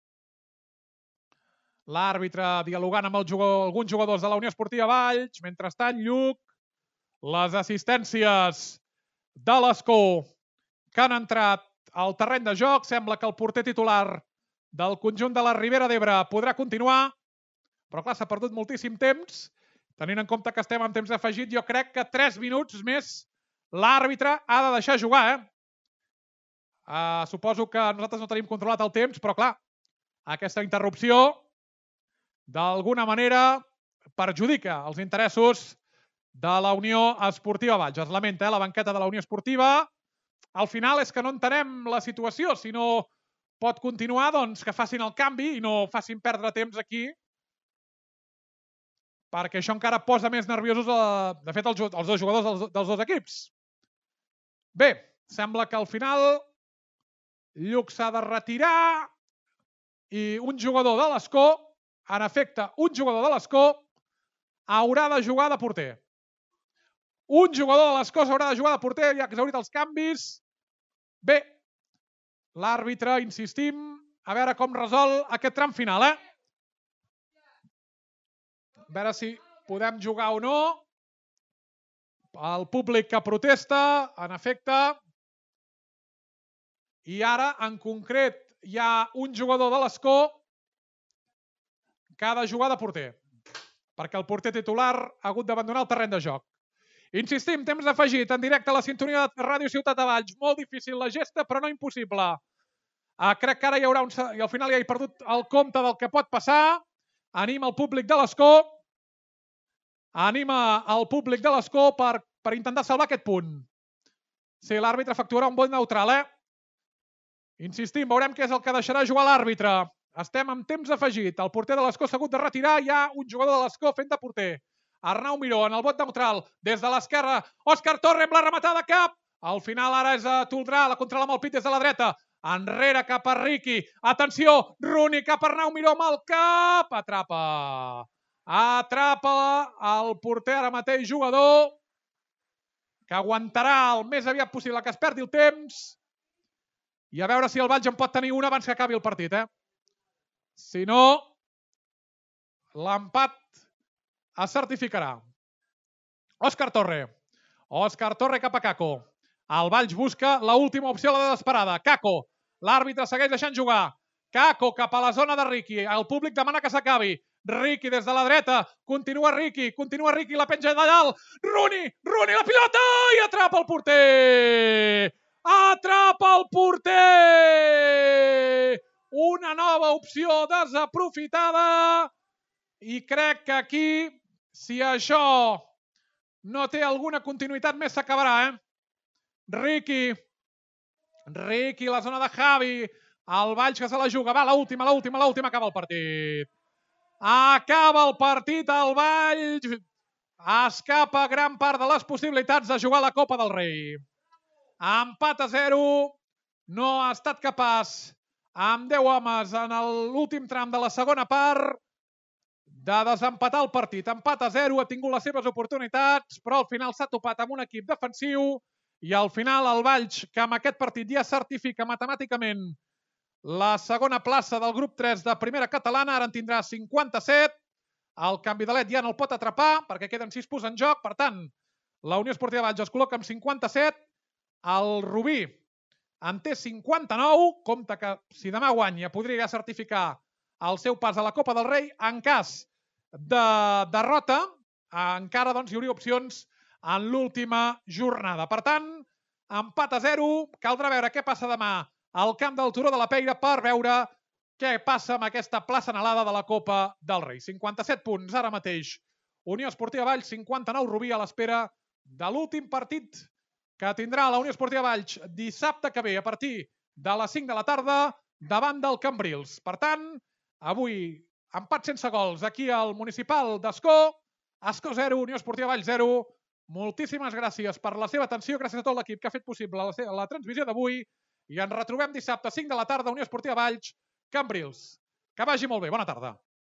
L'àrbitre dialogant amb el jugador, alguns jugadors de la Unió Esportiva Valls. Mentrestant, Lluc, les assistències de l'Escó que han entrat al terreny de joc. Sembla que el porter titular del conjunt de la Ribera d'Ebre podrà continuar, però clar, s'ha perdut moltíssim temps. Tenint en compte que estem en temps afegit, jo crec que tres minuts més l'àrbitre ha de deixar jugar. Eh? Uh, suposo que nosaltres no tenim controlat el temps, però clar, aquesta interrupció d'alguna manera perjudica els interessos de la Unió Esportiva Valls. Es lamenta, eh, la banqueta de la Unió Esportiva. Al final és que no entenem la situació. Si no pot continuar, doncs que facin el canvi i no facin perdre temps aquí, perquè això encara posa més nerviosos, a, de fet, els, els dos jugadors dels, dels dos equips. Bé, sembla que al final Lluc s'ha de retirar i un jugador de l'Escó, en efecte, un jugador de l'Escó haurà de jugar de porter. Un jugador de l'Escó s'haurà de jugar de porter, ja que s'ha obrit els canvis. Bé, l'àrbitre, insistim, a veure com resol aquest tram final, eh? A veure si podem jugar o no. El públic que protesta, en efecte. I ara, en concret, hi ha un jugador de l'Escó que ha de jugar de porter, perquè el porter titular ha hagut d'abandonar el terreny de joc. Insistim, temps afegit en directe a la sintonia de Ràdio Ciutat de Valls. Molt difícil la gesta, però no impossible. Uh, crec que ara hi haurà un... I al final ja he perdut el compte del que pot passar. Anima el públic de l'Escó. Anima el públic de l'Escó per, per intentar salvar aquest punt. Sí, l'àrbitre efectuarà un vot neutral, eh? Insistim, veurem què és el que deixarà jugar l'àrbitre. Estem amb temps afegit. El porter de l'Escó s'ha hagut de retirar. Hi ha un jugador de l'Escó fent de porter. Arnau Miró en el vot neutral. Des de l'esquerra, Òscar Torre amb la rematada cap. Al final ara és a Toldrà, la controla amb el pit des de la dreta. Enrere cap a Riqui. Atenció, Runi cap a Arnau Miró amb el cap. Atrapa. Atrapa el porter ara mateix jugador que aguantarà el més aviat possible que es perdi el temps. I a veure si el Valls en pot tenir una abans que acabi el partit, eh? Si no, l'empat es certificarà. Òscar Torre. Òscar Torre cap a Caco. El Valls busca l'última opció, la desesperada. Caco. L'àrbitre segueix deixant jugar. Caco cap a la zona de Riqui. El públic demana que s'acabi. Riqui des de la dreta. Continua Riqui. Continua Riqui. La penja de dalt. Runi. Runi la pilota. I atrapa el porter. Atrapa el porter. Una nova opció desaprofitada. I crec que aquí, si això no té alguna continuïtat més, s'acabarà, eh? Riqui. Riqui, la zona de Javi. El Valls que se la juga. Va, l'última, l'última, l'última. Acaba el partit. Acaba el partit, el Valls. Escapa gran part de les possibilitats de jugar la Copa del Rei. Empat a zero. No ha estat capaç, amb deu homes en l'últim tram de la segona part, de desempatar el partit. Empat a zero, ha tingut les seves oportunitats, però al final s'ha topat amb un equip defensiu i al final el Valls, que amb aquest partit ja certifica matemàticament la segona plaça del grup tres de primera catalana, ara en tindrà cinquanta-set. El Canvidalet ja no el pot atrapar perquè queden sis punts en joc. Per tant, la Unió Esportiva Valls es col·loca amb cinquanta-set. El Rubí en té cinquanta-nou. Compte que si demà guanya podria certificar el seu pas a la Copa del Rei. En cas de derrota, encara doncs, hi hauria opcions en l'última jornada. Per tant, empat a zero. Caldrà veure què passa demà al camp del Turó de la Peira per veure què passa amb aquesta plaça anhelada de la Copa del Rei. cinquanta-set punts ara mateix. Unió Esportiva Valls, cinquanta-nou Rubí, a l'espera de l'últim partit que tindrà la Unió Esportiva Valls dissabte que ve a partir de les cinc de la tarda davant del Cambrils. Per tant, avui empat sense gols aquí al municipal d'Ascó. Ascó zero, Unió Esportiva Valls zero. Moltíssimes gràcies per la seva atenció. Gràcies a tot l'equip que ha fet possible la, la transmissió d'avui. I ens retrobem dissabte a cinc de la tarda, Unió Esportiva Valls, Cambrils. Que vagi molt bé. Bona tarda.